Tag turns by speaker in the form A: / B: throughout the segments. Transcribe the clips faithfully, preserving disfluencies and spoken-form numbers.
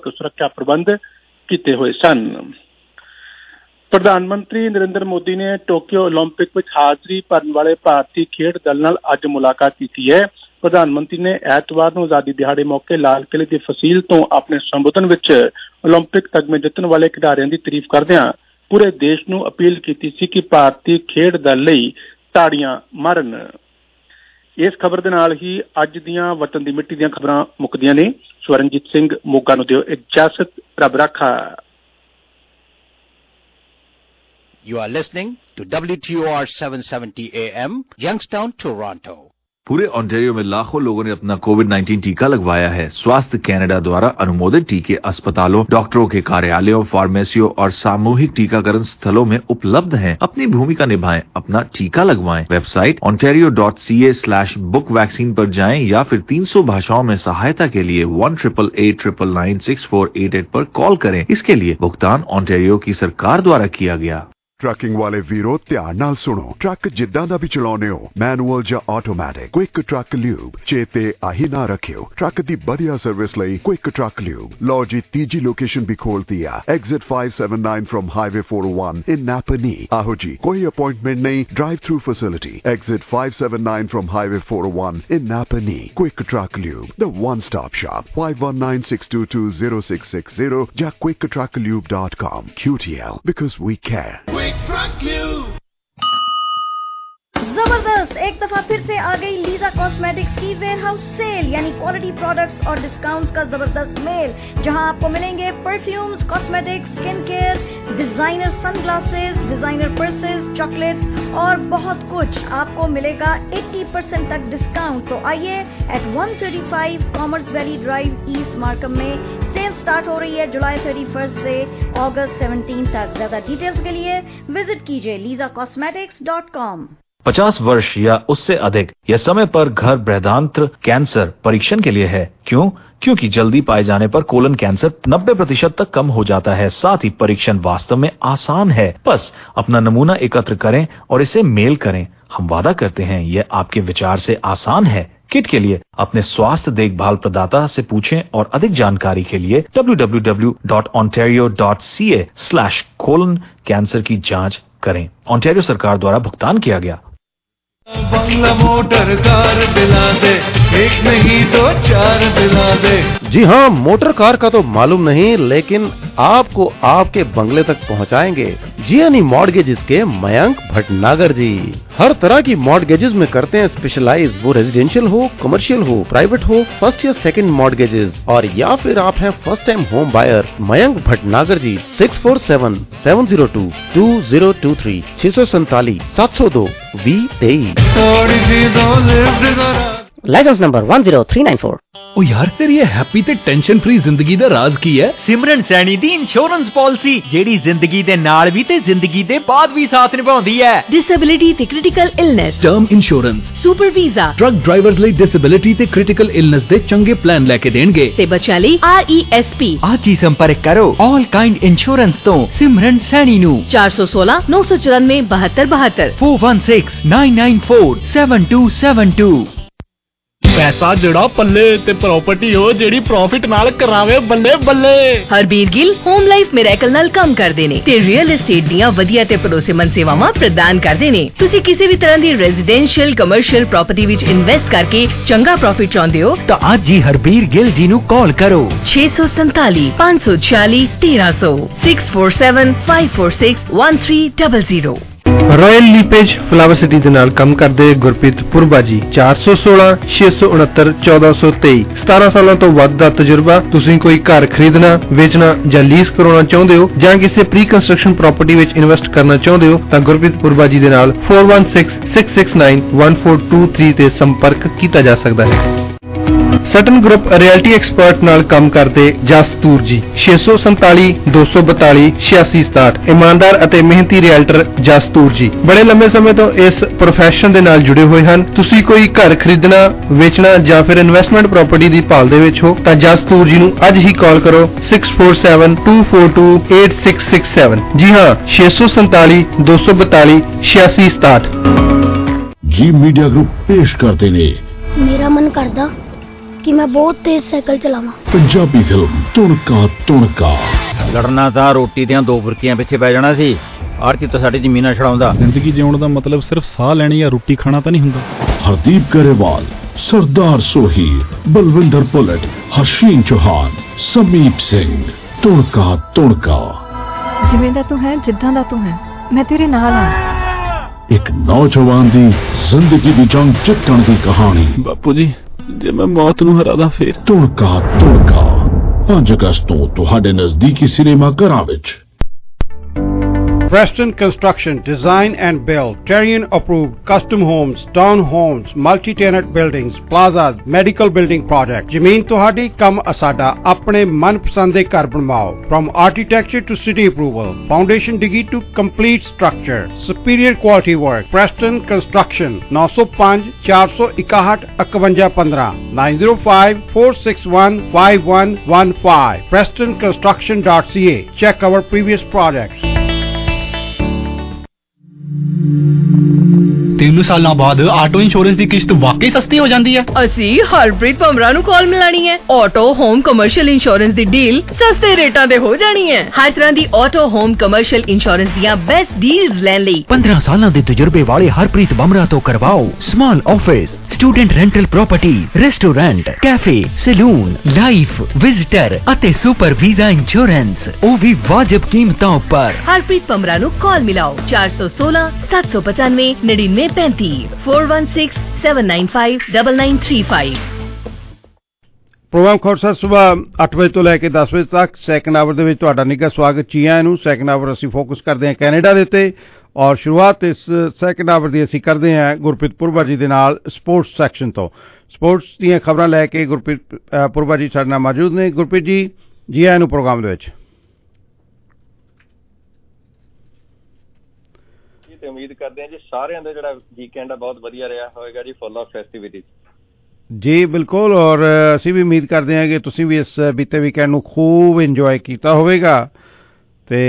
A: सुरक्षा प्रबंध कीते हुए सन। प्रधानमंत्री नरेंद्र मोदी ने टोक्यो ओलंपिक में हाजिरी भरने वाले भारतीय खेड दल नाल अज मुलाकात की है। प्रधानमंत्री ने एतवार को आजादी दिहाड़े मौके लाल किले की फसील तो अपने संबोधन में ओलंपिक तगमे जितने वाले खिडारियों की तारीफ करदियां पूरे देश को अपील की सी कि भारतीय खेड दल लई ताड़ियां मारन। इस खबर दे नाल ही अज दियां वतन दी मिट्टी दियां खबरां मुकदियां ने। स्वरणजीत सिंह मोगा नूं दिओ इजाजत, रब राखा।
B: You are listening to W T O R seven seventy A M, Youngstown, Toronto.
C: पूरे ओंटारियो में लाखों लोगों ने अपना कोविड नाइनटीन टीका लगवाया है। स्वास्थ्य कनाडा द्वारा अनुमोदित टीके अस्पतालों, डॉक्टरों के कार्यालयों, फार्मेसियों और सामूहिक टीकाकरण स्थलों में उपलब्ध हैं। अपनी भूमिका निभाएं, अपना टीका लगवाएं। Website ontario dot c a slash book vaccine पर जाएं या फिर तीन सौ भाषाओं में सहायता के लिए one eight eight eight nine nine six four eight eight पर कॉल करें। इसके लिए भुगतान ओंटारियो की सरकार द्वारा किया गया।
D: ट्रकिंग वाले वीरो ध्यान नाल सुनो। ट्रक जिद्दां दा भी चलाउने हो, मैनुअल या ऑटोमैटिक, क्विक ट्रक ल्यूब चेते आही ना रखियो। ट्रक दी बढ़िया सर्विस लई क्विक ट्रक ल्यूब। लो जी तीजी लोकेशन भी खोल दिया, exit five seventy-nine from highway four oh one in Napanee. आहो जी, कोई अपॉइंटमेंट नहीं, drive through facility, exit five seventy-nine from highway four oh one in Napanee. Quick truck lube, the one stop shop, five one nine six two two zero six six zero या quick truck lube dot com। Q T L, because we care।
E: जबरदस्त, एक दफा फिर से आ गई Lisa cosmetics की warehouse sale, यानी क्वालिटी प्रोडक्ट्स और डिस्काउंट्स का जबरदस्त मेल, जहां आपको मिलेंगे perfumes, cosmetics, skin care, designer sunglasses, designer purses, chocolates और बहुत कुछ आपको मिलेगा अस्सी परसेंट तक डिस्काउंट। तो आइए at one thirty-five Commerce Valley Drive East Markham में सेल स्टार्ट हो रही है जुलाई thirty-first से अगस्त seventeenth तक। ज्यादा डिटेल्स के लिए विजिट कीजिए लीजा कॉस्मेटिक्स डॉट कॉम।
F: पचास वर्ष या उससे अधिक यह समय पर घर बृहदांत्र कैंसर परीक्षण के लिए है। क्यों? क्योंकि जल्दी पाए जाने पर कोलन कैंसर नब्बे प्रतिशत तक कम हो जाता है। साथ ही परीक्षण वास्तव में आसान है। बस अपना नमूना एकत्र करें और इसे मेल करें। हम वादा करते हैं यह आपके विचार से आसान है। किट के लिए अपने स्वास्थ्य देखभाल प्रदाता से पूछें और अधिक जानकारी के लिए w w w dot ontario dot c a slash colon cancer की जांच करें। ओंटारियो सरकार द्वारा भुगतान किया गया।
G: बंगला मोटर कार दिला दे, एक नहीं दो चार दिला दे।
H: जी हाँ, मोटर कार का तो मालूम नहीं, लेकिन आपको आपके बंगले तक पहुँचाएंगे जियानी मॉर्गेजेस के मयंक भटनागर जी। हर तरह की मॉर्गेजेस में करते हैं स्पेशलाइज, वो रेजिडेंशियल हो, कमर्शियल हो, प्राइवेट हो, फर्स्ट या सेकंड मॉर्गेजेस, और या फिर आप हैं first time home buyer. Mayank Bhatnagar ji six four seven seven zero two two zero two three छह सौ सैतालीस सात सौ दो वी तेईस।
I: Licence number one zero three nine four।
J: ओ यार, तेरी ये हैप्पी ते टेंशन फ्री जिंदगी दा राज की है?
K: सिमरन सैनी दी इंश्योरेंस पॉलिसी, जेड़ी जिंदगी दे नाल भी ते जिंदगी दे बाद भी साथ निभाउंदी है।
L: डिसेबिलिटी ते critical illness,
J: term insurance,
L: super visa,
J: truck drivers ਲਈ डिसेबिलिटी ते क्रिटिकल इलनेस दे चंगे प्लान लेके देणगे
L: ते बच्चा ਲਈ R E S P।
K: आज ही संपर्क करो ऑल काइंड इंश्योरेंस तो सिमरन सैनी नु
L: चार सौ सोलह नौ सौ चौरानवे बहत्तर बहत्तर
K: four one six nine nine four seven two seven two।
J: पैसा जड़ा पल्ले ते प्रॉपर्टी हो जेड़ी प्रॉफिट नाल करावे बल्ले बल्ले।
L: Harbir Gill home life miracle नाल कम कर देने ते रियल एस्टेट दियां वधिया ते भरोसेमंद सेवावां प्रदान कर देने। तुसी किसी भी तरह दी रेजिडेंशियल कमर्शियल प्रॉपर्टी विच इन्वेस्ट करके चंगा प्रॉफिट चाਹੁੰਦੇ हो तो आज जी हरबीर गिल जी नु कॉल करो छह सौ सैंतालीस पाँच सौ छियालीस तेरह सौ six four seven five four six one three zero zero।
M: Royal LePage Flower City ਦੇ ਨਾਲ ਕੰਮ ਕਰਦੇ ਗੁਰਪ੍ਰੀਤ ਪੁਰਬਾ ਜੀ ਚਾਰ ਸੌ ਸੋਲਾਂ ਛੇ ਸੌ ਉਨੱਤਰ ਚੌਦਾਂ ਸੌ ਤੇਈ। ਸਤਾਰਾਂ ਸਾਲਾਂ ਤੋਂ ਵੱਧ ਦਾ ਤਜਰਬਾ। ਤੁਸੀਂ ਕੋਈ ਘਰ ਖਰੀਦਣਾ, ਵੇਚਣਾ ਜਾਂ ਲੀਜ਼ ਕਰਾਉਣਾ ਚਾਹੁੰਦੇ ਹੋ ਜਾਂ ਕਿਸੇ ਪ੍ਰੀ ਕੰਸਟਰਕਸ਼ਨ ਪ੍ਰਾਪਰਟੀ ਵਿੱਚ ਇਨਵੈਸਟ ਕਰਨਾ ਚਾਹੁੰਦੇ ਹੋ ਤਾਂ ਗੁਰਪ੍ਰੀਤ ਪੁਰਬਾ ਜੀ ਦੇ ਨਾਲ four one six six six nine one four two three ਤੇ ਸੰਪਰਕ ਕੀਤਾ ਜਾ ਸਕਦਾ ਹੈ। सटन ग्रुप रियल्टी एक्सपर्ट नाल काम करते जसतूर जी छे सौ संताली दो सौ बताली छियासी सताहठ। ईमानदार अते मेहनती रियल्टर जसतूर जी बड़े लंबे समय तो इस प्रोफैशन दे नाल जुड़े हुए हैं। तुसी कोई घर खरीदना, वेचना या फिर इन्वेस्टमेंट प्रॉपर्टी दी भाल दे विच हो तां जसतूर जी नूं अज ही कॉल करो six four seven two four two eight six six seven। जी हाँ, छे सौ संताली दो सौ बताली छियासी सताहठ।
N: जी मीडिया ग्रुप पेश करते ने
O: मेरा मन करदा
N: कि मैं बहुत तेज साइकिल चलावां।
O: पंजाबी फिल्म तुणका तुणका।
P: लड़ना था रोटी दियां दो बुरकियां पिछे पै जाना सी। आरती तो साडी जमीनां छड़ाउंदा।
Q: जिंदगी जीउण दा मतलब सिर्फ साह लैणी या रोटी खाना तो नहीं हुंदा।
O: हरदीप गरेवाल, सरदार सोहीर, बलविंदर पुलट, हर्षीन चौहान, समीप सिंह। तुणका तुणका।
R: जिवें दा तू है जिद्दां दा तू है, मैं तेरे नाल हां।
O: एक नौजवान दी जिंदगी दी जंग जितण दी कहानी।
Q: बापू जी जे मैं मौत नूं हरादा फिर।
O: तुणका तुणका पांच अगस्त ਤੋਂ ਤੁਹਾਡੇ ਨਜ਼ਦੀਕੀ ਸਿਨੇਮਾ ਘਰਾਂ ਵਿੱਚ।
S: Preston Construction Design and Build Terrian approved custom homes, town homes, multi-tenant buildings, plazas, medical building projects। ਜ਼ਮੀਨ ਤੁਹਾਡੀ ਕੰਮ ਅਸਾਡਾ ਆਪਣੇ ਮਨਪਸੰਦ ਦੇ ਘਰ ਬਣਵਾਓ। From architecture to city approval, foundation digi to complete structure, superior quality work। Preston Construction nine oh five four one one one one one five nine oh five four six one five one one five preston construction dot c a। Check our previous projects।
J: तीन सालों बाद auto insurance की किश्त वाकई सस्ती हो जाती है।
L: असी हरप्रीत भमरा नू कॉल मिलानी है। ऑटो होम कमर्शियल इंश्योरेंस दी डील सस्ते रेटां ते हो जानी है। हर तरह दी ऑटो होम कमर्शियल इंश्योरेंस दियां बेस्ट डील्स लैन लई
K: पंद्रह साल दे तजुर्बे वाले हरप्रीत भमरा तो करवाओ small office, student rental property, restaurant, cafe, salon, life, visitor अते सुपर वीजा इंश्योरेंस, ओ भी वाजिब कीमतों पर।
L: हरप्रीत भमरा नू कॉल मिलाओ चार सौ सोलह सात सौ पचानवे निन्यानवे पैंतीस four one six seven nine five double nine three five.
S: Programme Khalsa ਸਵੇਰ ਅੱਠ ਵਜੇ ਤੋਂ ਲੈ ਕੇ ਦਸ ਵਜੇ ਤੱਕ ਸੈਕੰਡ ਆਵਰ ਦੇ ਵਿੱਚ ਤੁਹਾਡਾ ਨਿੱਘਾ ਸਵਾਗਤ ਜੀ ਆਇਆਂ ਨੂੰ। ਸੈਕੰਡ ਆਵਰ ਅਸੀਂ ਫੋਕਸ ਕਰਦੇ ਹਾਂ ਕੈਨੇਡਾ ਦੇ ਉੱਤੇ ਔਰ ਸ਼ੁਰੂਆਤ ਇਸ ਸੈਕੰਡ ਆਵਰ ਦੀ ਅਸੀਂ ਕਰਦੇ ਹਾਂ ਗੁਰਪ੍ਰੀਤ ਪੁਰਬਾ ਜੀ ਦੇ ਨਾਲ ਸਪੋਰਟਸ ਸੈਕਸ਼ਨ ਤੋਂ। ਸਪੋਰਟਸ ਦੀਆਂ ਖਬਰਾਂ ਲੈ ਕੇ ਗੁਰਪ੍ਰੀਤ ਪੁਰਬਾ ਜੀ ਸਾਡੇ ਨਾਲ ਮੌਜੂਦ ਨੇ। ਗੁਰਪ੍ਰੀਤ ਜੀ ਜੀ ਆਇਆਂ ਨੂੰ ਪ੍ਰੋਗਰਾਮ ਦੇ ਵਿੱਚ।
T: ਤੇ ਉਮੀਦ ਕਰਦੇ ਹਾਂ ਜੀ ਸਾਰਿਆਂ ਦਾ ਜਿਹੜਾ ਵੀਕਐਂਡ ਆ ਬਹੁਤ ਵਧੀਆ ਰਿਹਾ ਹੋਵੇਗਾ ਜੀ, ਫੁੱਲ ਆਫ ਫੈਸਟੀਵਿਟੀਜ਼।
S: ਜੀ ਬਿਲਕੁਲ, ਔਰ ਅਸੀਂ ਵੀ ਉਮੀਦ ਕਰਦੇ ਹਾਂ ਕਿ ਤੁਸੀਂ ਵੀ ਇਸ ਬੀਤੇ ਵੀਕਐਂਡ ਨੂੰ ਖੂਬ ਇੰਜੋਏ ਕੀਤਾ ਹੋਵੇਗਾ। ਤੇ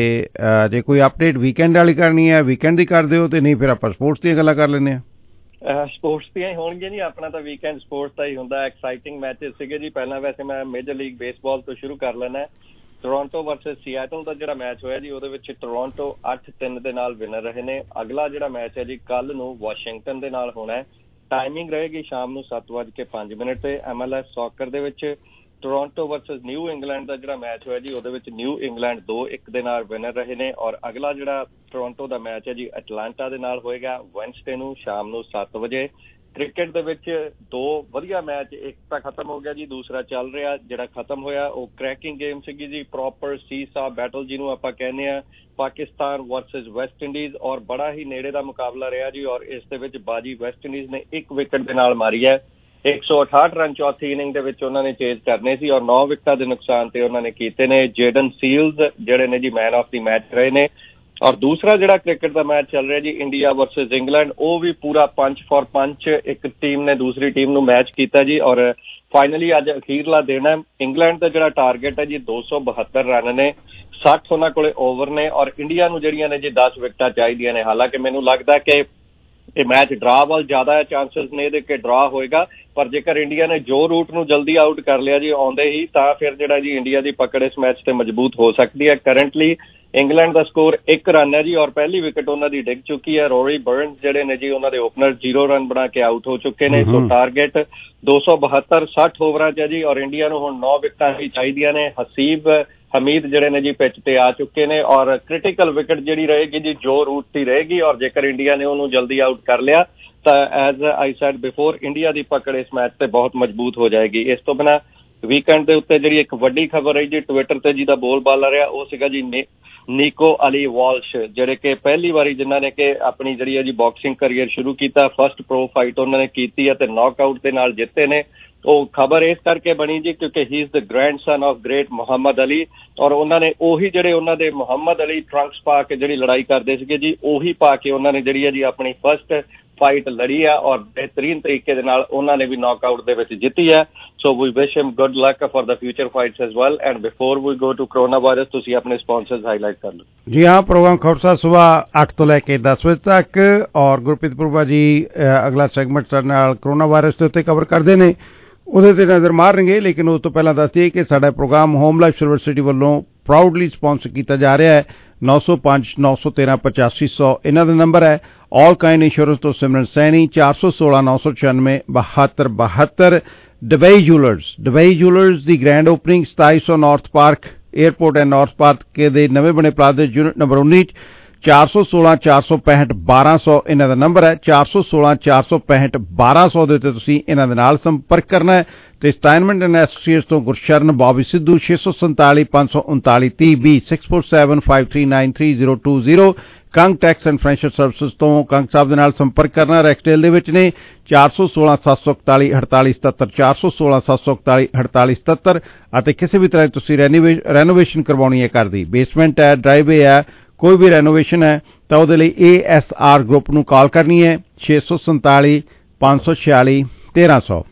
S: ਜੇ ਕੋਈ ਅਪਡੇਟ ਵੀਕਐਂਡ ਵਾਲੀ ਕਰਨੀ ਹੈ ਵੀਕਐਂਡ ਦੀ ਕਰ ਦਿਓ, ਤੇ ਨਹੀਂ ਫਿਰ ਆਪਾਂ ਸਪੋਰਟਸ ਦੀਆਂ ਗੱਲਾਂ ਕਰ ਲੈਂਦੇ ਹਾਂ।
T: ਸਪੋਰਟਸ ਦੀਆਂ ਹੀ ਹੋਣਗੀਆਂ ਜੀ। ਆਪਣਾ ਤਾਂ ਵੀਕਐਂਡ ਸਪੋਰਟਸ ਦਾ ਹੀ ਹੁੰਦਾ। ਐਕਸਾਈਟਿੰਗ ਮੈਚਿਸ ਸੀਗੇ ਜੀ। ਪਹਿਲਾਂ ਵੈਸੇ ਮੈਂ ਮੇਜਰ ਲੀਗ ਬੇਸਬਾਲ ਤੋਂ ਸ਼ੁਰੂ ਕਰ ਲੈਣਾ। ਟੋਰਾਂਟੋ ਵਰਸਸ ਸੀਐਟਲ ਦਾ ਜਿਹੜਾ ਮੈਚ ਹੋਇਆ ਜੀ ਉਹਦੇ ਵਿੱਚ ਟੋਰਾਂਟੋ ਅੱਠ ਤਿੰਨ ਦੇ ਨਾਲ ਵਿਨਰ ਰਹੇ ਨੇ। ਅਗਲਾ ਜਿਹੜਾ ਮੈਚ ਹੈ ਜੀ ਕੱਲ ਨੂੰ ਵਾਸ਼ਿੰਗਟਨ ਦੇ ਨਾਲ ਹੋਣਾ ਹੈ। ਟਾਈਮਿੰਗ ਰਹੇਗੀ ਸ਼ਾਮ ਨੂੰ ਸੱਤ ਵੱਜ ਕੇ ਪੰਜ ਮਿੰਟ ਤੇ। ਐਮ ਐਲ ਐਸ ਸੌਕਰ ਦੇ ਵਿੱਚ ਟੋਰਾਂਟੋ ਵਰਸਸ ਨਿਊ ਇੰਗਲੈਂਡ ਦਾ ਜਿਹੜਾ ਮੈਚ ਹੋਇਆ ਜੀ ਉਹਦੇ ਵਿੱਚ ਨਿਊ ਇੰਗਲੈਂਡ ਦੋ ਇੱਕ ਦੇ ਨਾਲ ਵਿਨਰ ਰਹੇ ਨੇ। ਔਰ ਅਗਲਾ ਜਿਹੜਾ ਟੋਰਾਂਟੋ ਦਾ ਮੈਚ ਹੈ ਜੀ ਐਟਲਾਂਟਾ ਦੇ ਨਾਲ ਹੋਏਗਾ ਵੈਨਸਡੇ ਨੂੰ ਸ਼ਾਮ ਨੂੰ ਸੱਤ ਵਜੇ। ਕ੍ਰਿਕਟ ਦੇ ਵਿੱਚ ਦੋ ਵਧੀਆ ਮੈਚ, ਇੱਕ ਤਾਂ ਖਤਮ ਹੋ ਗਿਆ ਜੀ, ਦੂਸਰਾ ਚੱਲ ਰਿਹਾ। ਜਿਹੜਾ ਖਤਮ ਹੋਇਆ ਉਹ ਕ੍ਰੈਕਿੰਗ ਗੇਮ ਸੀਗੀ ਜੀ, ਪ੍ਰੋਪਰ ਸੀਸਾ ਬੈਟਲ ਜਿਹਨੂੰ ਆਪਾਂ ਕਹਿੰਦੇ ਆ, ਪਾਕਿਸਤਾਨ ਵਰਸਸ ਵੈਸਟ ਇੰਡੀਜ਼। ਔਰ ਬੜਾ ਹੀ ਨੇੜੇ ਦਾ ਮੁਕਾਬਲਾ ਰਿਹਾ ਜੀ। ਔਰ ਇਸ ਦੇ ਵਿੱਚ ਬਾਜੀ ਵੈਸਟ ਇੰਡੀਜ਼ ਨੇ ਇੱਕ ਵਿਕਟ ਦੇ ਨਾਲ ਮਾਰੀ ਹੈ। ਇੱਕ ਸੌ ਅਠਾਹਠ ਰਨ ਚੌਥੀ ਇਨਿੰਗ ਦੇ ਵਿੱਚ ਉਹਨਾਂ ਨੇ ਚੇਜ਼ ਕਰਨੇ ਸੀ ਔਰ ਨੌ ਵਿਕਟਾਂ ਦੇ ਨੁਕਸਾਨ ਤੇ ਉਹਨਾਂ ਨੇ ਕੀਤੇ ਨੇ। ਜੇਡਨ ਸੀਲਜ਼ ਜਿਹੜੇ ਨੇ ਜੀ ਮੈਨ ਆਫ ਦੀ ਮੈਚ ਰਹੇ ਨੇ। ਔਰ ਦੂਸਰਾ ਜਿਹੜਾ ਕ੍ਰਿਕਟ ਦਾ ਮੈਚ ਚੱਲ ਰਿਹਾ ਜੀ ਇੰਡੀਆ ਵਰਸਸ ਇੰਗਲੈਂਡ, ਉਹ ਵੀ ਪੂਰਾ ਪੰਚ ਫॉर ਪੰਚ ਇੱਕ ਟੀਮ ਨੇ ਦੂਸਰੀ ਟੀਮ ਨੂੰ ਮੈਚ ਕੀਤਾ ਜੀ। ਔਰ ਫਾਈਨਲੀ ਅੱਜ ਅਖੀਰਲਾ ਦਿਨ ਹੈ। ਇੰਗਲੈਂਡ ਦਾ ਜਿਹੜਾ ਟਾਰਗੇਟ ਹੈ ਜੀ ਦੋ ਸੌ ਬਹੱਤਰ ਰਨ ਨੇ, ਸੱਠ ਉਹਨਾਂ ਕੋਲੇ ਓਵਰ ਨੇ। ਔਰ ਇੰਡੀਆ ਨੂੰ ਜਿਹੜੀਆਂ ਨੇ ਜੀ ਦਸ ਵਿਕਟਾਂ ਚਾਹੀਦੀਆਂ ਨੇ। ਹਾਲਾਂਕਿ ਮੈਨੂੰ ਲੱਗਦਾ ਕਿ ਇਹ ਮੈਚ ਡਰਾ ਵੱਲ ਜ਼ਿਆਦਾ ਹੈ ਚਾਂਸਸ ਨੇ ਇਹਦੇ ਕਿ ਡਰਾ ਹੋਏਗਾ। ਪਰ ਜੇਕਰ ਇੰਡੀਆ ਨੇ ਜੋ ਰੂਟ ਨੂੰ ਜਲਦੀ ਆਊਟ ਕਰ ਲਿਆ ਜੀ ਆਉਂਦੇ ਹੀ, ਤਾਂ ਫਿਰ ਜਿਹੜਾ ਜੀ ਇੰਡੀਆ ਦੀ ਪਕੜ ਇਸ ਮੈਚ ਤੇ ਮਜ਼ਬੂਤ ਹੋ ਸਕਦੀ ਹੈ। ਕਰੰਟਲੀ ਇੰਗਲੈਂਡ ਦਾ ਸਕੋਰ ਇੱਕ ਰਨ ਹੈ ਜੀ ਔਰ ਪਹਿਲੀ ਵਿਕਟ ਉਹਨਾਂ ਦੀ ਡਿੱਗ ਚੁੱਕੀ ਹੈ। ਰੋਰੀ ਬਰਨਸ ਜਿਹੜੇ ਨੇ ਜੀ ਉਹਨਾਂ ਦੇ ਓਪਨਰ ਜ਼ੀਰੋ ਰਨ ਬਣਾ ਕੇ ਆਊਟ ਹੋ ਚੁੱਕੇ ਨੇ। ਸੋ ਟਾਰਗੇਟ ਦੋ ਸੌ ਬਹੱਤਰ ਸੱਠ ਓਵਰਾਂ 'ਚ ਹੈ ਜੀ। ਔਰ ਇੰਡੀਆ ਨੂੰ ਹੁਣ ਨੌ ਵਿਕਟਾਂ ਹੀ ਚਾਹੀਦੀਆਂ ਨੇ। ਹਸੀਬ ਹਮੀਦ ਜਿਹੜੇ ਨੇ ਜੀ ਪਿੱਚ ਤੇ ਆ ਚੁੱਕੇ ਨੇ। ਔਰ ਕ੍ਰਿਟੀਕਲ ਵਿਕਟ ਜਿਹੜੀ ਰਹੇਗੀ ਜੀ ਜੋ ਰੂਟ ਦੀ ਰਹੇਗੀ। ਔਰ ਜੇਕਰ ਇੰਡੀਆ ਨੇ ਉਹਨੂੰ ਜਲਦੀ ਆਊਟ ਕਰ ਲਿਆ ਤਾਂ as I said before India ਦੀ ਪਕੜ ਇਸ ਮੈਚ ਤੇ ਬਹੁਤ ਮਜ਼ਬੂਤ ਹੋ ਜਾਏਗੀ। ਇਸ ਤੋਂ ਬਿਨਾਂ ਵੀਕਐਂਡ ਦੇ ਉੱਤੇ ਜਿਹੜੀ ਇੱਕ ਵੱਡੀ ਖਬਰ ਰਹੀ ਜੀ ਟਵਿੱਟਰ ਤੇ ਜਿਹਦਾ ਬੋਲਬਾਲਾ ਰਿਹਾ ਉਹ ਸੀਗਾ ਜੀ ਨੀਕੋ ਅਲੀ ਵਾਲਸ਼, ਜਿਹੜੇ ਕਿ ਪਹਿਲੀ ਵਾਰੀ ਜਿਨ੍ਹਾਂ ਨੇ ਕਿ ਆਪਣੀ ਜਿਹੜੀ ਹੈ ਜੀ ਬਾਕਸਿੰਗ ਕਰੀਅਰ ਸ਼ੁਰੂ ਕੀਤਾ। ਫਸਟ ਪ੍ਰੋ ਫਾਈਟ ਉਹਨਾਂ ਨੇ ਕੀਤੀ ਅਤੇ ਨੌਕਆਊਟ ਦੇ ਨਾਲ ਜਿੱਤੇ ਨੇ। ਉਹ ਖਬਰ ਇਸ ਕਰਕੇ ਬਣੀ ਜੀ ਕਿਉਂਕਿ he is the grandson of great Muhammad Ali. ਔਰ ਉਹਨਾਂ ਨੇ ਉਹੀ ਜਿਹੜੇ ਉਹਨਾਂ ਦੇ ਮੁਹੰਮਦ ਅਲੀ ਟਰੰਕਸ ਪਾ ਕੇ ਜਿਹੜੀ ਲੜਾਈ ਕਰਦੇ ਸੀਗੇ ਜੀ ਉਹੀ ਪਾ ਕੇ ਉਹਨਾਂ ਨੇ ਜਿਹੜੀ ਹੈ ਜੀ ਆਪਣੀ ਫਸਟ ਫਾਈਟ ਲੜੀ ਆ ਔਰ ਬਿਹਤਰੀਨ ਤਰੀਕੇ ਦੇ ਨਾਲ ਉਹਨਾਂ ਨੇ ਵੀ ਨੌਕਆਊਟ ਦੇ ਵਿੱਚ ਜਿੱਤੀ ਹੈ। So we wish him good luck for the future fights as well. And before we go to coronavirus ਤੁਸੀਂ ਆਪਣੇ ਸਪਾਂਸਰਸ ਹਾਈਲਾਈਟ ਕਰ ਲਓ
S: ਜੀ। ਹਾਂ, ਪ੍ਰੋਗਰਾਮ ਖਾਲਸਾ ਸਵੇਰ ਅੱਠ ਤੋਂ ਲੈ ਕੇ ਦਸ ਵਜੇ ਤੱਕ। ਔਰ ਗੁਰਪ੍ਰੀਤ ਪੁਰਬਾ ਜੀ ਅਗਲਾ ਸੈਗਮੈਂਟ ਸਾਡੇ ਨਾਲ ਕੋਰੋਨਾ ਵਾਇਰਸ ਦੇ ਉੱਤੇ ਕਵਰ ਕਰਦੇ ਨੇ। ਉਹਦੇ ਤੇ ਨਜ਼ਰ ਮਾਰਾਂਗੇ। ਲੇਕਿਨ ਉਸ ਤੋਂ ਪਹਿਲਾਂ ਦੱਸ ਦਈਏ ਕਿ ਸਾਡਾ programme Home Life Silver City ਵੱਲੋਂ ਪ੍ਰਾਊਡਲੀ ਸਪਾਂਸਰ ਕੀਤਾ ਜਾ ਰਿਹਾ ਹੈ। ਨੌ ਸੌ ਪੰਜ ਨੌ ਸੌ ਤੇਰਾਂ ਪਚਾਸੀ ਸੌ ਇਹਨਾਂ ਦਾ ਨੰਬਰ ਹੈ। ਆਲ ਕਾਈਂਡ ਇੰਸ਼ੋਰੈਂਸ ਤੋਂ ਸਿਮਰਨ ਸੈਣੀ, ਚਾਰ ਸੌ ਸੋਲਾਂ ਨੌ ਸੌ ਛਿਆਨਵੇਂ ਬਹੱਤਰ ਬਹੱਤਰ। ਡਬਈ ਜੂਲਰਸ, ਡਬਈ ਜੂਲਰਸ ਦੀ ਗ੍ਰੈਂਡ ਓਪਨਿੰਗ ਸਤਾਈ ਸੌ North Park airport and North Park ਦੇ ਨਵੇਂ ਬਣੇ ਪਲਾਜ਼ਾ ਦੇ ਯੂਨਿਟ ਨੰਬਰ ਉੱਨੀ ਚ ਚਾਰ ਸੌ ਸੋਲਾਂ ਚਾਰ ਸੌ ਪੈਂਹਠ ਬਾਰਾਂ ਸੌ ਇਹਨਾਂ ਦਾ ਨੰਬਰ ਹੈ। ਚਾਰ ਸੌ ਸੋਲਾਂ ਚਾਰ ਸੌ ਪੈਂਹਠ ਬਾਰਾਂ ਸੌ ਦੇ ਉੱਤੇ ਤੁਸੀਂ ਇਹਨਾਂ ਦੇ ਨਾਲ ਸੰਪਰਕ ਕਰਨਾ ਹੈ। ਤੇ ਸਟਾਈਨਮੈਂਟ ਐਂਡ ਐਸੋਸੀਏਟਸ ਤੋਂ ਗੁਰਸ਼ਰਨ ਬੌਬੀ ਸਿੱਧੂ, ਛੇ ਸੌ ਸੰਤਾਲੀ ਪੰਜ ਸੌ ਉਨਤਾਲੀ ਤੀਹ ਵੀਹ, six four seven five three nine three zero two zero. Kang tax and financial services ਤੋਂ ਕੰਗ ਸਾਹਿਬ ਦੇ ਨਾਲ ਸੰਪਰਕ ਕਰਨਾ। ਰੈਕਸਟੇਲ ਦੇ ਵਿੱਚ ਨੇ ਚਾਰ ਸੌ ਸੋਲਾਂ ਸੱਤ ਸੌ ਇਕਤਾਲੀ ਅਠਤਾਲੀ ਸਤੱਤਰ, ਚਾਰ ਸੌ ਸੋਲਾਂ ਸੱਤ ਸੌ ਇਕਤਾਲੀ ਅਠਤਾਲੀ ਸਤੱਤਰ। ਅਤੇ ਕਿਸੇ ਵੀ ਤਰ੍ਹਾਂ ਤੁਸੀਂ ਰੈਨੋਵੇਸ਼ਨ ਕਰਵਾਉਣੀ ਹੈ ਘਰ ਦੀ, ਬੇਸਮੈਂਟ ਹੈ, ਡਰਾਈਵੇ ਹੈ, ਕੋਈ ਵੀ ਰੈਨੋਵੇਸ਼ਨ ਹੈ ਤਾਂ ਉਹਦੇ ਲਈ ਏ ਐਸ ਆਰ ਗਰੁੱਪ ਨੂੰ ਕਾਲ ਕਰਨੀ ਹੈ। ਛੇ ਸੌ ਸੰਤਾਲੀ ਪੰਜ ਸੌ ਛਿਆਲੀ ਤੇਰਾਂ ਸੌ,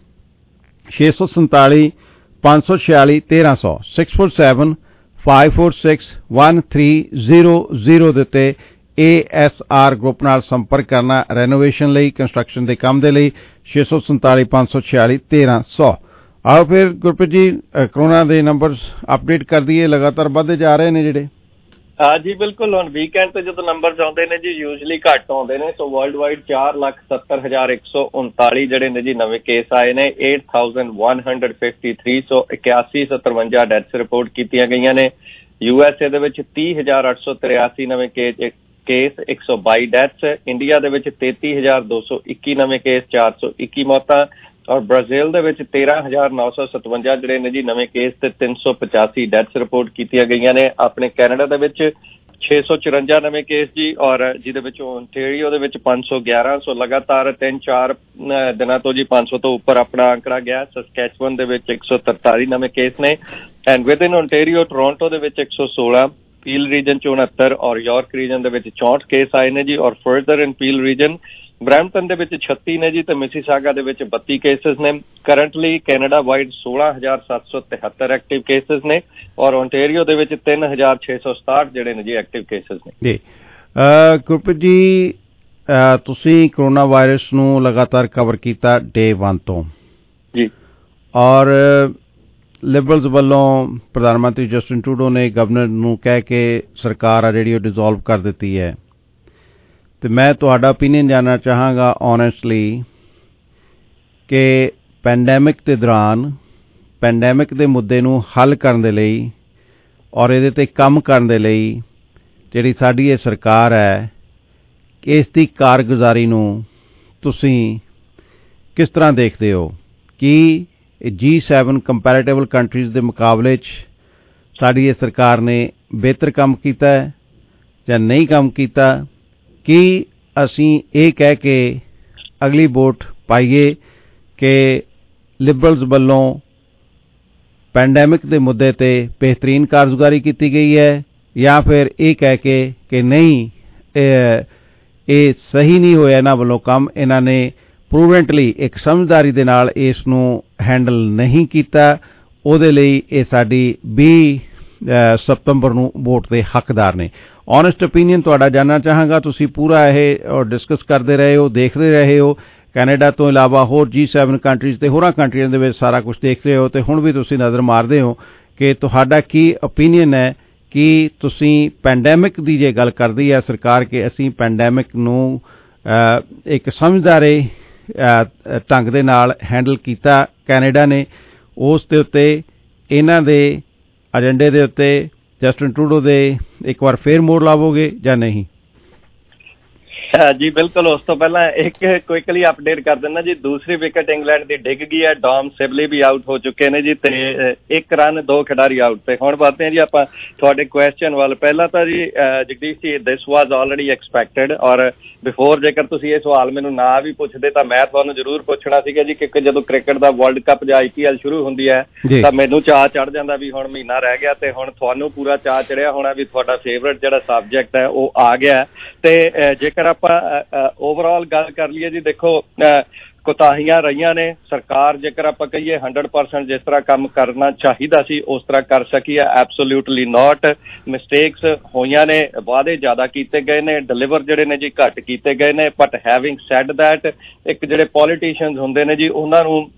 S: ਛੇ ਸੌ ਸੰਤਾਲੀ ਪੰਜ ਸੌ ਛਿਆਲੀ ਤੇਰਾਂ ਸੌ, six four seven five four six one three zero zero ਦੇ ਉੱਤੇ ਏ ਐਸ ਆਰ ਗਰੁੱਪ ਨਾਲ ਸੰਪਰਕ ਕਰਨਾ ਰੈਨੋਵੇਸ਼ਨ ਲਈ, ਕੰਸਟਰਕਸ਼ਨ ਦੇ ਕੰਮ ਦੇ ਲਈ। ਛੇ ਸੌ ਸੰਤਾਲੀ ਪੰਜ ਸੌ ਛਿਆਲੀ ਤੇਰਾਂ ਸੌ। ਆਓ ਫਿਰ ਗੁਰਪ੍ਰੀਤ ਜੀ ਕਰੋਨਾ ਦੇ ਨੰਬਰਸ ਅਪਡੇਟ ਕਰ ਦਈਏ, ਲਗਾਤਾਰ ਵੱਧਦੇ ਜਾ ਰਹੇ ਨੇ ਜਿਹੜੇ।
T: ਹਾਂ ਜੀ ਬਿਲਕੁਲ। ਹੁਣ ਵੀਕਐਂਡ ਤੇ ਜਦੋਂ ਨੰਬਰਸ ਆਉਂਦੇ ਨੇ ਜੀ ਯੂਜਲੀ ਘੱਟ ਆਉਂਦੇ ਨੇ। ਸੋ ਵਰਲਡ ਵਾਈਡ ਚਾਰ ਲੱਖ ਸੱਤਰ ਹਜ਼ਾਰ ਇੱਕ ਸੌ ਉਨਤਾਲੀ ਜਿਹੜੇ ਨੇ ਜੀ ਨਵੇਂ ਕੇਸ ਆਏ ਨੇ। Eight thousand one hundred fifty three ਸੌ ਇਕਿਆਸੀ ਸਤਵੰਜਾ ਡੈਥਸ ਰਿਪੋਰਟ ਕੀਤੀਆਂ ਗਈਆਂ ਨੇ। ਯੂ ਐਸ ਏ ਦੇ ਵਿੱਚ ਤੀਹ ਹਜ਼ਾਰ ਅੱਠ ਸੌ ਤਰਿਆਸੀ ਨਵੇਂ ਕੇਸ ਕੇਸ ਇੱਕ ਸੌ ਬਾਈ ਡੈਥਸ। ਇੰਡੀਆ ਦੇ ਵਿੱਚ ਤੇਤੀ ਹਜ਼ਾਰ ਦੋ ਸੌ ਇੱਕੀ ਨਵੇਂ ਕੇਸ, ਚਾਰ ਸੌ ਇੱਕੀ ਮੌਤਾਂ। ਔਰ ਬ੍ਰਾਜ਼ੀਲ ਦੇ ਵਿੱਚ ਤੇਰਾਂ ਹਜ਼ਾਰ ਨੌ ਸੌ ਸਤਵੰਜਾ ਜਿਹੜੇ ਨੇ ਜੀ ਨਵੇਂ ਕੇਸ ਤੇ ਤਿੰਨ ਸੌ ਪਚਾਸੀ ਡੈਥਸ ਰਿਪੋਰਟ ਕੀਤੀਆਂ ਗਈਆਂ ਨੇ। ਆਪਣੇ ਕੈਨੇਡਾ ਦੇ ਵਿੱਚ ਛੇ ਸੌ ਚੁਰੰਜਾ ਨਵੇਂ ਕੇਸ ਜੀ, ਔਰ ਜਿਹਦੇ ਵਿੱਚ ਓਨਟੇਰੀਓ ਦੇ ਵਿੱਚ ਪੰਜ ਸੌ ਗਿਆਰਾਂ। ਸੌ ਲਗਾਤਾਰ ਤਿੰਨ ਚਾਰ ਦਿਨਾਂ ਤੋਂ ਜੀ ਪੰਜ ਸੌ ਤੋਂ ਉੱਪਰ ਆਪਣਾ ਅੰਕੜਾ ਗਿਆ। ਸਸਕੈਚੁਅਨ ਦੇ ਵਿੱਚ ਇੱਕ ਸੌ ਤਰਤਾਲੀ ਨਵੇਂ ਕੇਸ ਨੇ। And within Ontario Toronto ਦੇ ਵਿੱਚ ਇੱਕ ਸੌ ਸੋਲਾਂ, ਪੀਲ ਰੀਜਨ ਚ ਉਨੱਤਰ ਔਰ ਯਾਰਕ ਰੀਜਨ ਦੇ ਵਿੱਚ ਚੌਂਹਠ ਕੇਸ ਆਏ ਨੇ ਜੀ। ਔਰ further in Peel region Brampton ਦੇ ਵਿੱਚ ਛੱਤੀ ਨੇ ਜੀ ਤੇ ਮਿਸੀਸਾਗਾ ਦੇ ਵਿੱਚ ਬੱਤੀ ਕੇਸਿਸ ਨੇ। ਕਰੰਟਲੀ ਕੈਨੇਡਾ ਵਾਈਡ ਸੋਲਾਂ ਹਜ਼ਾਰ ਸੱਤ ਸੌ ਤਿਹੱਤਰ ਐਕਟਿਵ ਕੇਸਿਸ ਨੇ ਔਰ ਓਨਟੇਰੀਓ ਦੇ ਵਿੱਚ ਤਿੰਨ ਹਜ਼ਾਰ ਛੇ ਸੌ ਸਤਾਹਠ ਜਿਹੜੇ ਨੇ ਜੀ ਐਕਟਿਵ ਕੇਸਿਸ ਨੇ
S: ਜੀ। ਗੁਰਪ੍ਰੀਤ ਜੀ ਤੁਸੀਂ ਕਰੋਨਾ ਵਾਇਰਸ ਨੂੰ ਲਗਾਤਾਰ ਕਵਰ ਕੀਤਾ ਡੇ ਵਨ ਤੋਂ
T: ਜੀ,
S: ਔਰ ਲਿਬਰਲਸ ਵੱਲੋਂ ਪ੍ਰਧਾਨ ਮੰਤਰੀ ਜਸਟਿਨ ਟਰੂਡੋ ਨੇ ਗਵਰਨਰ ਨੂੰ ਕਹਿ ਕੇ ਸਰਕਾਰ ਆ ਜਿਹੜੀ ਉਹ ਡਿਸੋਲਵ ਕਰ ਦਿੱਤੀ ਹੈ। ਤੇ ਮੈਂ ਤੁਹਾਡਾ ਓਪੀਨੀਅਨ ਜਾਣਨਾ ਚਾਹਾਂਗਾ ਓਨੈਸਟਲੀ ਕਿ ਪੈਂਡੈਮਿਕ ਦੇ ਦੌਰਾਨ ਪੈਂਡੈਮਿਕ ਦੇ ਮੁੱਦੇ ਨੂੰ ਹੱਲ ਕਰਨ ਦੇ ਲਈ ਔਰ ਇਹਦੇ ਤੇ ਕੰਮ ਕਰਨ ਦੇ ਲਈ ਜਿਹੜੀ ਸਾਡੀ ਇਹ ਸਰਕਾਰ ਹੈ, ਇਸ ਦੀ ਕਾਰਗੁਜ਼ਾਰੀ ਨੂੰ ਤੁਸੀਂ ਕਿਸ ਤਰ੍ਹਾਂ ਦੇਖਦੇ ਹੋ? ਕੀ ਜੀ ਸੈਵਨ ਕੰਪੈਰੇਟਿਵਲ ਕੰਟਰੀਜ਼ ਦੇ ਮੁਕਾਬਲੇ 'ਚ ਸਾਡੀ ਇਹ ਸਰਕਾਰ ਨੇ ਬਿਹਤਰ ਕੰਮ ਕੀਤਾ ਹੈ ਜਾਂ ਨਹੀਂ ਕੰਮ ਕੀਤਾ? ਕੀ ਅਸੀਂ ਇਹ ਕਹਿ ਕੇ ਅਗਲੀ ਵੋਟ ਪਾਈਏ ਕਿ ਲਿਬਰਲਸ ਵੱਲੋਂ ਪੈਂਡੈਮਿਕ ਦੇ ਮੁੱਦੇ ਤੇ ਬਿਹਤਰੀਨ ਕਾਰਗੁਜ਼ਾਰੀ ਕੀਤੀ ਗਈ ਹੈ, ਜਾਂ ਫਿਰ ਇਹ ਕਹਿ ਕੇ ਕਿ ਨਹੀਂ ਇਹ ਸਹੀ ਨਹੀਂ ਹੋਇਆ ਇਹਨਾਂ ਵੱਲੋਂ ਕੰਮ, ਇਹਨਾਂ ਨੇ ਪ੍ਰੂਵੈਂਟਲੀ ਇੱਕ ਸਮਝਦਾਰੀ ਦੇ ਨਾਲ ਇਸ ਨੂੰ ਹੈਂਡਲ ਨਹੀਂ ਕੀਤਾ, ਉਹਦੇ ਲਈ ਇਹ ਸਾਡੀ ਵੀਹ ਸਤੰਬਰ ਨੂੰ ਵੋਟ ਦੇ ਹੱਕਦਾਰ ਨੇ? ਓਨੈਸਟ ਓਪੀਨੀਅਨ ਤੁਹਾਡਾ ਜਾਣਨਾ ਚਾਹਾਂਗਾ। ਤੁਸੀਂ ਪੂਰਾ ਇਹ ਡਿਸਕਸ ਕਰਦੇ ਰਹੇ ਹੋ, ਦੇਖਦੇ ਰਹੇ ਹੋ, ਕੈਨੇਡਾ ਤੋਂ ਇਲਾਵਾ ਹੋਰ ਜੀ ਸੈਵਨ ਕੰਟਰੀਜ਼ ਤੇ ਹੋਰਾਂ ਕੰਟਰੀਆਂ ਦੇ ਵਿੱਚ ਸਾਰਾ ਕੁਝ ਦੇਖਦੇ ਹੋ, ਤੇ ਹੁਣ ਵੀ ਤੁਸੀਂ ਨਜ਼ਰ ਮਾਰਦੇ ਹੋ ਕਿ ਤੁਹਾਡਾ ਕੀ ਓਪੀਨੀਅਨ ਹੈ ਕਿ ਤੁਸੀਂ ਪੈਂਡੈਮਿਕ ਦੀ ਜੇ ਗੱਲ ਕਰਦੀ ਹੈ ਸਰਕਾਰ ਕਿ ਅਸੀਂ ਪੈਂਡੈਮਿਕ ਨੂੰ ਇੱਕ ਸਮਝਦਾਰੀ ਢੰਗ ਦੇ ਨਾਲ ਹੈਂਡਲ ਕੀਤਾ ਕੈਨੇਡਾ ਨੇ, ਉਸ ਦੇ ਉੱਤੇ ਇਹਨਾਂ ਦੇ ਏਜੰਡੇ ਦੇ ਉੱਤੇ ਜਸਟਿਨ ਟਰੂਡੋ ਦੇ ਇੱਕ ਵਾਰ ਫੇਰ ਮੋੜ ਲਾਵੋਗੇ ਜਾਂ ਨਹੀਂ?
T: ਜੀ ਬਿਲਕੁਲ। ਉਸ ਤੋਂ ਪਹਿਲਾਂ ਇੱਕ ਕੁਇਕਲੀ ਅਪਡੇਟ ਕਰ ਦਿੰਦਾ ਜੀ। ਦੂਸਰੀ ਵਿਕਟ ਇੰਗਲੈਂਡ ਦੀ ਡਿੱਗ ਗਈ ਹੈ। ਡੌਮ ਸਿਬਲੀ ਵੀ ਆਊਟ ਹੋ ਚੁੱਕੇ ਨੇ ਜੀ ਤੇ ਇੱਕ ਰਨ ਦੋ ਖਿਡਾਰੀ ਆਊਟ। ਤੇ ਹੁਣ ਬਾਤ ਹੈ ਜੀ ਆਪਾਂ ਤੁਹਾਡੇ ਕੁਐਸਚਨ ਵੱਲ। ਪਹਿਲਾਂ ਤਾਂ ਜੀ Jagdish ji this was already expected, ਔਰ ਬਿਫੋਰ ਜੇਕਰ ਤੁਸੀਂ ਇਹ ਸਵਾਲ ਮੈਨੂੰ ਨਾ ਵੀ ਪੁੱਛਦੇ ਤਾਂ ਮੈਂ ਤੁਹਾਨੂੰ ਜ਼ਰੂਰ ਪੁੱਛਣਾ ਸੀਗਾ ਜੀ, ਕਿਉਂਕਿ ਜਦੋਂ ਕ੍ਰਿਕਟ ਦਾ ਵਰਲਡ ਕੱਪ ਜਾਂ ਆਈ ਪੀ ਐਲ ਸ਼ੁਰੂ ਹੁੰਦੀ ਹੈ ਤਾਂ ਮੈਨੂੰ ਚਾਅ ਚੜ੍ਹ ਜਾਂਦਾ ਵੀ ਹੁਣ ਮਹੀਨਾ ਰਹਿ ਗਿਆ, ਤੇ ਹੁਣ ਤੁਹਾਨੂੰ ਪੂਰਾ ਚਾਅ ਚੜਿਆ ਹੋਣਾ ਵੀ ਤੁਹਾਡਾ ਫੇਵਰਟ ਜਿਹੜਾ ਸਬਜੈਕਟ ਹੈ ਉਹ ਆ ਗਿਆ। ਤੇ ਜੇਕਰ ਆਪਾਂ ਓਵਰਆਲ ਗੱਲ ਕਰ ਲਈਏ ਜੀ, ਦੇਖੋ ਕੋਤਾਹੀਆਂ ਰਹੀਆਂ ਨੇ। ਸਰਕਾਰ ਜੇਕਰ ਆਪਾਂ ਕਹੀਏ ਹੰਡਰਡ ਪਰਸੈਂਟ ਜਿਸ ਤਰ੍ਹਾਂ ਕੰਮ ਕਰਨਾ ਚਾਹੀਦਾ ਸੀ ਉਸ ਤਰ੍ਹਾਂ ਕਰ ਸਕੀ ਹੈ? Absolutely note. ਮਿਸਟੇਕਸ ਹੋਈਆਂ ਨੇ, ਵਾਅਦੇ ਜ਼ਿਆਦਾ ਕੀਤੇ ਗਏ ਨੇ, ਡਿਲੀਵਰ ਜਿਹੜੇ ਨੇ ਜੀ ਘੱਟ ਕੀਤੇ ਗਏ ਨੇ। ਬਟ ਹੈਵਿੰਗ ਸੈਡ ਦੈਟ, ਇੱਕ ਜਿਹੜੇ ਪੋਲੀਟੀਸ਼ੀਅਨਸ ਹੁੰਦੇ ਨੇ ਜੀ ਉਹਨਾਂ ਨੂੰ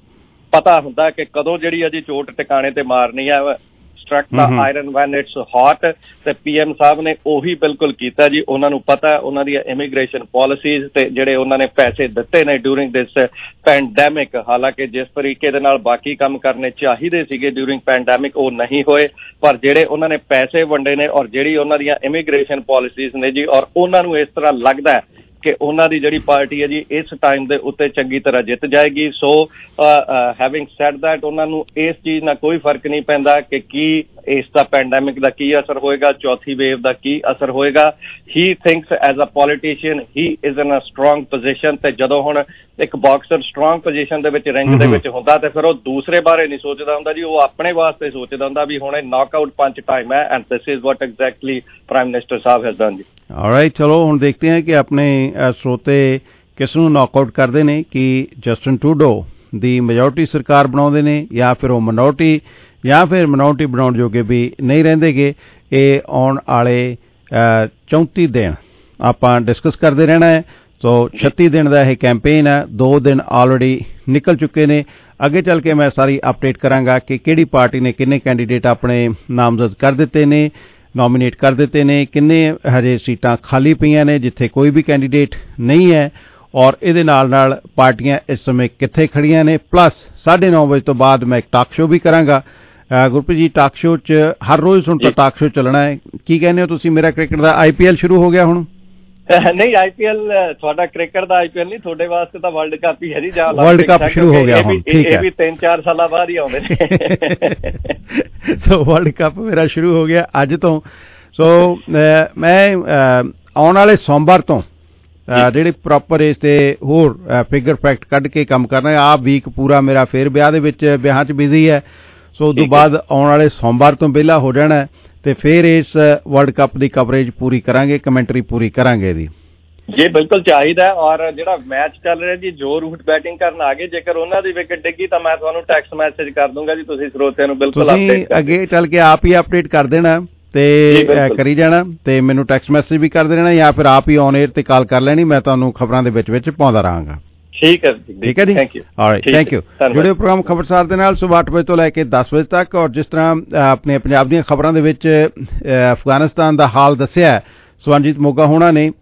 T: ਪਤਾ ਹੁੰਦਾ ਕਿ ਕਦੋਂ ਜਿਹੜੀ ਇਹਦੀ ਚੋਟ ਟਿਕਾਣੇ ਤੇ ਮਾਰਨੀ ਹੈ, strike the iron when it's hot. ਤੇ ਪੀ ਐਮ ਸਾਹਿਬ ਨੇ ਉਹੀ ਬਿਲਕੁਲ ਕੀਤਾ ਜੀ। ਉਹਨਾਂ ਨੂੰ ਪਤਾ ਉਹਨਾਂ ਦੀਆਂ ਇਮੀਗ੍ਰੇਸ਼ਨ ਪਾਲਿਸੀਜ਼ ਤੇ ਜਿਹੜੇ ਉਹਨਾਂ ਨੇ ਪੈਸੇ ਦਿੱਤੇ ਨੇ ਡਿਊਰਿੰਗ ਦਿਸ ਪੈਂਡੈਮਿਕ, ਹਾਲਾਂਕਿ ਜਿਸ ਤਰੀਕੇ ਦੇ ਨਾਲ ਬਾਕੀ ਕੰਮ ਕਰਨੇ ਚਾਹੀਦੇ ਸੀਗੇ ਡਿਊਰਿੰਗ ਪੈਂਡੈਮਿਕ ਉਹ ਨਹੀਂ ਹੋਏ, ਪਰ ਜਿਹੜੇ ਉਹਨਾਂ ਨੇ ਪੈਸੇ ਵੰਡੇ ਨੇ ਔਰ ਜਿਹੜੀ ਉਹਨਾਂ ਦੀਆਂ ਇਮੀਗ੍ਰੇਸ਼ਨ ਪਾਲਿਸੀਜ਼ ਨੇ ਜੀ, ਔਰ ਉਹਨਾਂ ਨੂੰ ਇਸ ਤਰ੍ਹਾਂ ਲੱਗਦਾ ਹੈ ਕਿ ਉਹਨਾਂ ਦੀ ਜਿਹੜੀ ਪਾਰਟੀ ਹੈ ਜੀ ਇਸ ਟਾਈਮ ਦੇ ਉੱਤੇ ਚੰਗੀ ਤਰ੍ਹਾਂ ਜਿੱਤ ਜਾਏਗੀ। ਸੋ ਹੈਵਿੰਗ ਸੈਡ ਦੈਟ ਉਹਨਾਂ ਨੂੰ ਇਸ ਚੀਜ਼ ਨਾਲ ਕੋਈ ਫਰਕ ਨਹੀਂ ਪੈਂਦਾ ਕਿ ਕੀ ਇਸ ਦਾ ਪੈਂਡੈਮਿਕ ਦਾ ਕੀ ਅਸਰ ਹੋਏਗਾ, ਚੌਥੀ ਵੇਵ ਦਾ ਕੀ ਅਸਰ ਹੋਏਗਾ। He thinks as a politician he is in a strong position. ਤੇ ਜਦੋਂ ਹੁਣ ਇੱਕ ਬਾਕਸਰ ਸਟਰੋਂਗ ਪੋਜੀਸ਼ਨ ਦੇ ਵਿੱਚ ਰਿੰਗ ਦੇ ਵਿੱਚ ਹੁੰਦਾ ਤੇ ਫਿਰ ਉਹ ਦੂਸਰੇ ਬਾਰੇ ਨਹੀਂ ਸੋਚਦਾ ਹੁੰਦਾ ਜੀ, ਉਹ ਆਪਣੇ ਵਾਸਤੇ ਸੋਚਦਾ ਹੁੰਦਾ ਵੀ ਹੁਣ ਇਹ ਨੌਕਆਊਟ ਪੰਚ ਟਾਈਮ ਹੈ। And this is what exactly prime minister Sahib has done ਜੀ।
S: ਆਲਰਾਈਟ, ਚਲੋ ਹੁਣ ਦੇਖਦੇ ਹਾਂ ਕਿ ਆਪਣੇ ਸਰੋਤੇ ਕਿਸ ਨੂੰ ਨੌਕਆਊਟ ਕਰਦੇ ਨੇ, ਕਿ ਜਸਟਿਨ ਟਰੂਡੋ ਦੀ ਮੈਜੋਰਟੀ ਸਰਕਾਰ ਬਣਾਉਂਦੇ ਨੇ ਜਾਂ ਫਿਰ ਉਹ ਮਿਨੋਰਟੀ ਜਾਂ ਫਿਰ ਮਿਨੋਰਟੀ ਬਣਾਉਣ ਜੋਗੇ ਵੀ ਨਹੀਂ ਰਹਿੰਦੇਗੇ। ਇਹ ਆਉਣ ਵਾਲੇ ਚੌਂਤੀ ਦਿਨ ਆਪਾਂ ਡਿਸਕਸ ਕਰਦੇ ਰਹਿਣਾ ਹੈ। ਸੋ ਛੱਤੀ ਦਿਨ ਦਾ ਇਹ ਕੈਂਪੇਨ ਹੈ, ਦੋ ਦਿਨ ਆਲਰੇਡੀ ਨਿਕਲ ਚੁੱਕੇ ਨੇ। ਅੱਗੇ ਚੱਲ ਕੇ ਮੈਂ ਸਾਰੀ ਅਪਡੇਟ ਕਰਾਂਗਾ ਕਿ ਕਿਹੜੀ ਪਾਰਟੀ ਨੇ ਕਿੰਨੇ ਕੈਂਡੀਡੇਟ ਆਪਣੇ ਨਾਮਜ਼ਦ ਕਰ ਦਿੱਤੇ ਨੇ, ਨੋਮੀਨੇਟ ਕਰ ਦਿੱਤੇ ਨੇ, ਕਿੰਨੇ ਹਜੇ ਸੀਟਾਂ ਖਾਲੀ ਪਈਆਂ ਨੇ ਜਿੱਥੇ ਕੋਈ ਵੀ ਕੈਂਡੀਡੇਟ ਨਹੀਂ ਹੈ, ਔਰ ਇਹਦੇ ਨਾਲ ਨਾਲ ਪਾਰਟੀਆਂ ਇਸ ਸਮੇਂ ਕਿੱਥੇ ਖੜੀਆਂ ਨੇ। ਪਲੱਸ ਸਾਢੇ ਨੌ ਵਜੇ ਤੋਂ ਬਾਅਦ ਮੈਂ ਇੱਕ ਟਾਕ ਸ਼ੋਅ ਵੀ ਕਰਾਂਗਾ। ਗੁਰਪ੍ਰੀਤ ਜੀ, ਟਾਕ ਸ਼ੋਅ 'ਚ ਹਰ ਰੋਜ਼ ਹੁਣ ਤਾਂ ਟਾਕ ਸ਼ੋਅ ਚੱਲਣਾ ਹੈ, ਕੀ ਕਹਿੰਦੇ ਹੋ ਤੁਸੀਂ? ਮੇਰਾ ਕ੍ਰਿਕਟ ਦਾ ਆਈ ਪੀ ਐਲ ਸ਼ੁਰੂ ਹੋ ਗਿਆ ਹੁਣ?
T: ਨਹੀਂ, ਆਈ ਪੀ ਐਲ ਤੁਹਾਡਾ ਕ੍ਰਿਕਟ ਦਾ ਆਈ ਪੀ ਐਲ ਨਹੀਂ, ਤੁਹਾਡੇ ਵਾਸਤੇ ਤਾਂ ਵਰਲਡ ਕੱਪ ਹੀ ਹੈ ਜੀ। ਜਾਂ
S: ਵਰਲਡ ਕੱਪ ਸ਼ੁਰੂ ਹੋ ਗਿਆ ਹੁਣ, ਠੀਕ ਹੈ।
T: ਇਹ ਵੀ ਤਿੰਨ ਚਾਰ ਸਾਲਾਂ ਬਾਅਦ ਹੀ ਆਉਂਦੇ ਨੇ।
S: ਸੋ ਵਰਲਡ ਕੱਪ ਮੇਰਾ ਸ਼ੁਰੂ ਹੋ ਗਿਆ ਅੱਜ ਤੋਂ। ਸੋ ਮੈਂ ਆਉਣ ਵਾਲੇ ਸੋਮਵਾਰ ਤੋਂ ਜਿਹੜੇ ਪ੍ਰੋਪਰ ਇਸ ਤੇ ਹੋਰ ਫਿਗਰ ਫੈਕਟ ਕੱਢ ਕੇ ਕੰਮ ਕਰਨਾ। ਆਹ ਵੀਕ ਪੂਰਾ ਮੇਰਾ ਫੇਰ ਵਿਆਹ ਦੇ ਵਿੱਚ ਵਿਆਹਾਂ 'ਚ ਬਿਜ਼ੀ ਹੈ। ਸੋ ਉਸ ਤੋਂ ਬਾਅਦ ਆਉਣ ਵਾਲੇ ਸੋਮਵਾਰ ਤੋਂ ਵਿਹਲਾ ਹੋ ਜਾਣਾ ਤੇ ਫਿਰ ਇਸ ਵਰਲਡ ਕੱਪ ਦੀ ਕਵਰੇਜ ਪੂਰੀ ਕਰਾਂਗੇ, ਕਮੈਂਟਰੀ ਪੂਰੀ ਕਰਾਂਗੇ ਇਹਦੀ।
T: ਜੀ ਬਿਲਕੁਲ ਚਾਹੀਦਾ। ਔਰ ਜਿਹੜਾ ਮੈਚ ਚੱਲ ਰਿਹਾ ਜੀ, ਜੋ ਰੂਟ ਬੈਟਿੰਗ ਕਰਨ ਆ ਗਏ, ਜੇਕਰ ਉਹਨਾਂ ਦੀ ਵਿਕਟ ਡਿੱਗੀ ਤਾਂ ਮੈਂ ਤੁਹਾਨੂੰ ਟੈਕਸਟ ਮੈਸੇਜ ਕਰ ਦੂੰਗਾ ਜੀ, ਤੁਸੀਂ ਸਰੋਤਿਆਂ ਨੂੰ ਬਿਲਕੁਲ
S: ਤੁਸੀਂ ਅੱਗੇ ਚੱਲ ਕੇ ਆਪ ਹੀ ਅਪਡੇਟ ਕਰ ਦੇਣਾ ਤੇ ਕਰੀ ਜਾਣਾ ਤੇ ਮੈਨੂੰ ਟੈਕਸਟ ਮੈਸੇਜ ਵੀ ਕਰ ਦੇਣਾ ਜਾਂ ਫਿਰ ਆਪ ਹੀ ਔਨ 에ਅਰ ਤੇ ਕਾਲ ਕਰ ਲੈਣੀ, ਮੈਂ ਤੁਹਾਨੂੰ ਖਬਰਾਂ ਦੇ ਵਿੱਚ ਵਿੱਚ ਪਾਉਂਦਾ ਰਹਾਂਗਾ।
T: ਠੀਕ ਹੈ
S: ਠੀਕ ਹੈ ਜੀ, ਆਲਰਾਈਟ, ਥੈਂਕ ਯੂ। ਜੁੜੇ ਪ੍ਰੋਗਰਾਮ ਖਬਰਸਾਰ ਦੇ ਨਾਲ ਸੁਬਹ ਅੱਠ ਵਜੇ ਤੋਂ ਲੈ ਕੇ ਦਸ ਵਜੇ ਤੱਕ। ਔਰ ਜਿਸ ਤਰ੍ਹਾਂ ਆਪਣੇ ਪੰਜਾਬ ਦੀਆਂ ਖਬਰਾਂ ਦੇ ਵਿੱਚ ਅਫਗਾਨਿਸਤਾਨ ਦਾ ਹਾਲ ਦੱਸਿਆ ਸਵਰਨਜੀਤ ਮੋਗਾ ਹੋਣਾ ਨੇ,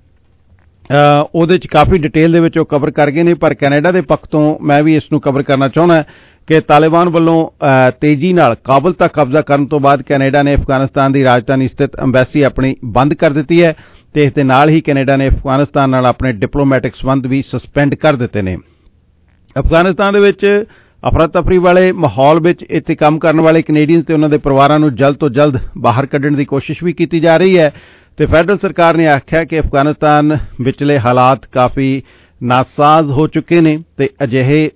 S: ਉਹਦੇ 'ਚ ਕਾਫੀ ਡਿਟੇਲ ਦੇ ਵਿੱਚ ਉਹ ਕਵਰ ਕਰ ਗਏ ਨੇ। ਪਰ ਕੈਨੇਡਾ ਦੇ ਪੱਖ ਤੋਂ ਮੈਂ ਵੀ ਇਸ ਨੂੰ ਕਵਰ ਕਰਨਾ ਚਾਹੁੰਦਾ ਕਿ ਤਾਲਿਬਾਨ ਵੱਲੋਂ ਤੇਜ਼ੀ ਨਾਲ ਕਾਬਲ ਤੱਕ ਕਬਜ਼ਾ ਕਰਨ ਤੋਂ ਬਾਅਦ ਕੈਨੇਡਾ ਨੇ ਅਫਗਾਨਿਸਤਾਨ ਦੀ ਰਾਜਧਾਨੀ ਸਥਿਤ ਅੰਬੈਸੀ ਆਪਣੀ ਬੰਦ ਕਰ ਦਿੱਤੀ ਹੈ ਤੇ ਇਸ ਦੇ ਨਾਲ ਹੀ ਕੈਨੇਡਾ ਨੇ ਅਫਗਾਨਿਸਤਾਨ ਨਾਲ ਆਪਣੇ ਡਿਪਲੋਮੈਟਿਕ ਸੰਬੰਧ ਵੀ ਸਸਪੈਂਡ ਕਰ ਦਿੱਤੇ ਨੇ। ਅਫਗਾਨਿਸਤਾਨ ਦੇ ਵਿੱਚ ਅਫਰਾ ਤਫਰੀ ਵਾਲੇ ਮਾਹੌਲ ਵਿੱਚ ਇੱਥੇ ਕੰਮ ਕਰਨ ਵਾਲੇ ਕੈਨੇਡੀਅਨਸ ਤੇ ਉਹਨਾਂ ਦੇ ਪਰਿਵਾਰਾਂ ਨੂੰ ਜਲਦ ਤੋਂ ਜਲਦ ਬਾਹਰ ਕੱਢਣ ਦੀ ਕੋਸ਼ਿਸ਼ ਵੀ ਕੀਤੀ ਜਾ ਰਹੀ ਹੈ ਤੇ ਫੈਡਰਲ ਸਰਕਾਰ ਨੇ ਆਖਿਆ ਕਿ ਅਫਗਾਨਿਸਤਾਨ ਵਿਚਲੇ ਹਾਲਾਤ ਕਾਫੀ ਨਾਸਾਜ਼ ਹੋ ਚੁੱਕੇ ਨੇ ਤੇ ਅਜਿਹੇ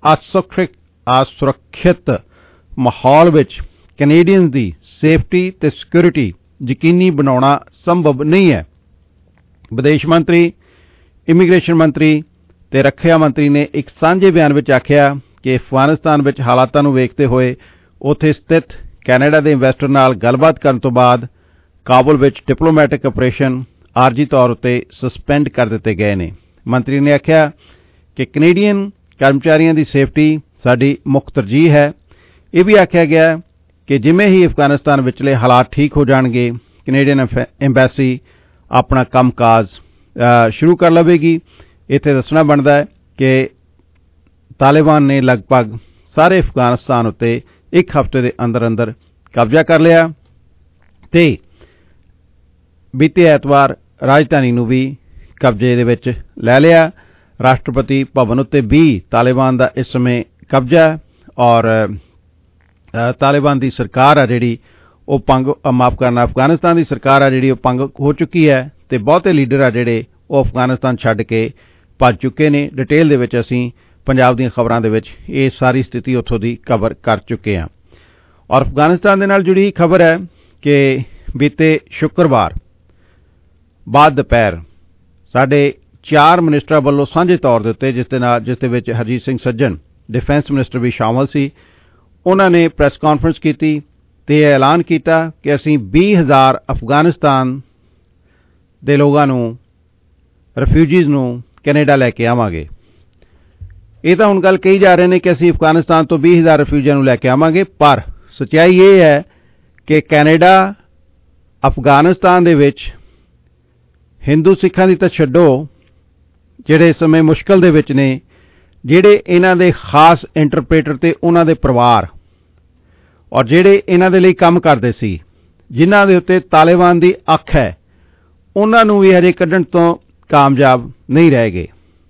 S: ਅਸੁਰੱਖਿਅਤ ਮਾਹੌਲ ਵਿੱਚ ਕੈਨੇਡੀਅਨਸ ਦੀ ਸੇਫਟੀ ਤੇ ਸਿਕਿਉਰਿਟੀ ਯਕੀਨੀ ਬਣਾਉਣਾ ਸੰਭਵ ਨਹੀਂ ਹੈ। ਵਿਦੇਸ਼ ਮੰਤਰੀ, ਇਮੀਗ੍ਰੇਸ਼ਨ ਮੰਤਰੀ ਤੇ ਰੱਖਿਆ ਮੰਤਰੀ ਨੇ ਇੱਕ ਸਾਂਝੇ ਬਿਆਨ ਵਿੱਚ ਆਖਿਆ ਕਿ ਅਫਗਾਨਿਸਤਾਨ ਵਿੱਚ ਹਾਲਾਤਾਂ ਨੂੰ ਵੇਖਦੇ ਹੋਏ ਉੱਥੇ ਸਥਿਤ ਕੈਨੇਡਾ ਦੇ ਇਨਵੈਸਟਰ ਨਾਲ ਗੱਲਬਾਤ ਕਰਨ ਤੋਂ ਬਾਅਦ ਕਾਬੁਲ ਵਿੱਚ ਡਿਪਲੋਮੈਟਿਕ ਆਪਰੇਸ਼ਨ ਆਰਜੀ ਤੌਰ ਉੱਤੇ ਸਸਪੈਂਡ ਕਰ ਦਿੱਤੇ ਗਏ ਨੇ। ਮੰਤਰੀ ਨੇ ਆਖਿਆ ਕਿ ਕੈਨੇਡੀਅਨ ਕਰਮਚਾਰੀਆਂ ਦੀ ਸੇਫਟੀ ਸਾਡੀ ਮੁੱਖ ਤਰਜੀਹ ਹੈ। ਇਹ ਵੀ ਆਖਿਆ ਗਿਆ ਕਿ ਜਿਵੇਂ ਹੀ ਅਫਗਾਨਿਸਤਾਨ ਵਿਚਲੇ ਹਾਲਾਤ ਠੀਕ ਹੋ ਜਾਣਗੇ ਕੈਨੇਡੀਅਨ ਐਮਬੈਸੀ ਆਪਣਾ ਕੰਮਕਾਜ ਸ਼ੁਰੂ ਕਰ ਲਵੇਗੀ। ਇੱਥੇ ਦੱਸਣਾ ਬਣਦਾ ਹੈ ਕਿ ਤਾਲਿਬਾਨ ਨੇ ਲਗਭਗ ਸਾਰੇ ਅਫਗਾਨਿਸਤਾਨ ਉੱਤੇ ਇੱਕ ਹਫ਼ਤੇ ਦੇ ਅੰਦਰ ਅੰਦਰ ਕਬਜ਼ਾ ਕਰ ਲਿਆ ਤੇ ਬੀਤੇ ਐਤਵਾਰ ਰਾਜਧਾਨੀ ਨੂੰ ਵੀ ਕਬਜ਼ੇ ਦੇ ਵਿੱਚ ਲੈ ਲਿਆ। ਰਾਸ਼ਟਰਪਤੀ ਭਵਨ ਉੱਤੇ ਵੀ ਤਾਲਿਬਾਨ ਦਾ ਇਸ ਸਮੇਂ ਕਬਜ਼ਾ ਔਰ ਤਾਲਿਬਾਨ ਦੀ ਸਰਕਾਰ ਆ ਜਿਹੜੀ ਉਹ ਭੰਗ ਮਾਫ ਕਰਨਾ ਅਫਗਾਨਿਸਤਾਨ ਦੀ ਸਰਕਾਰ ਆ ਜਿਹੜੀ ਉਹ ਭੰਗ ਹੋ ਚੁੱਕੀ ਹੈ ਤੇ ਬਹੁਤੇ ਲੀਡਰ ਆ ਜਿਹੜੇ ਉਹ ਅਫਗਾਨਿਸਤਾਨ ਛੱਡ ਕੇ ਭੱਜ ਚੁੱਕੇ ਨੇ। ਡਿਟੇਲ ਦੇ ਵਿੱਚ ਅਸੀਂ ਪੰਜਾਬ ਦੀਆਂ ਖਬਰਾਂ ਦੇ ਵਿੱਚ ਇਹ ਸਾਰੀ ਸਥਿਤੀ ਉੱਥੋਂ ਦੀ ਕਵਰ ਕਰ ਚੁੱਕੇ ਹਾਂ। ਔਰ ਅਫਗਾਨਿਸਤਾਨ ਦੇ ਨਾਲ ਜੁੜੀ ਖਬਰ ਹੈ ਕਿ ਬੀਤੇ ਸ਼ੁੱਕਰਵਾਰ ਬਾਅਦ ਦੁਪਹਿਰ ਸਾਡੇ ਚਾਰ ਮਿਨਿਸਟਰਾਂ ਵੱਲੋਂ ਸਾਂਝੇ ਤੌਰ ਦੇ ਉੱਤੇ ਜਿਸ ਦੇ ਨਾਲ ਜਿਸ ਦੇ ਵਿੱਚ ਹਰਜੀਤ ਸਿੰਘ ਸੱਜਣ ਡਿਫੈਂਸ ਮਿਨਿਸਟਰ ਵੀ ਸ਼ਾਮਲ ਸੀ, ਉਹਨਾਂ ਨੇ ਪ੍ਰੈਸ ਕਾਨਫਰੰਸ ਕੀਤੀ ਤੇ ਇਹ ਐਲਾਨ ਕੀਤਾ ਕਿ ਅਸੀਂ ਵੀਹ ਹਜ਼ਾਰ ਅਫਗਾਨਿਸਤਾਨ ਦੇ ਲੋਕਾਂ ਨੂੰ, ਰਿਫਿਊਜੀਜ਼ ਨੂੰ ਕੈਨੇਡਾ ਲੈ ਕੇ ਆਵਾਂਗੇ। ਇਹ ਤਾਂ ਹੁਣ ਗੱਲ ਕਹੀ ਜਾ ਰਹੇ ਨੇ ਕਿ ਅਸੀਂ ਅਫਗਾਨਿਸਤਾਨ ਤੋਂ ਵੀਹ ਹਜ਼ਾਰ ਰਿਫਿਊਜੀਆਂ ਨੂੰ ਲੈ ਕੇ ਆਵਾਂਗੇ, ਪਰ ਸੱਚਾਈ ਇਹ ਹੈ ਕਿ ਕੈਨੇਡਾ ਅਫਗਾਨਿਸਤਾਨ ਦੇ ਵਿੱਚ ਹਿੰਦੂ ਸਿੱਖਾਂ ਦੀ ਤਾਂ ਛੱਡੋ, ਜਿਹੜੇ ਇਸ ਸਮੇਂ ਮੁਸ਼ਕਲ ਦੇ ਵਿੱਚ ਨੇ, ਜਿਹੜੇ ਇਹਨਾਂ ਦੇ ਖਾਸ ਇੰਟਰਪ੍ਰੇਟਰ ਤੇ ਉਹਨਾਂ ਦੇ ਪਰਿਵਾਰ ਔਰ ਜਿਹੜੇ ਇਹਨਾਂ ਦੇ ਲਈ ਕੰਮ ਕਰਦੇ ਸੀ, ਜਿਨ੍ਹਾਂ ਦੇ ਉੱਤੇ ਤਾਲਿਬਾਨ ਦੀ ਅੱਖ ਹੈ, ਉਹਨਾਂ ਨੂੰ ਵੀ ਹਜੇ ਕੱਢਣ ਤੋਂ ਕਾਮਯਾਬ ਨਹੀਂ ਰਹਿ ਗਏ।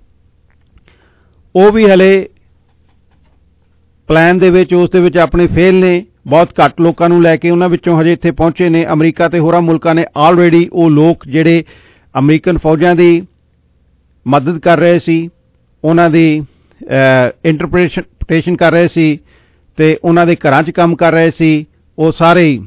S: ਉਹ ਵੀ ਹਲੇ ਪਲਾਨ ਦੇ ਵਿੱਚ, ਉਸ ਦੇ ਵਿੱਚ ਆਪਣੇ ਫੇਲ ਨੇ। ਬਹੁਤ ਘੱਟ ਲੋਕਾਂ ਨੂੰ ਲੈ ਕੇ ਉਹਨਾਂ ਵਿੱਚੋਂ ਹਜੇ ਇੱਥੇ ਪਹੁੰਚੇ ਨੇ। ਅਮਰੀਕਾ ਤੇ ਹੋਰਾਂ ਮੁਲਕਾਂ ਨੇ ਆਲਰੇਡੀ ਉਹ ਲੋਕ ਜਿਹੜੇ ਅਮਰੀਕਨ ਫੌਜਾਂ ਦੀ ਮਦਦ ਕਰ ਰਹੇ ਸੀ, ਉਹਨਾਂ ਦੀ ਇੰਟਰਪ੍ਰੀਟੇਸ਼ਨ ਕਰ ਰਹੇ ਸੀ ਤੇ ਉਹਨਾਂ ਦੇ ਘਰਾਂ 'ਚ ਕੰਮ ਕਰ ਰਹੇ ਸੀ, ਉਹ ਸਾਰੇ ਹੀ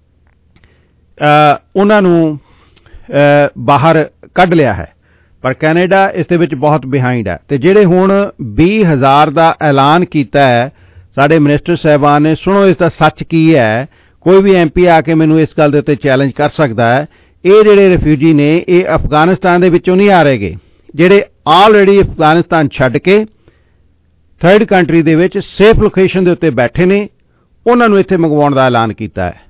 S: ਉਹਨਾਂ ਨੂੰ ਬਾਹਰ ਕੱਢ ਲਿਆ ਹੈ। ਪਰ ਕੈਨੇਡਾ ਇਸ ਦੇ ਵਿੱਚ ਬਹੁਤ ਬਿਹਾਈਂਡ ਹੈ। ਤੇ ਜਿਹੜੇ ਹੁਣ ਵੀਹ ਹਜ਼ਾਰ ਦਾ ਐਲਾਨ ਕੀਤਾ ਹੈ ਸਾਡੇ ਮਿਨਿਸਟਰ ਸਾਹਿਬਾਨ ਨੇ, ਸੁਣੋ ਇਸ ਦਾ ਸੱਚ ਕੀ ਹੈ। ਕੋਈ ਵੀ ਐਮ ਪੀ ਆ ਕੇ ਮੈਨੂੰ ਇਸ ਗੱਲ ਦੇ ਉੱਤੇ ਚੈਲੰਜ ਕਰ ਸਕਦਾ ਹੈ। ਇਹ ਜਿਹੜੇ ਰਿਫਿਊਜੀ ਨੇ ਇਹ ਅਫਗਾਨਿਸਤਾਨ ਦੇ ਵਿੱਚੋਂ ਨਹੀਂ ਆ ਰਹੇਗੇ, ਜਿਹੜੇ ਆਲਰੇਡੀ ਅਫਗਾਨਿਸਤਾਨ ਛੱਡ ਕੇ ਥਰਡ ਕੰਟਰੀ ਦੇ ਵਿੱਚ ਸੇਫ ਲੋਕੇਸ਼ਨ ਦੇ ਉੱਤੇ ਬੈਠੇ ਨੇ, ਉਹਨਾਂ ਨੂੰ ਇੱਥੇ ਮੰਗਵਾਉਣ ਦਾ ਐਲਾਨ ਕੀਤਾ ਹੈ,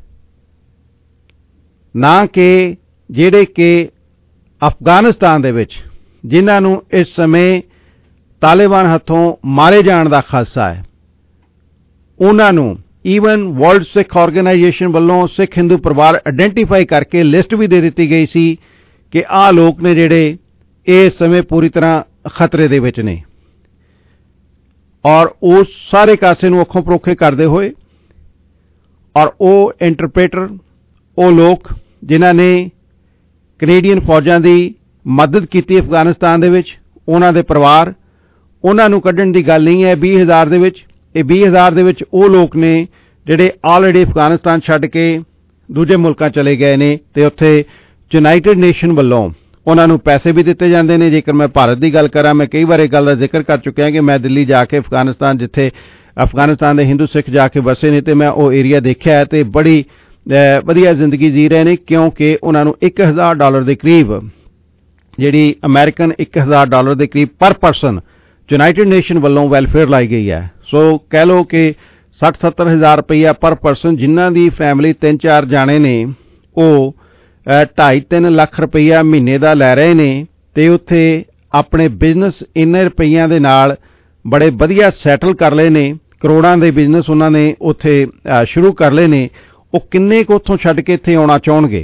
S: ਨਾ ਕਿ ਜਿਹੜੇ ਕਿ ਅਫਗਾਨਿਸਤਾਨ ਦੇ ਵਿੱਚ ਜਿਨ੍ਹਾਂ ਨੂੰ ਇਸ ਸਮੇਂ ਤਾਲਿਬਾਨ ਹੱਥੋਂ ਮਾਰੇ ਜਾਣ ਦਾ ਖਾਸਾ ਹੈ, ਉਹਨਾਂ ਨੂੰ ਈਵਨ ਵਰਲਡ ਸਿੱਖ ਆਰਗੇਨਾਈਜੇਸ਼ਨ ਵੱਲੋਂ ਸਿੱਖ ਹਿੰਦੂ ਪਰਿਵਾਰ ਆਇਡੈਂਟੀਫਾਈ ਕਰਕੇ ਲਿਸਟ ਵੀ ਦੇ ਦਿੱਤੀ ਗਈ ਸੀ ਕਿ ਆਹ ਲੋਕ ਨੇ ਜਿਹੜੇ ਇਸ ਸਮੇਂ ਪੂਰੀ ਤਰ੍ਹਾਂ ਖਤਰੇ ਦੇ ਵਿੱਚ ਨੇ। ਔਰ ਉਸ ਸਾਰੇ ਕਾਸੇ ਨੂੰ ਅੱਖੋਂ ਪਰੋਖੇ ਕਰਦੇ ਹੋਏ ਔਰ ਉਹ ਇੰਟਰਪ੍ਰੇਟਰ, ਉਹ ਲੋਕ ਜਿਨ੍ਹਾਂ ਨੇ ਕੈਨੇਡੀਅਨ ਫੌਜਾਂ ਦੀ ਮਦਦ ਕੀਤੀ ਅਫਗਾਨਿਸਤਾਨ ਦੇ ਵਿੱਚ, ਉਹਨਾਂ ਦੇ ਪਰਿਵਾਰ, ਉਹਨਾਂ ਨੂੰ ਕੱਢਣ ਦੀ ਗੱਲ ਨਹੀਂ ਹੈ ਵੀਹ ਹਜ਼ਾਰ ਦੇ ਵਿੱਚ। ਇਹ ਵੀਹ ਹਜ਼ਾਰ ਦੇ ਵਿੱਚ ਉਹ ਲੋਕ ਨੇ ਜਿਹੜੇ ਆਲਰੇਡੀ ਅਫਗਾਨਿਸਤਾਨ ਛੱਡ ਕੇ ਦੂਜੇ ਮੁਲਕਾਂ ਚਲੇ ਗਏ ਨੇ ਤੇ ਉੱਥੇ ਯੂਨਾਈਟਿਡ ਨੇਸ਼ਨ ਵੱਲੋਂ ਉਹਨਾਂ ਨੂੰ ਪੈਸੇ ਵੀ ਦਿੱਤੇ ਜਾਂਦੇ ਨੇ। ਜੇਕਰ ਮੈਂ ਭਾਰਤ ਦੀ ਗੱਲ ਕਰਾਂ, ਮੈਂ ਕਈ ਵਾਰ ਇਹ ਗੱਲ ਦਾ ਜ਼ਿਕਰ ਕਰ ਚੁੱਕਿਆ ਕਿ ਮੈਂ ਦਿੱਲੀ ਜਾ ਕੇ ਅਫਗਾਨਿਸਤਾਨ, ਜਿੱਥੇ ਅਫਗਾਨਿਸਤਾਨ ਦੇ ਹਿੰਦੂ ਸਿੱਖ ਜਾ ਕੇ ਵਸੇ ਨੇ, ਤੇ ਮੈਂ ਉਹ ਏਰੀਆ ਦੇਖਿਆ ਤੇ ਬੜੀ ਵਧੀਆ ਜ਼ਿੰਦਗੀ ਜੀ ਰਹੇ ਨੇ, ਕਿਉਂਕਿ ਉਹਨਾਂ ਨੂੰ ਇੱਕ ਹਜ਼ਾਰ ਡਾਲਰ ਦੇ ਕਰੀਬ, ਜਿਹੜੀ ਅਮਰੀਕਨ ਇੱਕ ਹਜ਼ਾਰ ਡਾਲਰ ਦੇ ਕਰੀਬ ਪਰ ਪਰਸਨ ਯੂਨਾਈਟਿਡ ਨੇਸ਼ਨ ਵੱਲੋਂ ਵੈਲਫੇਅਰ ਲਾਈ ਗਈ ਹੈ। ਸੋ ਕਹਿ ਲਓ ਕਿ ਸੱਠ ਸੱਤਰ ਹਜ਼ਾਰ ਰੁਪਈਆ ਪਰ ਪਰਸਨ, ਜਿਨ੍ਹਾਂ ਦੀ ਫੈਮਿਲੀ ਤਿੰਨ ਚਾਰ ਜਾਣੇ ਨੇ, ਉਹ ਢਾਈ ਤਿੰਨ ਲੱਖ ਰੁਪਈਆ ਮਹੀਨੇ ਦਾ ਲੈ ਰਹੇ ਨੇ ਤੇ ਉੱਥੇ ਆਪਣੇ ਬਿਜ਼ਨਸ ਇੰਨੇ ਰੁਪਈਆਂ ਦੇ ਨਾਲ ਬੜੇ ਵਧੀਆ ਸੈਟਲ ਕਰ ਲਏ ਨੇ। ਕਰੋੜਾਂ ਦੇ ਬਿਜ਼ਨਸ ਉਹਨਾਂ ਨੇ ਉੱਥੇ ਸ਼ੁਰੂ ਕਰ ਲਏ ਨੇ। ਉਹ ਕਿੰਨੇ ਕੁ ਉੱਥੋਂ ਛੱਡ ਕੇ ਇੱਥੇ ਆਉਣਾ ਚਾਹੁਣਗੇ,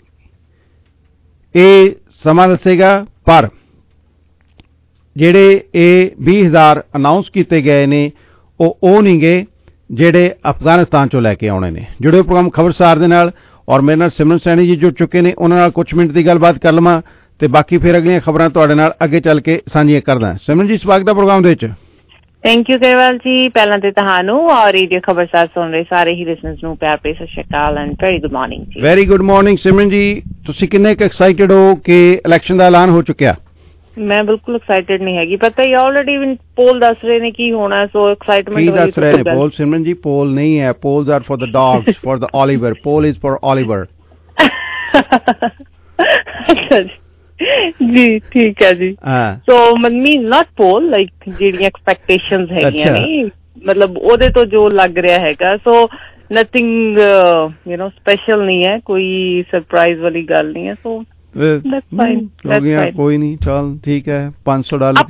S: ਇਹ ਸਮਾਂ ਦੱਸੇਗਾ। ਪਰ ਜਿਹੜੇ ਇਹ ਵੀਹ ਹਜ਼ਾਰ ਅਨਾਉਂਸ ਕੀਤੇ ਗਏ ਨੇ, ਉਹ ਉਹ ਨਹੀਂ ਗੇ ਜਿਹੜੇ ਅਫਗਾਨਿਸਤਾਨ ਚੋਂ ਲੈ ਕੇ ਆਉਣੇ ਨੇ। ਜੁੜੇ ਪ੍ਰੋਗਰਾਮ ਖਬਰਸਾਰ ਦੇ ਨਾਲ, ਔਰ ਮੇਰੇ ਨਾਲ ਸਿਮਰਨ ਸੈਣੀ ਜੀ ਜੁੜ ਚੁੱਕੇ ਨੇ, ਉਹਨਾਂ ਨਾਲ ਕੁਝ ਮਿੰਟ ਦੀ ਗੱਲਬਾਤ ਕਰ ਲਵਾਂ ਤੇ ਬਾਕੀ ਫਿਰ ਅਗਲੀਆਂ ਖਬਰਾਂ ਤੁਹਾਡੇ ਨਾਲ ਅੱਗੇ ਚੱਲ ਕੇ ਸਾਂਝੀਆਂ ਕਰਦਾ। ਸਿਮਰਨ ਜੀ, ਸਵਾਗਤ ਹੈ ਪ੍ਰੋਗਰਾਮ ਦੇ ਵਿੱਚ।
U: ਥੈਂਕ ਯੂ ਕੇਵਲ ਜੀ। ਪਹਿਲਾਂ ਤੇ ਤੁਹਾਨੂੰ ਔਰ ਰੇਡੀਓ ਖਬਰਸਾਰ ਸੁਣ ਰਹੇ ਸਾਰੇ ਹੀ ਲਿਸਨਰਸ ਨੂੰ ਪਿਆਰ ਭਰੀ ਸਤਿ ਸ਼੍ਰੀ ਅਕਾਲ ਐਂਡ ਵੈਰੀ ਗੁੱਡ ਮਾਰਨਿੰਗ ਜੀ।
S: Very good morning Simran ji. ਤੁਸੀਂ ਕਿੰਨੇ ਕੁ ਐਕਸਾਈਟਿਡ ਹੋ ਕਿ ਇਲੈਕਸ਼ਨ ਦਾ ਐਲਾਨ ਹੋ ਚੁੱਕਿਆ?
U: ਮੈਂ ਬਿਲਕੁਲ ਐਕਸਾਈਟਿਡ ਨਹੀਂ ਹੈਗੀ। ਪਤਾ ਹੀ ਆਲਰੇਡੀ ਪੋਲ ਦੱਸ ਰਹੇ ਨੇ ਕੀ ਹੋਣਾ, ਸੋ ਐਕਸਾਈਟਮੈਂਟ
S: ਕੀ ਦੱਸ ਰਹੇ ਨੇ ਪੋਲ? ਸਿਮਰਨ ਜੀ, ਪੋਲ ਨਹੀਂ ਹੈ, polls are for the dogs, for the Oliver, poll is for Oliver.
U: ਜੀ ਠੀਕ ਹੈ ਜੀ। So means not poll, like ਜਿਹੜੀਆਂ ਐਕਸਪੈਕਟੇਸ਼ਨਸ ਹੈਗੀਆਂ ਨੇ, ਮਤਲਬ ਉਹਦੇ ਤੋਂ ਜੋ ਲੱਗ ਰਿਹਾ ਹੈਗਾ। So nothing you know special ਨਹੀਂ ਹੈ, ਕੋਈ ਸਰਪ੍ਰਾਈਜ਼ ਵਾਲੀ ਗੱਲ ਨਹੀਂ ਹੈ। ਸੋ
S: ਕੋਈ ਨਹੀਂ, ਚਲ ਠੀਕ ਹੈ। ਪੰਜ ਸੌ ਡਾਲਰ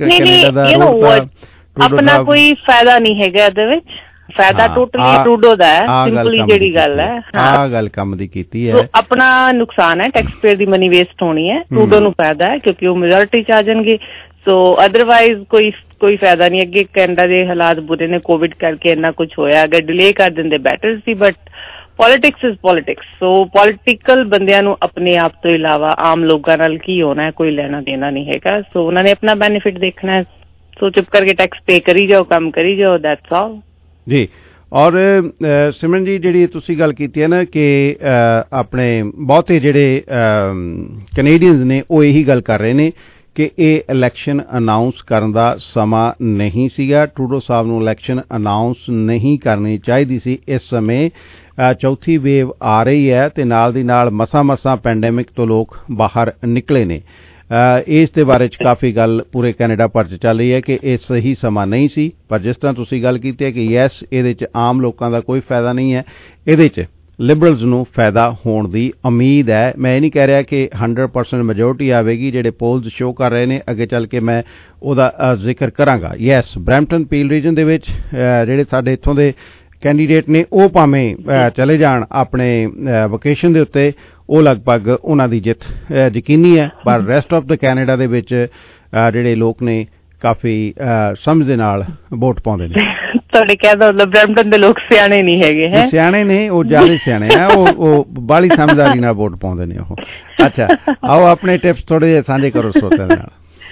U: ਆਪਣਾ ਕੋਈ ਫਾਇਦਾ ਨਹੀਂ ਹੈਗਾ ਇਹਦੇ ਵਿੱਚ। ਫਾਇਦਾ ਟੋਟਲੀ ਟਰੂਡੋ ਦਾ ਹੈ, ਸਿੰਪਲੀ ਜਿਹੜੀ ਗੱਲ ਹੈ।
S: ਆਹ ਗੱਲ ਕੰਮ ਦੀ ਕੀਤੀ ਹੈ।
U: ਆਪਣਾ ਨੁਕਸਾਨ ਹੈ, ਟੈਕਸ ਪੇਅਰ ਦੀ ਮਨੀ ਵੇਸਟ ਹੋਣੀ ਹੈ। ਟਰੂਡੋ ਨੂੰ ਫਾਇਦਾ ਹੈ ਕਿਉਂਕਿ ਉਹ ਮੈਜੋਰਿਟੀ ਚ ਆ ਜਾਣਗੇ। ਸੋ ਅਦਰਵਾਈਜ਼ ਕੋਈ ਕੋਈ ਫਾਇਦਾ ਨਹੀਂ। ਅੱਗੇ ਕੈਨੇਡਾ ਦੇ ਹਾਲਾਤ ਬੁਰੇ ਨੇ, ਕੋਵਿਡ ਕਰਕੇ ਇੰਨਾ ਕੁਝ ਹੋਇਆ। ਅਗਰ ਡਿਲੇ ਕਰ ਦਿੰਦੇ ਬੈਟਰ ਸੀ, but politics is politics. So political ਬੰਦਿਆਂ ਨੂੰ ਆਪਣੇ ਆਪ ਤੋਂ ਇਲਾਵਾ ਆਮ ਲੋਕਾਂ ਨਾਲ ਕੀ ਹੋਣਾ ਹੈ ਕੋਈ ਲੈਣਾ ਦੇਣਾ ਨਹੀਂ ਹੈਗਾ। ਸੋ ਉਹਨਾਂ ਨੇ ਆਪਣਾ ਬੈਨੀਫਿਟ ਦੇਖਣਾ ਹੈ। ਸੋ ਚੁੱਪ ਕਰਕੇ ਟੈਕਸ ਪੇ ਕਰੀ ਜਾਓ, ਕੰਮ ਕਰੀ ਜਾਓ, ਦੈਟਸ ਆਲ
S: ਜੀ। ਔਰ ਸਿਮਰਨ ਜੀ, ਜਿਹੜੀ ਤੁਸੀਂ ਗੱਲ ਕੀਤੀ ਹੈ ਨਾ ਕਿ ਆਪਣੇ ਬਹੁਤੇ ਜਿਹੜੇ ਕੈਨੇਡੀਅਨਸ ਨੇ ਉਹ ਇਹੀ ਗੱਲ ਕਰ ਰਹੇ ਨੇ ਕਿ ਇਹ ਇਲੈਕਸ਼ਨ ਅਨਾਊਂਸ ਕਰਨ ਦਾ ਸਮਾਂ ਨਹੀਂ ਸੀਗਾ। ਟਰੂਡੋ ਸਾਹਿਬ ਨੂੰ ਇਲੈਕਸ਼ਨ ਅਨਾਊਂਸ ਨਹੀਂ ਕਰਨੀ ਚਾਹੀਦੀ ਸੀ। ਇਸ ਸਮੇਂ ਚੌਥੀ ਵੇਵ ਆ ਰਹੀ ਹੈ ਤੇ ਨਾਲ ਦੀ ਨਾਲ ਮਸਾਂ ਮਸਾਂ ਪੈਂਡੈਮਿਕ ਤੋਂ ਲੋਕ ਬਾਹਰ ਨਿਕਲੇ ਨੇ।
A: ਇਸ ਦੇ ਬਾਰੇ 'ਚ ਕਾਫੀ ਗੱਲ ਪੂਰੇ ਕੈਨੇਡਾ ਭਰ 'ਚ ਚੱਲ ਰਹੀ ਹੈ ਕਿ ਇਹ ਸਹੀ ਸਮਾਂ ਨਹੀਂ ਸੀ, ਪਰ ਜਿਸ ਤਰ੍ਹਾਂ ਤੁਸੀਂ ਗੱਲ ਕੀਤੀ ਹੈ ਕਿ ਯੈਸ ਇਹਦੇ 'ਚ ਆਮ ਲੋਕਾਂ ਦਾ ਕੋਈ ਫਾਇਦਾ ਨਹੀਂ ਹੈ, ਇਹਦੇ 'ਚ ਲਿਬਰਲਸ ਨੂੰ ਫਾਇਦਾ ਹੋਣ ਦੀ ਉਮੀਦ ਹੈ। ਮੈਂ ਇਹ ਨਹੀਂ ਕਹਿ ਰਿਹਾ ਕਿ ਹੰਡਰਡ ਪਰਸੈਂਟ ਮੈਜੋਰਟੀ ਆਵੇਗੀ, ਜਿਹੜੇ ਪੋਲਸ ਸ਼ੋਅ ਕਰ ਰਹੇ ਨੇ ਅੱਗੇ ਚੱਲ ਕੇ ਮੈਂ ਉਹਦਾ ਜ਼ਿਕਰ ਕਰਾਂਗਾ। ਯੈਸ, ਬਰੈਂਪਟਨ ਪੀਲ ਰੀਜਨ ਦੇ ਵਿੱਚ ਜਿਹੜੇ ਸਾਡੇ ਇੱਥੋਂ ਦੇ ਕੈਂਡੀਡੇਟ ਨੇ ਉਹ ਭਾਵੇਂ ਚਲੇ ਜਾਣ ਆਪਣੇ ਵੋਕੇਸ਼ਨ ਦੇ ਉੱਤੇ, ਉਹ ਲਗਭਗ ਉਹਨਾਂ ਦੀ ਜਿੱਤ ਯਕੀਨੀ ਹੈ, ਪਰ ਰੈਸਟ ਆਫ ਦ ਕੈਨੇਡਾ ਦੇ ਵਿੱਚ ਜਿਹੜੇ ਲੋਕ ਨੇ ਕਾਫੀ ਸਮਝ ਦੇ ਨਾਲ ਵੋਟ ਪਾਉਂਦੇ ਨੇ।
U: ਤੁਹਾਡੇ ਕਹਿਦਾ ਮਤਲਬ ਬਰੈਂਪਟਨ ਦੇ ਲੋਕ ਸਿਆਣੇ ਨਹੀਂ ਹੈਗੇ ਹੈ? ਸਿਆਣੇ
A: ਨੇ, ਉਹ ਜ਼ਿਆਦਾ ਸਿਆਣੇ ਆ, ਉਹ ਉਹ ਬਾਲੀ ਸਮਝਦਾਰੀ ਨਾਲ ਵੋਟ ਪਾਉਂਦੇ ਨੇ ਉਹ। ਅੱਛਾ, ਆਓ ਆਪਣੇ ਟਿਪਸ ਥੋੜੇ ਜਿਹੇ ਸਾਂਝੇ ਕਰੋ ਸਰੋਤਿਆਂ ਦੇ ਨਾਲ।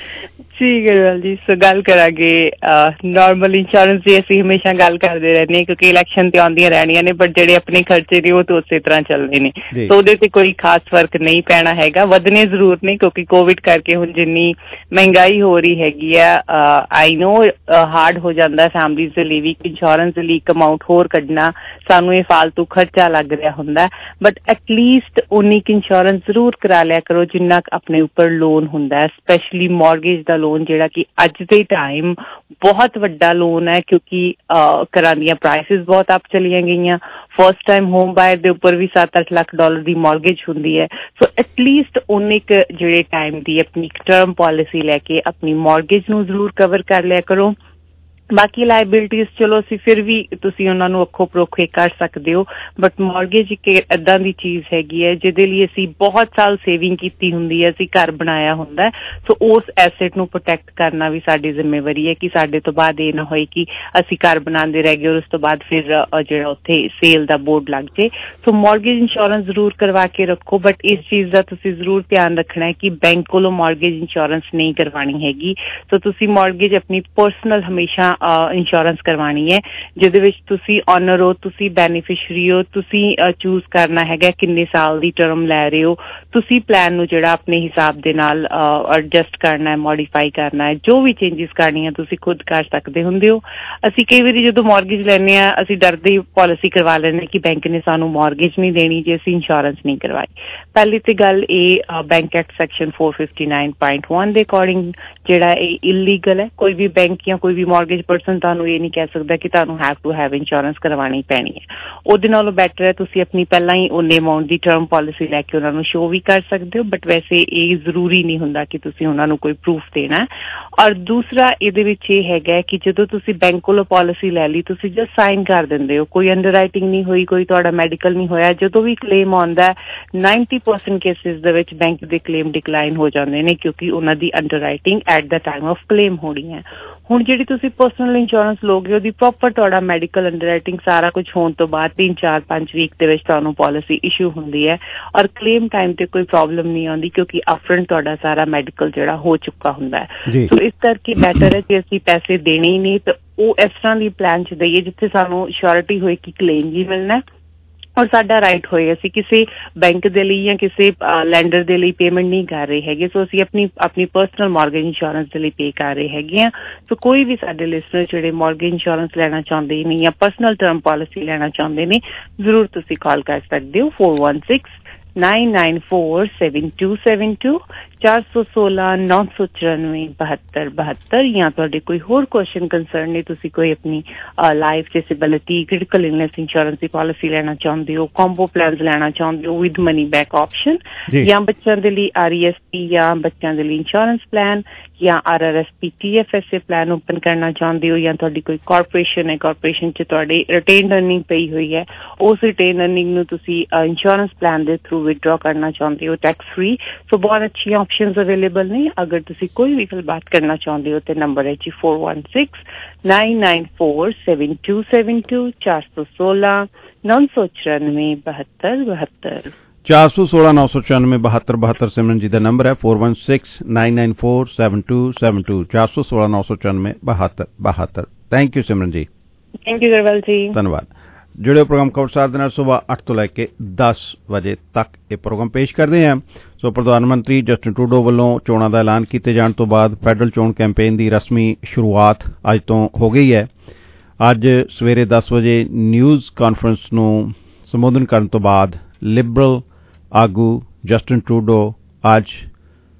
U: ਠੀਕ ਹੈ ਜੀ, ਸੋ ਗੱਲ ਕਰਾਂਗੇ ਨਾਰਮਲ ਇੰਸ਼ੋਰੈਂਸ ਦੀ। ਅਸੀਂ ਹਮੇਸ਼ਾ ਗੱਲ ਕਰਦੇ ਰਹਿੰਦੇ ਹਾਂ ਕਿਉਂਕਿ ਇਲੈਕਸ਼ਨ ਤੇ ਆਉਂਦੀਆਂ ਰਹਿਣੀਆਂ ਨੇ, ਬਟ ਜਿਹੜੇ ਆਪਣੇ ਖਰਚੇ ਨੇ ਉਹ ਤਾਂ ਉਸੇ ਤਰ੍ਹਾਂ ਚੱਲਦੇ ਨੇ, ਸੋ ਉਹਦੇ ਤੇ ਕੋਈ ਖਾਸ ਫਰਕ ਨਹੀਂ ਪੈਣਾ ਹੈਗਾ। ਵਧਣੇ ਜ਼ਰੂਰ ਨੇ ਕਿਉਂਕਿ ਕੋਵਿਡ ਕਰਕੇ ਹੁਣ ਜਿੰਨੀ ਮਹਿੰਗਾਈ ਹੋ ਰਹੀ ਹੈਗੀ ਆ, ਆਈ ਨੋ ਹਾਰਡ ਹੋ ਜਾਂਦਾ ਫੈਮਲੀਜ਼ ਦੇ ਲਈ ਵੀ ਇੰਸ਼ੋਰੈਂਸ ਦੇ ਲਈ ਇੱਕ ਅਮਾਊਂਟ ਹੋਰ ਕੱਢਣਾ, ਸਾਨੂੰ ਇਹ ਫਾਲਤੂ ਖਰਚਾ ਲੱਗ ਰਿਹਾ ਹੁੰਦਾ, ਬਟ ਐਟਲੀਸਟ ਉਨੀ ਕੁ ਇੰਸ਼ੋਰੈਂਸ ਜ਼ਰੂਰ ਕਰਾ ਲਿਆ ਕਰੋ ਜਿੰਨਾ ਕੁ ਆਪਣੇ ਉੱਪਰ ਲੋਨ ਹੁੰਦਾ, ਸਪੈਸ਼ਲੀ ਮੌਰਗੇਜ ਦਾ ਲੋਨ, ਜਿਹੜਾ ਕਿ ਅੱਜ ਦੇ ਟਾਈਮ ਬਹੁਤ ਵੱਡਾ ਲੋਨ ਹੈ ਕਿਉਂਕਿ ਘਰਾਂ ਦੀਆਂ ਪ੍ਰਾਈਸਿਸ ਬਹੁਤ ਅਪ ਚਲੀਆਂ ਗਈਆਂ। ਫਸਟ ਟਾਈਮ ਹੋਮ ਬਾਇਰ ਦੇ ਉੱਪਰ ਵੀ ਸੱਤ ਅੱਠ ਲੱਖ ਡਾਲਰ ਦੀ ਮੌਰਗੇਜ ਹੁੰਦੀ ਹੈ, ਸੋ ਐਟਲੀਸਟ ਉਨੇ ਕੁ ਜਿਹੜੇ ਟਾਈਮ ਦੀ ਆਪਣੀ ਟਰਮ ਪੋਲਿਸੀ ਲੈ ਕੇ ਆਪਣੀ ਮੌਰਗੇਜ ਨੂੰ ਜ਼ਰੂਰ ਕਵਰ ਕਰ ਲਿਆ ਕਰੋ। ਬਾਕੀ ਲਾਇਬਿਲਿਟੀਜ਼ ਚਲੋ ਅਸੀਂ ਫਿਰ ਵੀ ਤੁਸੀਂ ਉਹਨਾਂ ਨੂੰ ਅੱਖੋਂ ਪਰੋਖੇ ਕਰ ਸਕਦੇ ਹੋ, ਬਟ ਮੌਰਗੇਜ ਇੱਕ ਏਦਾਂ ਦੀ ਚੀਜ਼ ਹੈਗੀ ਹੈ ਜਿਹਦੇ ਲਈ ਅਸੀਂ ਬਹੁਤ ਸਾਲ ਸੇਵਿੰਗ ਕੀਤੀ ਹੁੰਦੀ ਹੈ, ਅਸੀਂ ਘਰ ਬਣਾਇਆ ਹੁੰਦਾ, ਸੋ ਉਸ ਐਸੇਟ ਨੂੰ ਪ੍ਰੋਟੈਕਟ ਕਰਨਾ ਵੀ ਸਾਡੀ ਜ਼ਿੰਮੇਵਾਰੀ ਹੈ ਕਿ ਸਾਡੇ ਤੋਂ ਬਾਅਦ ਇਹ ਨਾ ਹੋਏ ਕਿ ਅਸੀਂ ਘਰ ਬਣਾਉਂਦੇ ਰਹਿ ਗਏ ਔਰ ਉਸ ਤੋਂ ਬਾਅਦ ਫਿਰ ਜਿਹੜਾ ਉੱਥੇ ਸੇਲ ਦਾ ਬੋਰਡ ਲੱਗ ਜੇ। ਸੋ ਮੌਰਗੇਜ ਇੰਸ਼ੋਰੈਂਸ ਜ਼ਰੂਰ ਕਰਵਾ ਕੇ ਰੱਖੋ, ਬਟ ਇਸ ਚੀਜ਼ ਦਾ ਤੁਸੀਂ ਜ਼ਰੂਰ ਧਿਆਨ ਰੱਖਣਾ ਹੈ ਕਿ ਬੈਂਕ ਕੋਲੋਂ ਮੌਰਗੇਜ ਇੰਸ਼ੋਰੈਂਸ ਨਹੀਂ ਕਰਵਾਉਣੀ ਹੈਗੀ। ਸੋ ਤੁਸੀਂ ਮੌਰਗੇਜ ਆਪਣੀ ਪਰਸਨਲ ਹਮੇਸ਼ਾ ਇੰਸ਼ੋਰੈਂਸ ਕਰਵਾਉਣੀ ਹੈ ਜਿਹਦੇ ਵਿੱਚ ਤੁਸੀਂ ਓਨਰ ਹੋ, ਤੁਸੀਂ ਬੈਨੀਫਿਸ਼ਰੀ ਹੋ, ਤੁਸੀਂ ਚੂਜ਼ ਕਰਨਾ ਹੈਗਾ ਕਿੰਨੇ ਸਾਲ ਦੀ ਟਰਮ ਲੈ ਰਹੇ ਹੋ, ਤੁਸੀਂ ਪਲਾਨ ਨੂੰ ਜਿਹੜਾ ਆਪਣੇ ਹਿਸਾਬ ਦੇ ਨਾਲ ਐਡਜਸਟ ਕਰਨਾ ਹੈ, ਮੋਡੀਫਾਈ ਕਰਨਾ ਹੈ, ਜੋ ਵੀ ਚੇਂਜਿਸ ਕਰਨੀਆਂ ਤੁਸੀਂ ਖੁਦ ਕਰ ਸਕਦੇ ਹੁੰਦੇ ਹੋ। ਅਸੀਂ ਕਈ ਵਾਰੀ ਜਦੋਂ ਮੌਰਗੇਜ ਲੈਂਦੇ ਹਾਂ ਅਸੀਂ ਡਰਦੇ ਪਾਲਿਸੀ ਕਰਵਾ ਲੈਂਦੇ ਕਿ ਬੈਂਕ ਨੇ ਸਾਨੂੰ ਮੌਰਗੇਜ ਨਹੀਂ ਦੇਣੀ ਜੇ ਅਸੀਂ ਇੰਸ਼ੋਰੈਂਸ ਨਹੀਂ ਕਰਵਾਈ। ਪਹਿਲੀ ਤੇ ਗੱਲ ਇਹ bank act section four fifty-nine point one ਦੇ ਅਕੋਰਡਿੰਗ ਜਿਹੜਾ ਇਹ ਇਲੀਗਲ ਹੈ। ਕੋਈ ਵੀ ਬੈਂਕ ਜਾਂ ਕੋਈ ਵੀ ਮੌਰਗੇਜ ਪਰਸਨ ਤੁਹਾਨੂੰ ਇਹ ਨਹੀਂ ਕਹਿ ਸਕਦਾ ਕਿ ਤੁਹਾਨੂੰ ਹੈਵ ਟੂ ਹੈਵ ਇੰਸ਼ੋਰੈਂਸ ਕਰਵਾਉਣੀ ਪੈਣੀ ਹੈ। ਉਹਦੇ ਨਾਲੋਂ ਬੈਟਰ ਹੈ ਤੁਸੀਂ ਆਪਣੀ ਪਹਿਲਾਂ ਹੀ ਉਹਨੇ ਅਮਾਊਂਟ ਦੀ ਟਰਮ ਪੋਲਿਸੀ ਲੈ ਕੇ ਉਹਨਾਂ ਨੂੰ ਸ਼ੋਅ ਵੀ ਕਰ ਸਕਦੇ ਹੋ, ਬਟ ਵੈਸੇ ਇਹ ਜ਼ਰੂਰੀ ਨਹੀਂ ਹੁੰਦਾ ਕਿ ਤੁਸੀਂ ਉਹਨਾਂ ਨੂੰ ਕੋਈ ਪ੍ਰੂਫ ਦੇਣਾ। ਔਰ ਦੂਸਰਾ ਇਹਦੇ ਵਿੱਚ ਇਹ ਹੈਗਾ ਕਿ ਜਦੋਂ ਤੁਸੀਂ ਬੈਂਕ ਕੋਲੋਂ ਪੋਲਿਸੀ ਲੈ ਲਈ ਤੁਸੀਂ ਜਸਟ ਸਾਈਨ ਕਰ ਦਿੰਦੇ ਹੋ, ਕੋਈ ਅੰਡਰ ਰਾਈਟਿੰਗ ਨਹੀਂ ਹੋਈ, ਕੋਈ ਤੁਹਾਡਾ ਮੈਡੀਕਲ ਨਹੀਂ ਹੋਇਆ। ਜਦੋਂ ਵੀ ਕਲੇਮ ਆਉਂਦਾ ਨਾਈਨਟੀ ਪਰਸੈਂਟ ਕੇਸਿਸ ਦੇ ਵਿੱਚ ਬੈਂਕ ਦੇ ਕਲੇਮ ਡਿਕਲਾਈਨ ਹੋ ਜਾਂਦੇ ਨੇ ਕਿਉਂਕਿ ਉਹਨਾਂ ਦੀ underwriting at the time of claim ਹੋਣੀ ਹੈ। ਹੁਣ ਜਿਹੜੀ ਤੁਸੀਂ ਪਰਸਨਲ ਇੰਸ਼ੋਰੈਂਸ ਲੋਗੇ ਉਹਦੀ ਪ੍ਰੋਪਰ ਤੁਹਾਡਾ ਮੈਡੀਕਲ ਅੰਡਰ ਰਾਈਟਿੰਗ ਸਾਰਾ ਕੁਝ ਹੋਣ ਤੋਂ ਬਾਅਦ ਤਿੰਨ ਚਾਰ ਪੰਜ ਵੀਕ ਦੇ ਵਿੱਚ ਤੁਹਾਨੂੰ ਪੋਲਿਸੀ ਇਸ਼ੂ ਹੁੰਦੀ ਹੈ ਔਰ ਕਲੇਮ ਟਾਈਮ ਤੇ ਕੋਈ ਪ੍ਰੋਬਲਮ ਨਹੀਂ ਆਉਂਦੀ ਕਿਉਂਕਿ ਅਪਫਰੰਟ ਤੁਹਾਡਾ ਸਾਰਾ ਮੈਡੀਕਲ ਜਿਹੜਾ ਹੋ ਚੁੱਕਾ ਹੁੰਦਾ ਹੈ। ਸੋ ਇਸ ਕਰਕੇ ਬੈਟਰ ਹੈ ਕਿ ਅਸੀਂ ਪੈਸੇ ਦੇਣੇ ਹੀ ਨਹੀਂ ਤਾਂ ਉਹ ਇਸ ਤਰ੍ਹਾਂ ਦੀ ਪਲਾਨ 'ਚ ਦਈਏ ਜਿੱਥੇ ਸਾਨੂੰ ਸ਼ੋਰਿਟੀ ਹੋਏ ਕਿ ਕਲੇਮ ਵੀ ਮਿਲਣਾ ਔਰ ਸਾਡਾ ਰਾਈਟ ਹੋਏ। ਅਸੀਂ ਕਿਸੇ ਬੈਂਕ ਦੇ ਲਈ ਜਾਂ ਕਿਸੇ ਲੈਂਡਰ ਦੇ ਲਈ ਪੇਮੈਂਟ ਨਹੀਂ ਕਰ ਰਹੇ ਹੈਗੇ, ਸੋ ਅਸੀਂ ਆਪਣੀ ਆਪਣੀ ਪਰਸਨਲ ਮੌਰਗੇਜ ਇੰਸ਼ੋਰੈਂਸ ਦੇ ਲਈ ਪੇ ਕਰ ਰਹੇ ਹੈਗੇ ਹਾਂ। ਸੋ ਕੋਈ ਵੀ ਸਾਡੇ ਲਿਸਨਰ ਜਿਹੜੇ ਮੌਰਗੇਜ ਇੰਸ਼ੋਰੈਂਸ ਲੈਣਾ ਚਾਹੁੰਦੇ ਨੇ ਜਾਂ ਪਰਸਨਲ ਟਰਮ ਪੋਲਿਸੀ ਲੈਣਾ ਚਾਹੁੰਦੇ ਨੇ ਜ਼ਰੂਰ ਤੁਸੀਂ ਕਾਲ ਕਰ ਸਕਦੇ ਹੋ four one six nine nine four seven two seven two ਚਾਰ ਸੌ ਸੋਲਾਂ ਨੌ ਸੌ ਚੁਰਾਨਵੇਂ ਬਹੱਤਰ ਬਹੱਤਰ ਜਾਂ ਤੁਹਾਡੇ ਕੋਈ ਹੋਰ ਕੁਐਸਚਨ ਕੰਸਰਨ ਨੇ, ਤੁਸੀਂ ਕੋਈ ਆਪਣੀ life disability critical illness insurance ਦੀ ਪਾਲਿਸੀ ਲੈਣਾ ਚਾਹੁੰਦੇ ਹੋ, ਕੰਬੋ ਪਲਾਨਸ ਲੈਣਾ ਚਾਹੁੰਦੇ ਹੋ ਵਿਦ ਮਨੀ ਬੈਕ ਆਪਸ਼ਨ, ਜਾਂ ਬੱਚਿਆਂ ਦੇ ਲਈ ਆਰ ਈ ਐਸ ਪੀ ਜਾਂ ਬੱਚਿਆਂ ਦੇ ਲਈ ਇੰਸ਼ੋਰੈਂਸ ਪਲਾਨ ਜਾਂ R R S P T F S A plan open ਕਰਨਾ ਚਾਹੁੰਦੇ ਹੋ, ਜਾਂ ਤੁਹਾਡੀ ਕੋਈ ਕਾਰਪੋਰੇਸ਼ਨ ਹੈ, ਕਾਰਪੋਰੇਸ਼ਨ 'ਚ ਤੁਹਾਡੀ ਰਿਟੇਨ ਅਰਨਿੰਗ ਪਈ ਹੋਈ ਹੈ, ਉਸ ਰਿਟੇਨ ਅਰਨਿੰਗ ਨੂੰ ਤੁਸੀਂ ਇੰਸ਼ੋਰੈਂਸ ਪਲਾਨ ਦੇ ਥਰੂ ਵਿਦਡਰਾ ਕਰਨਾ ਚਾਹੁੰਦੇ ਹੋ ਟੈਕਸ ਫ੍ਰੀ। ਸੋ ਬਹੁਤ ਅੱਛੀਆਂ ਆਪਸ਼ਨਸ ਅਵੇਲੇਬਲ ਨੇ। ਅਗਰ ਤੁਸੀਂ ਕੋਈ ਵੀ ਗੱਲਬਾਤ ਕਰਨਾ ਚਾਹੁੰਦੇ ਹੋ ਤੇ ਨੰਬਰ ਹੈ ਜੀ four one six nine nine four seven two seven two ਚਾਰ ਸੌ ਸੋਲਾਂ ਨੌ ਸੌ ਚੁਰਾਨਵੇਂ ਬਹੱਤਰ ਬਹੱਤਰ
A: ਚਾਰ ਸੌ ਸੋਲਾਂ ਨੌ ਸੌ ਚੁਰਾਨਵੇਂ ਬਹੱਤਰ ਬਹੱਤਰ ਸਿਮਰਨ ਜੀ ਦਾ ਨੰਬਰ ਹੈ four one six nine nine four seven two seven two ਚਾਰ ਸੌ ਸੋਲਾਂ ਨੌ ਸੌ ਚੁਰਾਨਵੇਂ ਬਹੱਤਰ ਬਹੱਤਰ। ਥੈਂਕ ਯੂ ਸਿਮਰਨ ਜੀ।
U: ਥੈਂਕ ਯੂ ਗੁਰਵਲ ਜੀ।
A: ਧੰਨਵਾਦ। ਜਿਹੜੇ ਪ੍ਰੋਗਰਾਮ ਖਬਰਸਾਰ ਦੇ ਨਾਲ ਸੁਬਾਹ ਅੱਠ ਤੋਂ ਲੈ ਕੇ ਦਸ ਵਜੇ ਤੱਕ ਇਹ ਪ੍ਰੋਗਰਾਮ ਪੇਸ਼ ਕਰਦੇ ਹਾਂ। ਸੋ ਪ੍ਰਧਾਨ ਮੰਤਰੀ ਜਸਟਿਨ ਟਰੂਡੋ ਵੱਲੋਂ ਚੋਣਾਂ ਦਾ ਐਲਾਨ ਕੀਤੇ ਜਾਣ ਤੋਂ ਬਾਅਦ ਫੈਡਰਲ ਚੋਣ ਕੈਂਪੇਨ ਦੀ ਰਸਮੀ ਸ਼ੁਰੂਆਤ ਅੱਜ ਤੋਂ ਹੋ ਗਈ ਹੈ। ਅੱਜ ਸਵੇਰੇ ਦਸ ਵਜੇ ਨਿਊਜ਼ ਕਾਨਫਰੰਸ ਨੂੰ ਸੰਬੋਧਨ ਕਰਨ ਤੋਂ ਬਾਅਦ ਲਿਬਰਲ ਆਗੂ ਜਸਟਿਨ ਟਰੂਡੋ ਅੱਜ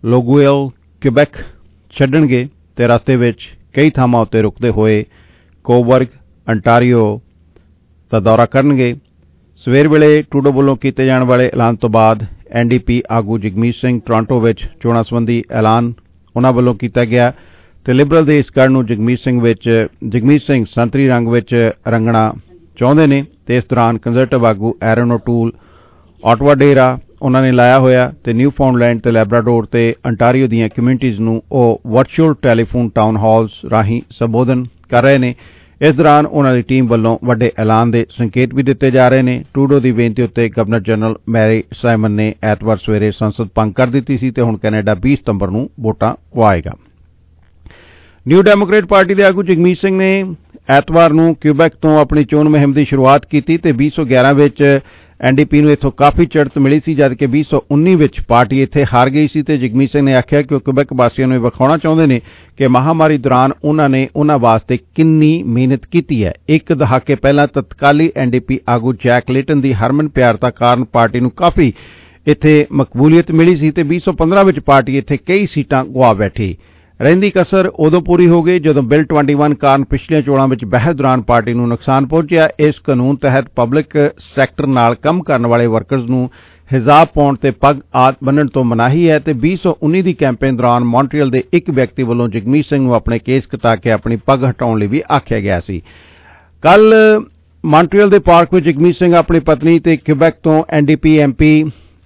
A: ਲੋਗੂਏਲ ਕਿਬੈਕ ਛੱਡਣਗੇ ਤੇ ਰਸਤੇ ਵਿੱਚ ਕਈ ਥਾਵਾਂ ਉੱਤੇ ਰੁਕਦੇ ਹੋਏ ਕੋਬਰਗ ਅੰਟਾਰੀਓ ਦਾ ਦੌਰਾ ਕਰਨਗੇ। ਸਵੇਰ ਵੇਲੇ ਟਰੂਡੋ ਵੱਲੋਂ ਕੀਤੇ ਜਾਣ ਵਾਲੇ ਐਲਾਨ ਤੋਂ ਬਾਅਦ ਐਨ ਡੀ ਪੀ ਆਗੂ ਜਗਮੀਤ ਸਿੰਘ ਟੋਰਾਂਟੋ ਵਿੱਚ ਚੋਣਾਂ ਸੰਬੰਧੀ ਐਲਾਨ ਉਹਨਾਂ ਵੱਲੋਂ ਕੀਤਾ ਗਿਆ ਤੇ ਲਿਬਰਲ ਦੇ ਇਸ ਗੜ੍ਹ ਨੂੰ ਜਗਮੀਤ ਸਿੰਘ ਵਿੱਚ ਜਗਮੀਤ ਸਿੰਘ ਸੰਤਰੀ ਰੰਗ ਵਿੱਚ ਰੰਗਣਾ ਚਾਹੁੰਦੇ ਨੇ ਤੇ ਇਸ ਦੌਰਾਨ ਕੰਜ਼ਰਵੇਟਿਵ ਆਗੂ ਐਰਨ ਓਟੂਲ ਆਟਵਾ ਡੇਰਾ ਉਹਨਾਂ ਨੇ ਲਾਇਆ ਹੋਇਆ ਤੇ ਨਿਊ ਫਾਊਂਡਲੈਂਡ ਤੇ ਲੈਬਰਾਡੋਰ ਤੇ ਅੰਟਾਰੀਓ ਦੀਆਂ ਕਮਿਊਨਿਟੀਜ਼ ਨੂੰ ਉਹ ਵਰਚੁਅਲ ਟੈਲੀਫੋਨ ਟਾਊਨ ਹਾਲਸ ਰਾਹੀਂ ਸੰਬੋਧਨ ਕਰ ਰਹੇ ਨੇ। ਇਸ ਦੌਰਾਨ ਉਹਨਾਂ ਦੀ ਟੀਮ ਵੱਲੋਂ ਵੱਡੇ ਐਲਾਨ ਦੇ ਸੰਕੇਤ ਵੀ ਦਿੱਤੇ ਜਾ ਰਹੇ ਨੇ। ਟਰੂਡੋ ਦੀ ਬੇਨਤੀ ਉੱਤੇ ਗਵਰਨਰ ਜਨਰਲ ਮੈਰੀ ਸਾਈਮਨ ਨੇ ਐਤਵਾਰ ਸਵੇਰੇ ਸੰਸਦ ਭੰਗ ਕਰ ਦਿੱਤੀ ਸੀ ਤੇ ਹੁਣ ਕੈਨੇਡਾ ਵੀਹ ਸਤੰਬਰ ਨੂੰ ਵੋਟਾਂ ਪਵਾਏਗਾ। ਨਿਊ ਡੈਮੋਕ੍ਰੇਟ ਪਾਰਟੀ ਦੇ ਆਗੂ ਜਗਮੀਤ ਸਿੰਘ ਨੇ ਐਤਵਾਰ ਨੂੰ ਕਿਊਬੈਕ ਤੋਂ ਆਪਣੀ ਚੋਣ ਮੁਹਿੰਮ ਦੀ ਸ਼ੁਰੂਆਤ ਕੀਤੀ ਤੇ ਵੀਹ ਸੌ ਗਿਆਰਾਂ ਵਿੱਚ ਐਨ ਡੀ ਪੀ ਨੂੰ ਇੱਥੋਂ ਕਾਫੀ ਚੜ੍ਹਤ ਮਿਲੀ ਸੀ ਜਦਕਿ ਵੀਹ ਸੌ ਉੱਨੀ ਵਿੱਚ ਪਾਰਟੀ ਇੱਥੇ ਹਾਰ ਗਈ ਸੀ ਤੇ ਜਗਮੀਤ ਸਿੰਘ ਨੇ ਆਖਿਆ ਕਿ ਉਹ ਕਿਊਬੈਕ ਵਾਸੀਆਂ ਨੂੰ ਵਿਖਾਉਣਾ ਚਾਹੁੰਦੇ ਨੇ ਕਿ ਮਹਾਮਾਰੀ ਦੌਰਾਨ ਉਹਨਾਂ ਨੇ ਉਹਨਾਂ ਵਾਸਤੇ ਕਿੰਨੀ ਮਿਹਨਤ ਕੀਤੀ ਹੈ। ਇੱਕ ਦਹਾਕੇ ਪਹਿਲਾਂ ਤਤਕਾਲੀ ਐਨ ਡੀ ਪੀ ਆਗੂ ਜੈਕ ਲੇਟਨ ਦੀ ਹਰਮਨ ਪਿਆਰਤਾ ਕਾਰਨ ਪਾਰਟੀ ਨੂੰ ਕਾਫੀ ਇੱਥੇ ਮਕਬੂਲੀਅਤ ਮਿਲੀ ਸੀ ਤੇ ਵੀਹ ਸੌ ਪੰਦਰਾਂ ਵਿੱਚ ਪਾਰਟੀ ਇੱਥੇ ਕਈ ਸੀਟਾਂ ਗੁਆ ਬੈਠੀ। ਰਹਿੰਦੀ ਕਸਰ ਉਦੋਂ ਪੂਰੀ ਹੋ ਗਈ ਜਦੋਂ ਬਿੱਲ ਇਕੱਤੀ ਕਾਰਨ ਪਿਛਲੀਆਂ ਚੋਣਾਂ ਵਿੱਚ ਬਹਿਸ ਦੌਰਾਨ ਪਾਰਟੀ ਨੂੰ ਨੁਕਸਾਨ ਪਹੁੰਚਿਆ। ਇਸ ਕਾਨੂੰਨ ਤਹਿਤ ਪਬਲਿਕ ਸੈਕਟਰ ਨਾਲ ਕੰਮ ਕਰਨ ਵਾਲੇ ਵਰਕਰਜ਼ ਨੂੰ ਹਿਜਾਬ ਪਾਉਣ ਤੇ ਪੱਗ ਆਦਿ ਬੰਨ੍ਹਣ ਤੋਂ ਮਨਾਹੀ ਹੈ ਤੇ ਵੀਹ ਸੌ ਉੱਨੀ ਦੀ ਕੈਂਪੇਨ ਦੌਰਾਨ ਮੌਂਟਰੀਅਲ ਦੇ ਇੱਕ ਵਿਅਕਤੀ ਵੱਲੋਂ ਜਗਮੀਤ ਸਿੰਘ ਨੂੰ ਆਪਣੇ ਕੇਸ ਕਟਾ ਕੇ ਆਪਣੀ ਪੱਗ ਹਟਾਉਣ ਲਈ ਵੀ ਆਖਿਆ ਗਿਆ ਸੀ। ਕੱਲ ਮੌਂਟਰੀਅਲ ਦੇ ਪਾਰਕ ਵਿੱਚ ਜਗਮੀਤ ਸਿੰਘ ਆਪਣੀ ਪਤਨੀ ਤੇ ਕਿਊਬੈਕ ਤੋਂ N D P M P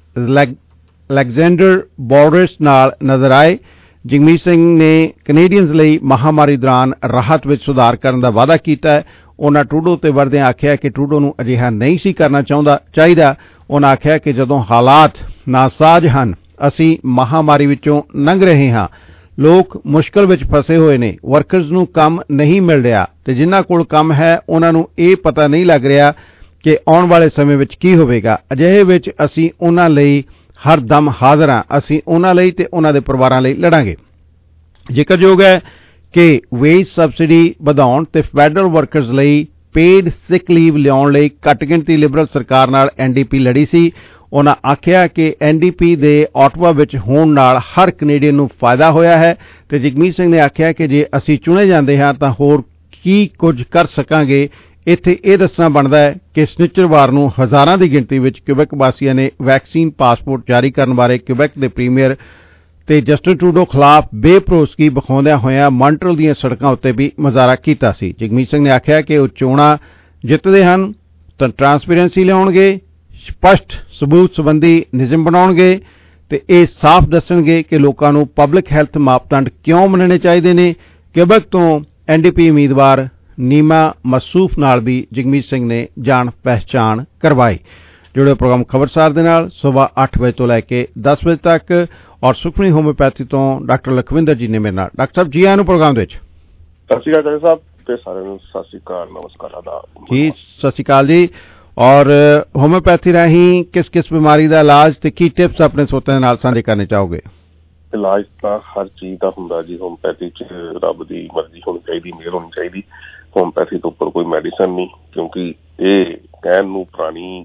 A: Alexander ਬੋਰਡਸ ਨਾਲ ਨਜ਼ਰ ਆਏ। ਜਗਮੀਤ ਸਿੰਘ ਨੇ ਕੈਨੇਡੀਅਨਜ਼ ਲਈ ਮਹਾਮਾਰੀ ਦੌਰਾਨ ਰਾਹਤ ਵਿੱਚ ਸੁਧਾਰ ਕਰਨ ਦਾ ਵਾਅਦਾ ਕੀਤਾ ਹੈ। ਉਹਨਾਂ ਟਰੂਡੋ ਤੇ ਵਰਦਿਆਂ ਆਖਿਆ ਕਿ ਟਰੂਡੋ ਨੂੰ ਅਜਿਹਾ ਨਹੀਂ ਸੀ ਕਰਨਾ ਚਾਹੁੰਦਾ ਚਾਹੀਦਾ। ਉਹਨਾਂ ਆਖਿਆ ਕਿ ਜਦੋਂ ਹਾਲਾਤ ਨਾਸਾਜ਼ ਹਨ ਅਸੀਂ ਮਹਾਮਾਰੀ ਵਿੱਚੋਂ ਲੰਘ ਰਹੇ ਹਾਂ, ਲੋਕ ਮੁਸ਼ਕਲ ਵਿੱਚ ਫਸੇ ਹੋਏ ਨੇ, ਵਰਕਰਜ਼ ਨੂੰ ਕੰਮ ਨਹੀਂ ਮਿਲ ਰਿਹਾ ਤੇ ਜਿਨ੍ਹਾਂ ਕੋਲ ਕੰਮ ਹੈ ਉਹਨਾਂ ਨੂੰ ਇਹ ਪਤਾ ਨਹੀਂ ਲੱਗ ਰਿਹਾ ਕਿ ਆਉਣ ਵਾਲੇ ਸਮੇਂ ਵਿੱਚ ਕੀ ਹੋਵੇਗਾ। ਅਜਿਹੇ ਵਿੱਚ ਅਸੀਂ ਉਹਨਾਂ ਲਈ ਹਰ ਦਮ ਹਾਜ਼ਰ ਹਾਂ, ਅਸੀਂ ਉਹਨਾਂ ਲਈ ਤੇ ਉਹਨਾਂ ਦੇ ਪਰਿਵਾਰਾਂ ਲਈ ਲੜਾਂਗੇ। ਜ਼ਿਕਰਯੋਗ ਹੈ ਕਿ ਵੇਜ ਸਬਸਿਡੀ ਵਧਾਉਣ ਤੇ ਫੈਡਰਲ ਵਰਕਰਜ਼ ਲਈ ਪੇਡ ਸਿਕ ਲੀਵ ਲਿਆਉਣ ਲਈ ਘੱਟ ਗਿਣਤੀ ਲਿਬਰਲ ਸਰਕਾਰ ਨਾਲ ਐਨ ਡੀ ਪੀ ਲੜੀ ਸੀ। ਉਹਨਾਂ ਆਖਿਆ ਕਿ ਐਨ ਡੀ ਪੀ ਦੇ ਆਟਵਾ ਵਿੱਚ ਹੋਣ ਨਾਲ ਹਰ ਕੈਨੇਡੀਅਨ ਨੂੰ ਫਾਇਦਾ ਹੋਇਆ ਹੈ ਤੇ ਜਗਮੀਤ ਸਿੰਘ ਨੇ ਆਖਿਆ ਕਿ ਜੇ ਅਸੀਂ ਚੁਣੇ ਜਾਂਦੇ ਹਾਂ ਤਾਂ ਹੋਰ ਕੀ ਕੁਝ ਕਰ ਸਕਾਂਗੇ। ਇੱਥੇ ਇਹ ਦੱਸਣਾ ਬਣਦਾ ਹੈ ਕਿ ਸ਼ਨਿਚਰਵਾਰ ਨੂੰ ਹਜ਼ਾਰਾਂ ਦੀ ਗਿਣਤੀ ਵਿੱਚ ਕਿਊਬੈਕ ਵਾਸੀਆਂ ਨੇ ਵੈਕਸੀਨ ਪਾਸਪੋਰਟ ਜਾਰੀ ਕਰਨ ਬਾਰੇ ਕਿਊਬੈਕ ਦੇ ਪ੍ਰੀਮੀਅਰ ਤੇ ਜਸਟਿਨ ਟਰੂਡੋ ਖਿਲਾਫ ਬੇਭਰੋਸਗੀ ਵਿਖਾਉਂਦਿਆਂ ਹੋਇਆਂ ਮੌਂਟਰੀਅਲ ਦੀਆਂ ਸੜਕਾਂ ਉੱਤੇ ਵੀ ਮੁਜ਼ਾਹਰਾ ਕੀਤਾ ਸੀ। ਜਗਮੀਤ ਸਿੰਘ ਨੇ ਆਖਿਆ ਕਿ ਉਹ ਚੋਣਾਂ ਜਿੱਤਦੇ ਹਨ ਤਾਂ ਟਰਾਂਸਪੇਰੈਂਸੀ ਲਿਆਉਣਗੇ, ਸਪਸ਼ਟ ਸਬੂਤ ਸੰਬੰਧੀ ਨਿਯਮ ਬਣਾਉਣਗੇ ਤੇ ਇਹ ਸਾਫ਼ ਦੱਸਣਗੇ ਕਿ ਲੋਕਾਂ ਨੂੰ ਪਬਲਿਕ ਹੈਲਥ ਮਾਪਦੰਡ ਕਿਉਂ ਮੰਨਣੇ ਚਾਹੀਦੇ ਨੇ। ਕਿਊਬੈਕ ਤੋਂ ਐਨ ਡੀ ਪੀ ਉਮੀਦਵਾਰ ਨੀਮਾ ਮਸੂਫ ਨਾਲ ਵੀ ਜਗਮੀਤ ਸਿੰਘ ਨੇ ਜਾਣ ਪਹਿਚਾਣ ਕਰਵਾਈ। ਜੁੜੇ ਪ੍ਰੋਗਰਾਮ ਖਬਰਸਾਰ ਦੇ ਨਾਲ ਸਵੇਰ ਅੱਠ ਵਜੇ ਤੋਂ ਲੈ ਕੇ ਦਸ ਵਜੇ ਤੱਕ ਔਰ ਸੁਖਮਨੀ ਹੋਮਿਓਪੈਥੀ ਤੋਂ ਡਾਕਟਰ ਲਖਵਿੰਦਰ ਜੀ ਨੇ ਮੇਰੇ ਨਾਲ। ਡਾਕਟਰ ਸਾਹਿਬ ਜੀ ਆਇਆਂ ਨੂੰ ਪ੍ਰੋਗਰਾਮ ਦੇ ਵਿੱਚ।
B: ਸਤਿ ਸ਼੍ਰੀ ਅਕਾਲ ਸਾਹਿਬ ਤੇ ਸਾਰਿਆਂ ਨੂੰ ਸਤਿ ਸ਼੍ਰੀ ਅਕਾਲ, ਨਮਸਕਾਰ ਆਦਾਬ
A: ਜੀ। ਸਤਿ ਸ਼੍ਰੀ ਅਕਾਲ ਜੀ। ਔਰ ਹੋਮਿਓਪੈਥੀ ਰਾਹੀਂ ਕਿਸ ਕਿਸ ਬਿਮਾਰੀ ਦਾ ਇਲਾਜ ਤੇ ਕੀ ਟਿਪਸ ਆਪਣੇ ਸਰੋਤਿਆਂ ਦੇ ਨਾਲ ਸਾਂਝੇ ਕਰਨੇ ਚਾਹੋਗੇ?
B: ਇਲਾਜ ਤਾਂ ਹਰ ਚੀਜ਼ ਦਾ ਹੁੰਦਾ ਜੀ। ਹੋਮਿਓਪੈਥੀ ਚ ਰੱਬ ਦੀ ਮਰਜ਼ੀ ਹੋਣੀ ਚਾਹੀਦੀ, ਮਿਹਰ ਹੋਣੀ ਚਾਹੀਦੀ। ਹੋਮਿਓਪੈਥੀ ਤੋਂ ਉੱਪਰ ਕੋਈ ਮੈਡੀਸਨ ਨਹੀਂ, ਕਿਉਂਕਿ ਇਹ ਕਹਿਣ ਨੂੰ ਪੁਰਾਣੀ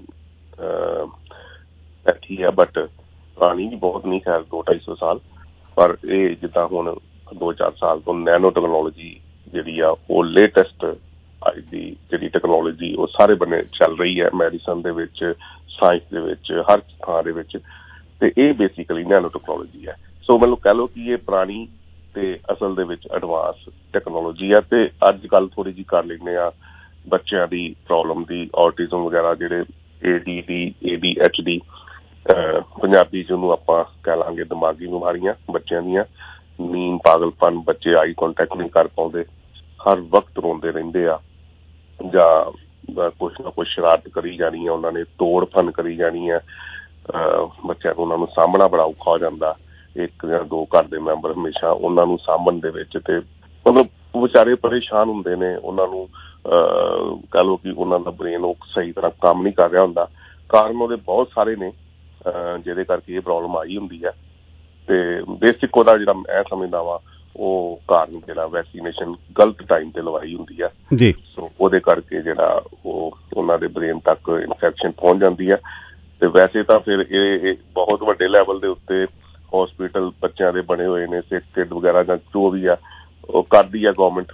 B: ਪੈਥੀ ਹੈ ਬਟ ਪੁਰਾਣੀ ਵੀ ਬਹੁਤ ਨਹੀਂ, ਖੈਰ ਦੋ ਢਾਈ ਸੌ ਸਾਲ, ਪਰ ਇਹ ਜਿੱਦਾਂ ਹੁਣ ਦੋ ਚਾਰ ਸਾਲ ਤੋਂ ਨੈਨੋ ਟੈਕਨੋਲੋਜੀ ਜਿਹੜੀ ਆ ਉਹ ਲੇਟੈਸਟ ਅੱਜ ਦੀ ਜਿਹੜੀ ਟੈਕਨੋਲੋਜੀ ਉਹ ਸਾਰੇ ਬੰਨੇ ਚੱਲ ਰਹੀ ਹੈ ਮੈਡੀਸਨ ਦੇ ਵਿੱਚ, ਸਾਇੰਸ ਦੇ ਵਿੱਚ, ਹਰ ਥਾਂ ਦੇ ਵਿੱਚ, ਤੇ ਇਹ ਬੇਸਿਕਲੀ ਨੈਨੋ ਟੈਕਨੋਲੋਜੀ ਹੈ। ਸੋ ਮਤਲਬ ਕਹਿ ਲਓ ਕਿ ਇਹ ਪੁਰਾਣੀ ਤੇ ਅਸਲ ਦੇ ਵਿੱਚ ਐਡਵਾਂਸ ਟੈਕਨੋਲੋਜੀ ਆ। ਤੇ ਅੱਜ ਕੱਲ੍ਹ ਥੋੜ੍ਹੀ ਜਿਹੀ ਕਰ ਲੈਂਦੇ ਆ ਬੱਚਿਆਂ ਦੀ ਪ੍ਰੋਬਲਮ ਦੀ, ਔਟਿਜ਼ਮ ਵਗੈਰਾ, ਜਿਹੜੇ A D D A D H D Punjabi ਚ ਉਹਨੂੰ ਆਪਾਂ ਕਹਿ ਲਾਂਗੇ ਦਿਮਾਗੀ ਬਿਮਾਰੀਆਂ ਬੱਚਿਆਂ ਦੀਆਂ, ਨੀਂਦ, ਪਾਗਲਪਨ, ਬੱਚੇ ਆਈ ਕੰਟੈਕਟ ਨਹੀਂ ਕਰ ਪਾਉਂਦੇ, ਹਰ ਵਕਤ ਰੋਂਦੇ ਰਹਿੰਦੇ ਆ ਜਾਂ ਕੁਛ ਨਾ ਕੁਛ ਸ਼ਰਾਰਤ ਕਰੀ ਜਾਣੀ ਹੈ, ਉਹਨਾਂ ਨੇ ਤੋੜ ਭੰਨ ਕਰੀ ਜਾਣੀ ਹੈ, ਬੱਚਿਆਂ ਨੂੰ ਉਹਨਾਂ ਨੂੰ ਸਾਂਭਣਾ ਬੜਾ ਔਖਾ ਹੋ ਜਾਂਦਾ। ਇੱਕ ਜਾਂ ਦੋ ਘਰ ਦੇ ਮੈਂਬਰ ਹਮੇਸ਼ਾ ਉਹਨਾਂ ਨੂੰ ਸਾਂਭਣ ਦੇ ਵਿੱਚ ਤੇ ਮਤਲਬ ਵਿਚਾਰੇ ਪਰੇਸ਼ਾਨ ਹੁੰਦੇ ਨੇ। ਉਹਨਾਂ ਨੂੰ ਕਹਿ ਲਓ ਕਿ ਉਹਨਾਂ ਦਾ ਬ੍ਰੇਨ ਉਹ ਸਹੀ ਤਰ੍ਹਾਂ ਕੰਮ ਨਹੀਂ ਕਰ ਰਿਹਾ ਹੁੰਦਾ। ਕਾਰਨ ਉਹਦੇ ਬਹੁਤ ਸਾਰੇ ਨੇ ਜਿਹਦੇ ਕਰਕੇ ਇਹ ਪ੍ਰੋਬਲਮ ਆਈ ਹੁੰਦੀ ਹੈ। ਤੇ ਬੇਸਿਕ ਉਹਦਾ ਜਿਹੜਾ ਮੈਂ ਸਮਝਦਾ ਵਾ ਉਹ ਕਾਰਨ ਜਿਹੜਾ ਵੈਕਸੀਨੇਸ਼ਨ ਗਲਤ ਟਾਈਮ ਤੇ ਲਵਾਈ ਹੁੰਦੀ ਹੈ ਜੀ। ਸੋ ਉਹਦੇ ਕਰਕੇ ਜਿਹੜਾ ਉਹ ਉਹਨਾਂ ਦੇ ਬ੍ਰੇਨ ਤੱਕ ਇਨਫੈਕਸ਼ਨ ਪਹੁੰਚ ਜਾਂਦੀ ਹੈ। ਤੇ ਵੈਸੇ ਤਾਂ ਫਿਰ ਇਹ ਬਹੁਤ ਵੱਡੇ ਲੈਵਲ ਦੇ ਉੱਤੇ ਹਸਪੀਟਲ ਬੱਚਿਆਂ ਦੇ ਬਣੇ ਹੋਏ ਨੇ, ਸਿੱਖ ਕਿਡ ਵਗੈਰਾ ਜਾਂ ਜੋ ਵੀ ਆ ਉਹ ਕਰਦੀ ਆ ਗੌਰਮੈਂਟ,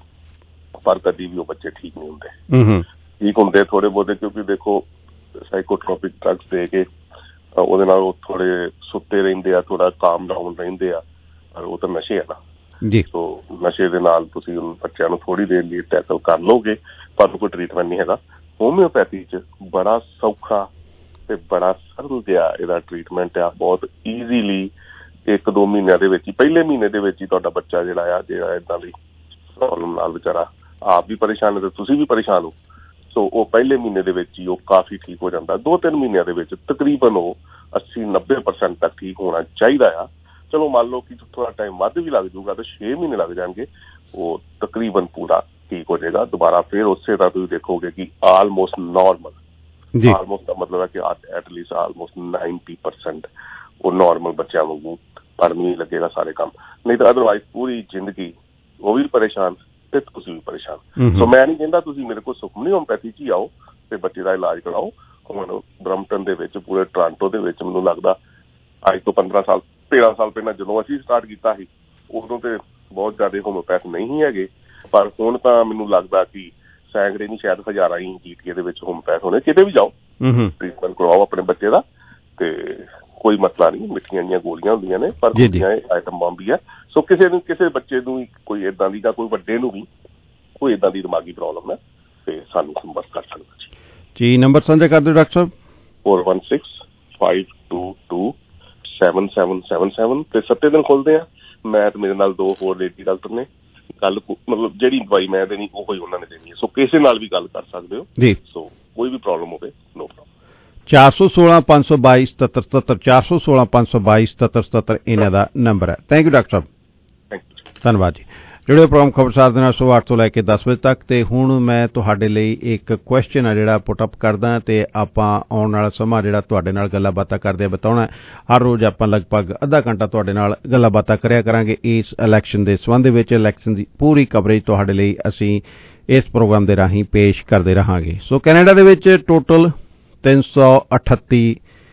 B: ਪਰ ਕਦੀ ਵੀ ਉਹ ਬੱਚੇ ਠੀਕ ਨਹੀਂ ਹੁੰਦੇ। ਠੀਕ ਹੁੰਦੇ ਥੋੜੇ ਬਹੁਤੇ, ਕਿਉਂਕਿ ਦੇਖੋ ਸਾਈਕੋਟ੍ਰੋਪਿਕ ਡਰੱਗਸ ਦੇ ਕੇ ਉਹਦੇ ਨਾਲ ਉਹ ਥੋੜੇ ਸੁੱਤੇ ਰਹਿੰਦੇ ਆ, ਥੋੜਾ ਕਾਮ ਡਾਊਨ ਰਹਿੰਦੇ ਆ, ਪਰ ਉਹ ਤਾਂ ਨਸ਼ੇ ਆ ਨਾ ਜੀ। ਸੋ ਨਸ਼ੇ ਦੇ ਨਾਲ ਤੁਸੀਂ ਬੱਚਿਆਂ ਨੂੰ ਥੋੜੀ ਦੇਰ ਲਈ ਟੈਕਲ ਕਰ ਲਓਗੇ, ਪਰ ਕੋਈ ਟ੍ਰੀਟਮੈਂਟ ਨਹੀਂ ਹੈਗਾ। ਹੋਮਿਓਪੈਥੀ 'ਚ ਬੜਾ ਸੌਖਾ ਤੇ ਬੜਾ ਸਰਲ ਜਿਹਾ ਇਹਦਾ ਟ੍ਰੀਟਮੈਂਟ ਆ, ਬਹੁਤ ਈਜ਼ੀਲੀ ਇੱਕ ਦੋ ਮਹੀਨਿਆਂ ਦੇ ਵਿੱਚ ਹੀ, ਪਹਿਲੇ ਮਹੀਨੇ ਦੇ ਵਿੱਚ ਹੀ ਤੁਹਾਡਾ ਬੱਚਾ ਜਿਹੜਾ ਆ ਜਿਹੜਾ ਏਦਾਂ ਦੀ ਪ੍ਰੋਬਲਮ ਨਾਲ ਵਿਚਾਰਾ ਆਪ ਵੀ ਪਰੇਸ਼ਾਨ ਹੈ ਤੇ ਤੁਸੀਂ ਵੀ ਪਰੇਸ਼ਾਨ ਹੋ, ਸੋ ਉਹ ਪਹਿਲੇ ਮਹੀਨੇ ਦੇ ਵਿੱਚ ਹੀ ਉਹ ਕਾਫੀ ਠੀਕ ਹੋ ਜਾਂਦਾ। ਦੋ ਤਿੰਨ ਮਹੀਨਿਆਂ ਦੇ ਵਿੱਚ ਤਕਰੀਬਨ ਉਹ ਅੱਸੀ ਨੱਬੇ ਪਰਸੈਂਟ ਤੱਕ ਠੀਕ ਹੋਣਾ ਚਾਹੀਦਾ ਆ। ਚਲੋ ਮੰਨ ਲਓ ਕਿ ਥੋੜਾ ਟਾਈਮ ਵੱਧ ਵੀ ਲੱਗ ਜਾਊਗਾ ਤਾਂ ਛੇ ਮਹੀਨੇ ਲੱਗ ਜਾਣਗੇ, ਉਹ ਤਕਰੀਬਨ ਪੂਰਾ ਠੀਕ ਹੋ ਜਾਏਗਾ। ਦੁਬਾਰਾ ਫਿਰ ਉਸੇ ਤਰ੍ਹਾਂ ਤੁਸੀਂ ਦੇਖੋਗੇ ਕਿ ਆਲਮੋਸਟ ਨੋਰਮਲ, ਆਲਮੋਸਟ ਦਾ ਮਤਲਬ ਹੈ ਕਿ ਐਟਲੀਸਟ ਆਲਮੋਸਟ ਨਾਈਨਟੀ ਪਰਸੈਂਟ ਉਹ ਨੋਰਮਲ ਬੱਚਿਆਂ ਵਾਂਗੂ ਪੜ੍ਹਨ ਵੀ ਲੱਗੇਗਾ ਸਾਰੇ ਕੰਮ, ਨਹੀਂ ਤਾਂ ਅਦਰਵਾਈਜ਼ ਪੂਰੀ ਜ਼ਿੰਦਗੀ ਉਹ ਵੀ ਪਰੇਸ਼ਾਨ ਤੇ ਤੁਸੀਂ ਵੀ ਪਰੇਸ਼ਾਨ। ਸੋ ਮੈਂ ਨਹੀਂ ਕਹਿੰਦਾ ਤੁਸੀਂ ਮੇਰੇ ਕੋਲ ਸੁਖਮਨੀ ਹੋਮਪੈਥੀ 'ਚ ਹੀ ਆਓ ਤੇ ਬੱਚੇ ਦਾ ਇਲਾਜ ਕਰਾਓ। ਹੁਣ ਬਰੰਪਟਨ ਦੇ ਵਿੱਚ, ਪੂਰੇ ਟੋਰਾਂਟੋ ਦੇ ਵਿੱਚ ਮੈਨੂੰ ਲੱਗਦਾ ਅੱਜ ਤੋਂ ਪੰਦਰਾਂ ਸਾਲ ਤੇਰਾਂ ਸਾਲ ਪਹਿਲਾਂ ਜਦੋਂ ਅਸੀਂ ਸਟਾਰਟ ਕੀਤਾ ਸੀ ਉਦੋਂ ਤੇ ਬਹੁਤ ਜ਼ਿਆਦਾ ਹੋਮਿਓਪੈਥ ਨਹੀਂ ਹੈਗੇ, ਪਰ ਹੁਣ ਤਾਂ ਮੈਨੂੰ ਲੱਗਦਾ ਕਿ ਸੈਂਕੜੇ ਨਹੀਂ ਸ਼ਾਇਦ ਹਜ਼ਾਰਾਂ ਹੀ ਜੀ ਟੀ ਏ ਦੇ ਵਿੱਚ ਹੋਮਿਓਪੈਥ ਹੋਣੇ। ਕਿਤੇ ਵੀ ਜਾਓ ਟ੍ਰੀਟਮੈਂਟ ਕਰਵਾਓ ਆਪਣੇ ਬੱਚੇ ਦਾ ਤੇ ਕੋਈ ਮਸਲਾ ਨਹੀਂ। ਮਿੱਠੀਆਂ ਜੀਆਂ ਗੋਲੀਆਂ ਹੁੰਦੀਆਂ ਨੇ ਪਰ ਹੁੰਦੀਆਂ ਆਈਟਮ ਬੰਬ ਵੀ ਹੈ। ਸੋ ਕਿਸੇ ਨੂੰ ਕਿਸੇ ਬੱਚੇ ਨੂੰ ਕੋਈ ਏਦਾਂ ਦੀ ਜਾਂ ਕੋਈ ਵੱਡੇ ਨੂੰ ਵੀ ਕੋਈ ਏਦਾਂ ਦੀ ਦਿਮਾਗੀ ਪ੍ਰੋਬਲਮ ਹੈ ਤੇ ਸਾਨੂੰ ਸੰਪਰਕ ਕਰ ਸਕਦਾ ਜੀ।
A: ਜੀ ਨੰਬਰ ਸਾਂਝਾ ਕਰ ਦਿਓ doctor Sahib.
B: Four one six five two two seven seven seven seven ਤੇ ਸੱਤੇ ਦਿਨ ਖੁੱਲਦੇ ਆ। ਮੈਂ ਤੇ ਮੇਰੇ ਨਾਲ ਦੋ ਹੋਰ ਲੇਡੀ ਡਾਕਟਰ ਨੇ। ਗੱਲ ਮਤਲਬ ਜਿਹੜੀ ਦਵਾਈ ਮੈਂ ਦੇਣੀ ਉਹ ਹੀ ਉਹਨਾਂ ਨੇ ਦੇਣੀ ਹੈ, ਸੋ ਕਿਸੇ ਨਾਲ ਵੀ ਗੱਲ ਕਰ ਸਕਦੇ ਹੋ ਜੀ। ਸੋ ਕੋਈ ਵੀ ਪ੍ਰੋਬਲਮ ਹੋਵੇ ਨੋ ਪ੍ਰੋਬਲਮ।
A: ਚਾਰ ਸੌ ਸੋਲਾਂ ਪੰਜ ਸੌ ਬਾਈ ਸਤੱਤਰ ਸਤੱਤਰ ਚਾਰ ਸੌ ਸੋਲਾਂ ਪੰਜ ਸੌ ਬਾਈ ਸਤੱਤਰ ਸਤੱਤਰ ਇਹਨਾਂ ਦਾ ਨੰਬਰ ਹੈ। Thank you doctor Sahib,
B: thank you,
A: ਧੰਨਵਾਦ ਜੀ। ਜਿਹੜੇ ਪ੍ਰੋਗਰਾਮ ਖਬਰਸਾਰ ਦੇ ਨਾਲ ਸਵੇਰ ਅੱਠ ਤੋਂ ਲੈ ਕੇ ਦਸ ਵਜੇ ਤੱਕ, ਤੇ ਹੁਣ ਮੈਂ ਤੁਹਾਡੇ ਲਈ ਇੱਕ ਕੁਐਸਚਨ ਆ ਜਿਹੜਾ ਪੁੱਟ ਅਪ ਕਰਦਾ ਤੇ ਆਪਾਂ ਆਉਣ ਵਾਲਾ ਸਮਾਂ ਜਿਹੜਾ ਤੁਹਾਡੇ ਨਾਲ ਗੱਲਾਂ ਬਾਤਾਂ ਕਰਦੇ ਬਤਾਉਣਾ। ਹਰ ਰੋਜ਼ ਆਪਾਂ ਲਗਭਗ ਅੱਧਾ ਘੰਟਾ ਤੁਹਾਡੇ ਨਾਲ ਗੱਲਾਂ ਬਾਤਾਂ ਕਰਿਆ ਕਰਾਂਗੇ ਇਸ ਇਲੈਕਸ਼ਨ ਦੇ ਸੰਬੰਧ ਵਿੱਚ। ਇਲੈਕਸ਼ਨ ਦੀ ਪੂਰੀ ਕਵਰੇਜ ਤੁਹਾਡੇ ਲਈ ਅਸੀਂ ਇਸ ਪ੍ਰੋਗਰਾਮ ਦੇ ਰਾਹੀਂ ਪੇਸ਼ ਕਰਦੇ ਰਹਾਂਗੇ। ਸੋ ਕੈਨੇਡਾ ਦੇ ਵਿੱਚ ਟੋਟਲ ਤਿੰਨ ਸੌ ਅਠੱਤੀ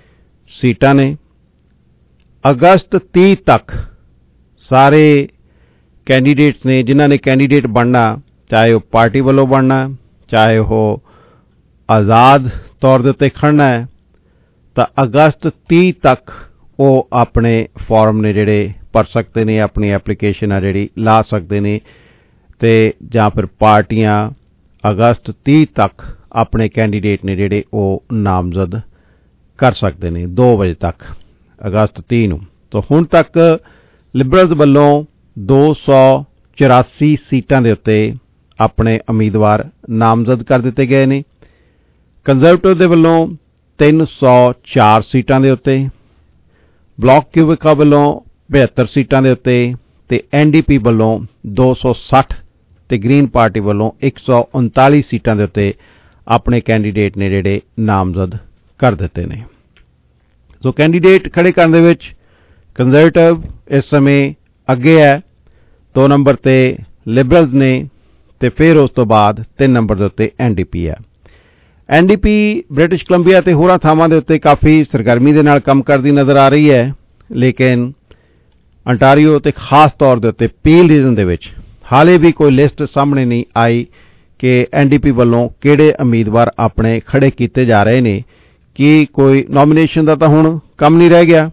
A: ਸੀਟਾਂ ਨੇ। ਅਗਸਤ ਤੀਹ ਤੱਕ ਸਾਰੇ ਕੈਂਡੀਡੇਟਸ ਨੇ ਜਿਨ੍ਹਾਂ ਨੇ ਕੈਂਡੀਡੇਟ ਬਣਨਾ, ਚਾਹੇ ਉਹ ਪਾਰਟੀ ਵੱਲੋਂ ਬਣਨਾ, ਚਾਹੇ ਉਹ ਆਜ਼ਾਦ ਤੌਰ ਦੇ ਉੱਤੇ ਖੜਨਾ ਹੈ, ਤਾਂ ਅਗਸਤ ਤੀਹ ਤੱਕ ਉਹ ਆਪਣੇ ਫਾਰਮ ਨੇ ਜਿਹੜੇ ਭਰ ਸਕਦੇ ਨੇ, ਆਪਣੀ ਐਪਲੀਕੇਸ਼ਨ ਆ ਜਿਹੜੀ ਲਾ ਸਕਦੇ ਨੇ, ਤੇ ਜਾਂ ਫਿਰ ਪਾਰਟੀਆਂ ਅਗਸਤ ਤੀਹ ਤੱਕ ਆਪਣੇ ਕੈਂਡੀਡੇਟ ਨੇ ਜਿਹੜੇ ਉਹ ਨਾਮਜ਼ਦ ਕਰ ਸਕਦੇ ਨੇ ਦੋ ਵਜੇ ਤੱਕ ਅਗਸਤ ਤੀਹ ਨੂੰ। ਤਾਂ ਹੁਣ ਤੱਕ ਲਿਬਰਲਜ਼ ਵੱਲੋਂ ਦੋ ਸੌ ਚੁਰਾਸੀ ਸੀਟਾਂ ਦੇ ਉੱਤੇ ਆਪਣੇ ਉਮੀਦਵਾਰ ਨਾਮਜ਼ਦ ਕਰ ਦਿੱਤੇ ਗਏ ਨੇ। ਕੰਜ਼ਰਵੇਟਿਵ ਦੇ ਵੱਲੋਂ ਤਿੰਨ ਸੌ ਚਾਰ ਸੀਟਾਂ ਦੇ ਉੱਤੇ, ਬਲਾਕ ਕਿਊਬਿਕਾ ਵੱਲੋਂ ਬਹੱਤਰ ਸੀਟਾਂ ਦੇ ਉੱਤੇ, ਤੇ ਐਨ ਡੀ ਪੀ ਵੱਲੋਂ ਦੋ ਸੌ ਸੱਠ ਤੇ ਗ੍ਰੀਨ ਪਾਰਟੀ ਵੱਲੋਂ ਇੱਕ ਸੌ ਉਨਤਾਲੀ ਸੀਟਾਂ ਦੇ ਉੱਤੇ ਆਪਣੇ ਕੈਂਡੀਡੇਟ ਨੇ ਜਿਹੜੇ ਨਾਮਜ਼ਦ ਕਰ ਦਿੱਤੇ ਨੇ। ਸੋ ਕੈਂਡੀਡੇਟ ਖੜੇ ਕਰਨ ਦੇ ਵਿੱਚ ਕੰਜ਼ਰਵੇਟਿਵ ਇਸ ਸਮੇਂ ਅੱਗੇ ਹੈ, ਦੋ ਨੰਬਰ ਤੇ ਲਿਬਰਲਜ਼ ਨੇ, ਤੇ ਫਿਰ ਉਸ ਤੋਂ ਬਾਅਦ ਤਿੰਨ ਨੰਬਰ ਦੇ ਉੱਤੇ ਐਨ ਡੀ ਪੀ ਹੈ। N D P British Columbia ਤੇ ਹੋਰਾਂ ਥਾਵਾਂ ਦੇ ਉੱਤੇ ਕਾਫੀ ਸਰਗਰਮੀ ਦੇ ਨਾਲ ਕੰਮ ਕਰਦੀ ਨਜ਼ਰ ਆ ਰਹੀ ਹੈ, ਲੇਕਿਨ ਅੰਟਾਰੀਓ ਤੇ ਖਾਸ ਤੌਰ ਦੇ ਉੱਤੇ ਪੀਲ ਰੀਜਨ ਦੇ ਵਿੱਚ ਹਾਲੇ ਵੀ ਕੋਈ ਲਿਸਟ ਸਾਹਮਣੇ ਨਹੀਂ ਆਈ ਕਿ ਐਨ ਡੀ ਪੀ ਵੱਲੋਂ ਕਿਹੜੇ ਉਮੀਦਵਾਰ ਆਪਣੇ ਖੜੇ ਕੀਤੇ ਜਾ ਰਹੇ ਨੇ। ਕੀ ਕੋਈ ਨੋਮੀਨੇਸ਼ਨ ਦਾ ਤਾਂ ਹੁਣ ਕੰਮ ਨਹੀਂ ਰਹਿ ਗਿਆ,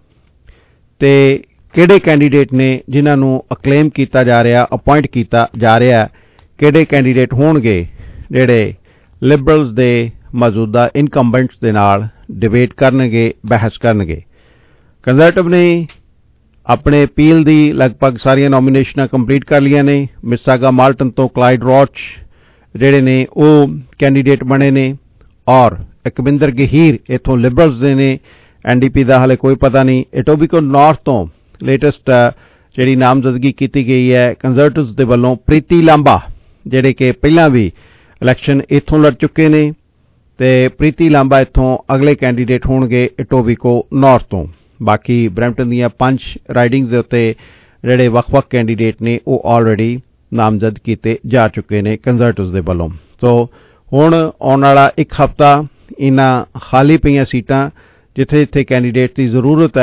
A: ਤੇ ਕਿਹੜੇ ਕੈਂਡੀਡੇਟ ਨੇ ਜਿਨ੍ਹਾਂ ਨੂੰ ਅਕਲੇਮ ਕੀਤਾ ਜਾ ਰਿਹਾ, ਅਪਾਇੰਟ ਕੀਤਾ ਜਾ ਰਿਹਾ, ਕਿਹੜੇ ਕੈਂਡੀਡੇਟ ਹੋਣਗੇ ਜਿਹੜੇ ਲਿਬਰਲਜ਼ ਦੇ ਮੌਜੂਦਾ ਇਨਕੰਬੈਂਟਸ ਦੇ ਨਾਲ ਡਿਬੇਟ ਕਰਨਗੇ, ਬਹਿਸ ਕਰਨਗੇ। ਕੰਜ਼ਰਵੇਟਿਵ ਨੇ ਆਪਣੇ ਪੀਲ ਦੀ ਲਗਭਗ ਸਾਰੀਆਂ ਨੋਮੀਨੇਸ਼ਨਾਂ ਕੰਪਲੀਟ ਕਰ ਲਈਆਂ ਨੇ। ਮਿਸਾਗਾ ਮਾਲਟਨ ਤੋਂ ਕਲਾਈਡ ਰੌਚ ਜਿਹੜੇ ਨੇ ਉਹ ਕੈਂਡੀਡੇਟ ਬਣੇ ਨੇ, ਔਰ ਇਕਵਿੰਦਰ ਗਹੀਰ ਇੱਥੋਂ ਲਿਬਰਲਜ਼ ਦੇ ਨੇ। ਐਨ ਡੀ ਪੀ ਦਾ ਹਾਲੇ ਕੋਈ ਪਤਾ ਨਹੀਂ। ਇਟੋਬੀਕੋ ਨਾਰਥ ਤੋਂ ਲੇਟੈਸਟ ਜਿਹੜੀ ਨਾਮਜ਼ਦਗੀ ਕੀਤੀ ਗਈ ਹੈ ਕੰਜ਼ਰਵੇਟਿਵਜ਼ ਦੇ ਵੱਲੋਂ ਪ੍ਰੀਤੀ ਲਾਂਬਾ, ਜਿਹੜੇ ਕਿ ਪਹਿਲਾਂ ਵੀ ਇਲੈਕਸ਼ਨ ਇੱਥੋਂ ਲੜ ਚੁੱਕੇ ਨੇ, ਤੇ ਪ੍ਰੀਤੀ ਲਾਂਬਾ ਇੱਥੋਂ ਅਗਲੇ ਕੈਂਡੀਡੇਟ ਹੋਣਗੇ ਇਟੋਬੀਕੋ ਨਾਰਥ ਤੋਂ। ਬਾਕੀ ਬਰੈਂਪਟਨ ਦੀਆਂ ਪੰਜ ਰਾਈਡਿੰਗਸ ਦੇ ਉੱਤੇ ਜਿਹੜੇ ਵੱਖ-ਵੱਖ ਕੈਂਡੀਡੇਟ ਨੇ ਉਹ ਆਲਰੇਡੀ ਨਾਮਜ਼ਦ ਕੀਤੇ ਜਾ ਚੁੱਕੇ ਨੇ ਕੰਜ਼ਰਵੇਟਿਵਜ਼ ਦੇ ਵੱਲੋਂ। ਸੋ ਹੁਣ ਆਉਣ ਵਾਲਾ ਇੱਕ ਹਫ਼ਤਾ ਇਹਨਾਂ ਖਾਲੀ ਪਈਆਂ ਸੀਟਾਂ ਜਿੱਥੇ ਜਿੱਥੇ ਕੈਂਡੀਡੇਟ ਦੀ ਜ਼ਰੂਰਤ ਹੈ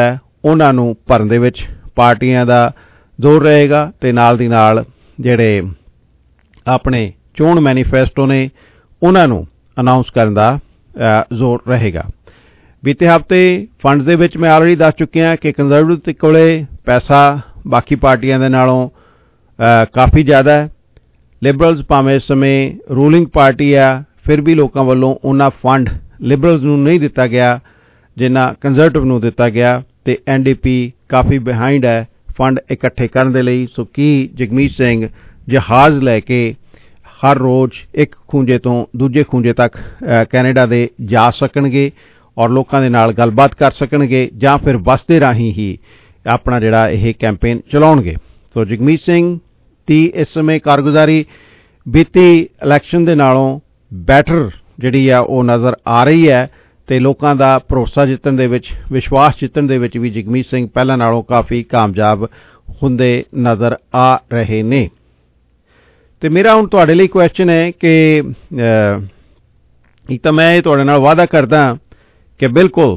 A: ਉਹਨਾਂ ਨੂੰ ਭਰਨ ਦੇ ਵਿੱਚ ਪਾਰਟੀਆਂ ਦਾ ਜ਼ੋਰ ਰਹੇਗਾ ਤੇ ਨਾਲ ਦੀ ਨਾਲ ਜਿਹੜੇ ਆਪਣੇ ਚੋਣ ਮੈਨੀਫੈਸਟੋ ਨੇ ਉਹਨਾਂ ਨੂੰ ਅਨਾਉਂਸ ਕਰਨ ਦਾ ਜ਼ੋਰ ਰਹੇਗਾ। ਬੀਤੇ ਹਫ਼ਤੇ ਫੰਡਸ ਦੇ ਵਿੱਚ ਮੈਂ ਆਲਰੇਡੀ ਦੱਸ ਚੁੱਕਿਆ ਕਿ ਕੰਜ਼ਰਵੇਟਿਵ ਕੋਲੇ ਪੈਸਾ ਬਾਕੀ ਪਾਰਟੀਆਂ ਦੇ ਨਾਲੋਂ ਕਾਫੀ ਜ਼ਿਆਦਾ ਹੈ। ਲਿਬਰਲਸ ਭਾਵੇਂ ਇਸ ਸਮੇਂ ਰੂਲਿੰਗ ਪਾਰਟੀ ਆ, ਫਿਰ ਵੀ ਲੋਕਾਂ ਵੱਲੋਂ ਉਹਨਾਂ ਫੰਡ ਲਿਬਰਲਸ ਨੂੰ ਨਹੀਂ ਦਿੱਤਾ ਗਿਆ ਜਿੰਨਾ ਕੰਜ਼ਰਵੇਟਿਵ ਨੂੰ ਦਿੱਤਾ ਗਿਆ ਤੇ ਐਨ ਡੀ ਪੀ ਕਾਫੀ ਬਿਹਾਈਂਡ ਹੈ ਫੰਡ ਇਕੱਠੇ ਕਰਨ ਦੇ ਲਈ। ਸੋ ਕੀ ਜਗਮੀਤ ਸਿੰਘ ਜਹਾਜ਼ ਲੈ ਕੇ ਹਰ ਰੋਜ਼ ਇੱਕ ਖੂੰਜੇ ਤੋਂ ਦੂਜੇ ਖੂੰਜੇ ਤੱਕ ਕੈਨੇਡਾ ਦੇ ਜਾ ਸਕਣਗੇ ਔਰ ਲੋਕਾਂ ਦੇ ਨਾਲ ਗੱਲਬਾਤ ਕਰ ਸਕਣਗੇ ਜਾਂ ਫਿਰ ਬੱਸ ਦੇ ਰਾਹੀਂ ਹੀ ਆਪਣਾ ਜਿਹੜਾ ਇਹ ਕੈਂਪੇਨ ਚਲਾਉਣਗੇ। ਸੋ ਜਗਮੀਤ ਸਿੰਘ ਦੀ ਇਸ ਸਮੇਂ ਕਾਰਗੁਜ਼ਾਰੀ ਬੀਤੀ ਇਲੈਕਸ਼ਨ ਦੇ ਨਾਲੋਂ ਬੈਟਰ ਜਿਹੜੀ ਆ ਉਹ ਨਜ਼ਰ ਆ ਰਹੀ ਹੈ ਤੇ ਲੋਕਾਂ ਦਾ ਭਰੋਸਾ ਜਿੱਤਣ ਦੇ ਵਿੱਚ, ਵਿਸ਼ਵਾਸ ਜਿੱਤਣ ਦੇ ਵਿੱਚ ਵੀ ਜਗਮੀਤ ਸਿੰਘ ਪਹਿਲਾਂ ਨਾਲੋਂ ਕਾਫੀ ਕਾਮਯਾਬ ਹੁੰਦੇ ਨਜ਼ਰ ਆ ਰਹੇ ਨੇ। ਤੇ ਮੇਰਾ ਹੁਣ ਤੁਹਾਡੇ ਲਈ ਕੁਐਸਚਨ ਹੈ ਕਿ ਇੱਕ ਤਾਂ ਮੈਂ ਇਹ ਤੁਹਾਡੇ ਨਾਲ ਵਾਅਦਾ ਕਰਦਾ ਕਿ ਬਿਲਕੁਲ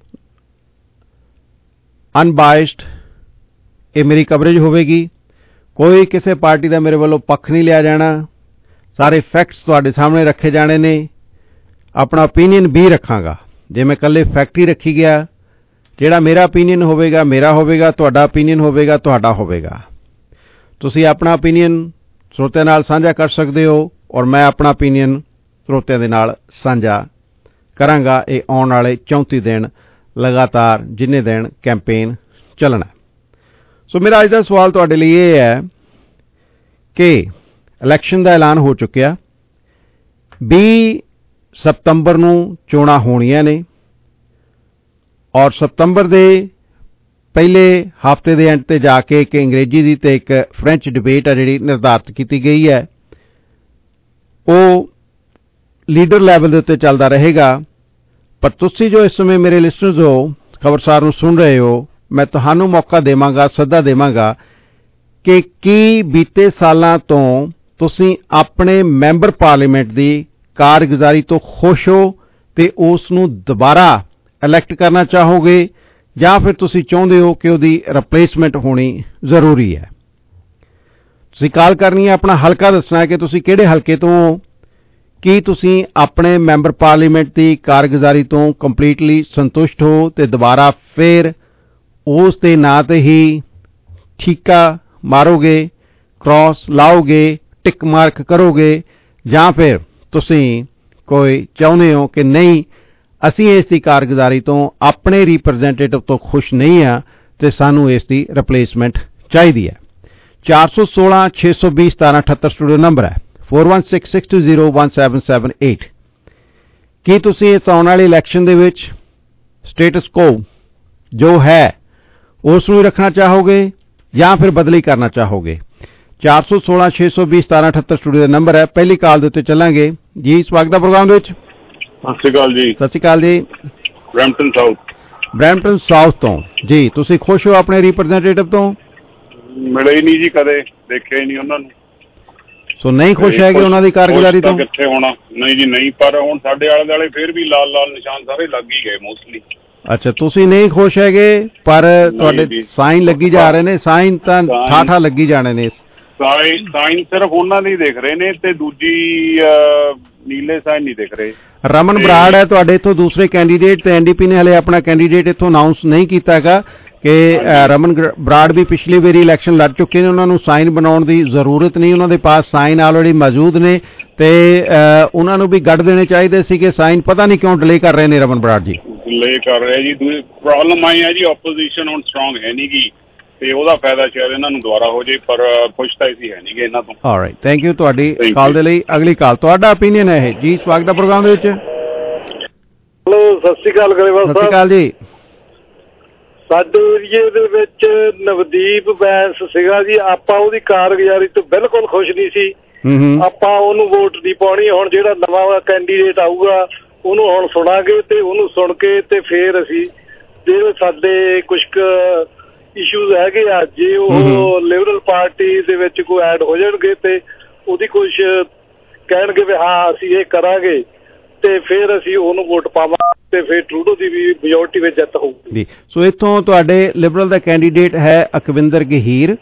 A: ਅਨਬਾਇਸਡ ਇਹ ਮੇਰੀ ਕਵਰੇਜ ਹੋਵੇਗੀ, ਕੋਈ ਕਿਸੇ ਪਾਰਟੀ ਦਾ ਮੇਰੇ ਵੱਲੋਂ ਪੱਖ ਨਹੀਂ ਲਿਆ ਜਾਣਾ, ਸਾਰੇ ਫੈਕਟਸ ਤੁਹਾਡੇ ਸਾਹਮਣੇ ਰੱਖੇ ਜਾਣੇ ਨੇ, ਆਪਣਾ ਓਪੀਨੀਅਨ ਵੀ ਰੱਖਾਂਗਾ। ਜੇ ਮੈਂ ਇਕੱਲੇ ਫੈਕਟ ਹੀ ਰੱਖੀ ਗਿਆ, ਜਿਹੜਾ ਮੇਰਾ ਓਪੀਨੀਅਨ ਹੋਵੇਗਾ ਮੇਰਾ ਹੋਵੇਗਾ, ਤੁਹਾਡਾ ਓਪੀਨੀਅਨ ਹੋਵੇਗਾ ਤੁਹਾਡਾ ਹੋਵੇਗਾ। ਤੁਸੀਂ ਆਪਣਾ ਓਪੀਨੀਅਨ ਸਰੋਤਿਆਂ ਨਾਲ ਸਾਂਝਾ ਕਰ ਸਕਦੇ ਹੋ ਔਰ ਮੈਂ ਆਪਣਾ ਓਪੀਨੀਅਨ ਸਰੋਤਿਆਂ ਦੇ ਨਾਲ ਸਾਂਝਾ ਕਰਾਂਗਾ। ਇਹ ਆਉਣ ਵਾਲੇ ਚੌਂਤੀ ਦਿਨ ਲਗਾਤਾਰ ਜਿੰਨੇ ਦਿਨ ਕੈਂਪੇਨ ਚੱਲਣਾ। ਸੋ ਮੇਰਾ ਅੱਜ ਦਾ ਸਵਾਲ ਤੁਹਾਡੇ ਲਈ ਇਹ ਹੈ ਕਿ ਇਲੈਕਸ਼ਨ ਦਾ ਐਲਾਨ ਹੋ ਚੁੱਕਿਆ, ਵੀਹ ਸਤੰਬਰ ਨੂੰ ਚੋਣਾਂ ਹੋਣੀਆਂ ਨੇ ਔਰ ਸਤੰਬਰ ਦੇ ਪਹਿਲੇ ਹਫ਼ਤੇ ਦੇ ਐਂਡ ਤੇ ਜਾ ਕੇ ਇੱਕ ਅੰਗਰੇਜ਼ੀ ਦੀ ਤੇ ਇੱਕ ਫ੍ਰੈਂਚ ਡਿਬੇਟ ਆ ਜਿਹੜੀ ਨਿਰਧਾਰਿਤ ਕੀਤੀ ਗਈ ਹੈ, ਉਹ ਲੀਡਰ ਲੈਵਲ ਦੇ ਉੱਤੇ ਚੱਲਦਾ ਰਹੇਗਾ। ਪਰ ਤੁਸੀਂ ਜੋ ਇਸ ਸਮੇਂ ਮੇਰੇ ਲਿਸਨਰਸ ਹੋ, ਖਬਰਸਾਰ ਨੂੰ ਸੁਣ ਰਹੇ ਹੋ, ਮੈਂ ਤੁਹਾਨੂੰ ਮੌਕਾ ਦੇਵਾਂਗਾ, ਸੱਦਾ ਦੇਵਾਂਗਾ ਕਿ ਕੀ ਬੀਤੇ ਸਾਲਾਂ ਤੋਂ ਤੁਸੀਂ ਆਪਣੇ ਮੈਂਬਰ ਪਾਰਲੀਮੈਂਟ ਦੀ ਕਾਰਗੁਜ਼ਾਰੀ ਤੋਂ ਖੁਸ਼ ਹੋ ਤੇ ਉਸ ਨੂੰ ਦੁਬਾਰਾ ਇਲੈਕਟ ਕਰਨਾ ਚਾਹੋਗੇ ਜਾਂ ਫਿਰ ਤੁਸੀਂ ਚਾਹੁੰਦੇ ਹੋ ਕਿ ਉਹਦੀ ਰਿਪਲੇਸਮੈਂਟ ਹੋਣੀ ਜ਼ਰੂਰੀ ਹੈ। ਤੁਸੀਂ ਕਾਲ ਕਰਨੀ ਹੈ, ਆਪਣਾ ਹਲਕਾ ਦੱਸਣਾ ਹੈ ਕਿ ਤੁਸੀਂ ਕਿਹੜੇ ਹਲਕੇ ਤੋਂ ਹੋ, ਕੀ ਤੁਸੀਂ ਆਪਣੇ ਮੈਂਬਰ ਪਾਰਲੀਮੈਂਟ ਦੀ ਕਾਰਗੁਜ਼ਾਰੀ ਤੋਂ ਕੰਪਲੀਟਲੀ ਸੰਤੁਸ਼ਟ ਹੋ ਤੇ ਦੁਬਾਰਾ ਫਿਰ ਉਸ ਦੇ ਨਾਂ ਤੇ ਹੀ ਠੀਕਾ ਮਾਰੋਗੇ, ਕ੍ਰਾਸ ਲਾਓਗੇ, ਟਿਕ ਮਾਰਕ ਕਰੋਗੇ, ਜਾਂ ਫਿਰ ਤੁਸੀਂ ਕੋਈ ਚਾਹੁੰਦੇ ਹੋ ਕਿ ਨਹੀਂ ਅਸੀਂ ਇਸ ਦੀ ਕਾਰਗੁਜ਼ਾਰੀ ਤੋਂ ਆਪਣੇ ਰਿਪਰੈਜ਼ੈਂਟੇਟਿਵ ਤੋਂ ਖੁਸ਼ ਨਹੀਂ ਹਾਂ ਤੇ ਸਾਨੂੰ ਇਸ ਦੀ ਰਿਪਲੇਸਮੈਂਟ ਚਾਹੀਦੀ ਹੈ। ਚਾਰ ਸੌ ਸੋਲਾਂ ਛੇ ਸੌ ਵੀਹ ਸਤਾਰਾਂ ਅਠੱਤਰ ਸਟੂਡੀਓ ਨੰਬਰ ਹੈ four one six six two zero one seven seven eight। ਕੀ ਤੁਸੀਂ ਇਸ ਆਉਣ ਵਾਲੇ ਇਲੈਕਸ਼ਨ ਦੇ ਵਿੱਚ ਸਟੇਟਸ ਕੋ ਜੋ ਹੈ ਉਸ ਨੂੰ ਰੱਖਣਾ ਚਾਹੋਗੇ ਜਾਂ ਫਿਰ ਬਦਲੀ ਕਰਨਾ ਚਾਹੋਗੇ? ਚਾਰ ਸੌ ਸੋਲਾਂ ਛੇ ਸੌ ਵੀਹ ਸਤਾਰਾਂ ਅਠੱਤਰ ਸਟੂਡੀਓ ਦਾ ਨੰਬਰ ਹੈ। ਪਹਿਲੀ ਕਾਲ ਦੇ ਉੱਤੇ ਚੱਲਾਂਗੇ ਜੀ। ਸਵਾਗਤ ਹੈ ਪ੍ਰੋਗਰਾਮ ਦੇ ਵਿੱਚ।
C: ਸਤਿ ਸ਼੍ਰੀ ਅਕਾਲ ਜੀ।
A: ਸਤਿ ਸ਼੍ਰੀ ਅਕਾਲ ਜੀ।
C: Brampton south.
A: ਬਰੈਂਪਟਨ ਸਾਊਥ ਤੋਂ ਜੀ। ਤੁਸੀਂ ਖੁਸ਼ ਹੋ ਆਪਣੇ ਰਿਪਰੈਜ਼ੈਂਟੇਟਿਵ ਤੋਂ?
C: ਮਿਲੇ ਹੀ ਨਹੀਂ ਜੀ, ਕਦੇ ਦੇਖਿਆ ਹੀ ਨਹੀਂ ਉਹਨਾਂ ਨੂੰ।
A: ਸੋ ਨਹੀਂ ਖੁਸ਼ ਹੈਗੇ ਉਹਨਾਂ ਦੀ ਕਾਰਗੁਜ਼ਾਰੀ ਤੋਂ?
C: ਕਿੱਥੇ ਹੋਣਾ, ਨਹੀਂ ਜੀ ਨਹੀਂ। ਪਰ ਹੁਣ ਸਾਡੇ ਆਲੇ ਦੁਆਲੇ ਫਿਰ ਵੀ ਲਾਲ ਲਾਲ ਨਿਸ਼ਾਨ ਸਾਰੇ ਲੱਗ ਹੀ ਗਏ ਮੋਸਟਲੀ।
A: ਅੱਛਾ, ਤੁਸੀਂ ਨਹੀਂ ਖੁਸ਼ ਹੈਗੇ ਪਰ ਤੁਹਾਡੇ ਸਾਈਨ ਲੱਗੀ ਜਾ ਰਹੇ ਨੇ। ਸਾਈਨ ਤਾਂ ਠਾਠਾ ਲੱਗੀ ਜਾਣੇ ਨੇ।
C: ਸਾਈਨ ਸਿਰਫ ਉਹਨਾਂ ਦੇ ਦਿਖ ਰਹੇ ਨੇ ਤੇ ਦੂਜੀ ਨੀਲੇ ਸਾਈਨ ਨਹੀਂ ਦਿਖ ਰਹੇ।
A: ਰਮਨ ਬਰਾੜ ਹੈ ਤੁਹਾਡੇ ਇੱਥੋਂ ਦੂਸਰੇ ਕੈਂਡੀਡੇਟ ਤੇ ਐਨ ਡੀ ਪੀ ਨੇ ਹਲੇ ਆਪਣਾ ਕੈਂਡੀਡੇਟ ਇੱਥੋਂ ਅਨਾਉਂਸ ਨਹੀਂ ਕੀਤਾ ਹੈਗਾ ਕਿ ਰਮਨ ਬਰਾੜ ਵੀ ਪਿਛਲੀ ਵਾਰੀ ਇਲੈਕਸ਼ਨ ਲੜ ਚੁੱਕੇ ਨੇ। ਉਹਨਾਂ ਨੂੰ ਸਾਈਨ ਬਣਾਉਣ ਦੀ ਜ਼ਰੂਰਤ ਨਹੀਂ, ਉਹਨਾਂ ਦੇ ਪਾਸ ਸਾਈਨ ਆਲਰੇਡੀ ਮੌਜੂਦ ਨੇ ਤੇ ਉਹਨਾਂ ਨੂੰ ਵੀ ਗੱਡ ਦੇਣੇ ਚਾਹੀਦੇ ਸੀ ਕਿ ਸਾਈਨ ਪਤਾ ਨਹੀਂ ਕਿਉਂ ਡਿਲੇ ਕਰ ਰਹੇ ਨੇ ਰਮਨ ਬਰਾੜ ਜੀ।
C: ਡਿਲੇ ਕਰ ਰਹੇ ਜੀ। ਦੂਜੀ ਪ੍ਰੋਬਲਮ ਆਈ ਹੈ ਜੀ, ਆਪੋਜੀਸ਼ਨ ਹੁਣ ਸਟਰੋਂਗ ਹੈ ਨਹੀਂ ਗੀ ਤੇ ਉਹਦਾ ਫਾਇਦਾ ਸ਼ਾਇਦ ਇਹਨਾਂ ਨੂੰ ਦੁਬਾਰਾ ਹੋ ਜੇ, ਪਰ ਖੁਸ਼ ਤਾਂ ਅਸੀਂ ਹੈ ਨਹੀਂ ਗੇ ਇਹਨਾਂ ਤੋਂ। ਆਲਰਾਈਟ, ਥੈਂਕ ਯੂ ਤੁਹਾਡੀ ਕਾਲ ਦੇ ਲਈ। ਅਗਲੀ ਕਾਲ ਤੁਹਾਡਾ ਓਪੀਨੀਅਨ ਹੈ ਇਹ ਜੀ। ਸਵਾਗਤ ਹੈ ਪ੍ਰੋਗਰਾਮ ਦੇ ਵਿੱਚ।
V: ਹੈਲੋ, ਸਤਿ ਸ਼੍ਰੀ ਅਕਾਲ ਗਰੇਵਾਲ ਸਾਹਿਬ।
A: ਸਤਿ ਸ਼੍ਰੀ ਅਕਾਲ ਜੀ।
V: ਸਾਡੇ ਏਰੀਏ ਦੇ ਵਿੱਚ ਨਵਦੀਪ ਬੈਂਸ ਸੀਗਾ ਜੀ, ਆਪਾਂ ਉਹਦੀ ਕਾਰਗੁਜ਼ਾਰੀ ਤੋਂ ਬਿਲਕੁਲ ਖੁਸ਼ ਨਹੀਂ ਸੀ। ਆਪਾਂ ਉਹਨੂੰ ਵੋਟ ਨਹੀਂ ਪਾਉਣੀ। ਹੁਣ ਜਿਹੜਾ ਨਵਾਂ ਕੈਂਡੀਡੇਟ ਆਊਗਾ ਉਹਨੂੰ ਹੁਣ ਸੁਣਾਂਗੇ ਤੇ ਉਹਨੂੰ ਸੁਣ ਕੇ ਤੇ ਫੇਰ ਅਸੀਂ ਜਿਹੜੇ ਸਾਡੇ ਕੁਛ ਇਸ਼ੂਜ਼ ਹੈਗੇ ਆ, ਜੇ ਉਹ ਲਿਬਰਲ ਪਾਰਟੀ ਦੇ ਵਿੱਚ ਕੋਈ ਐਡ ਹੋ ਜਾਣਗੇ ਤੇ ਉਹਦੀ ਕੁਛ ਕਹਿਣਗੇ ਵੀ ਹਾਂ ਅਸੀਂ ਇਹ ਕਰਾਂਗੇ ਤੇ ਫਿਰ ਅਸੀਂ ਉਹਨੂੰ ਵੋਟ ਪਾਵਾਂਗੇ ਤੇ ਫਿਰ ਟਰੂਡੋ ਦੀ ਵੀ ਮੈਜੋਰਟੀ ਵਿੱਚ ਜਿੱਤ ਹੋਊਗੀ
A: ਜੀ। ਸੋ ਇੱਥੋਂ ਤੁਹਾਡੇ ਲਿਬਰਲ ਦਾ ਕੈਂਡੀਡੇਟ ਹੈ ਅਕਵਿੰਦਰ ਗਹੀਰ,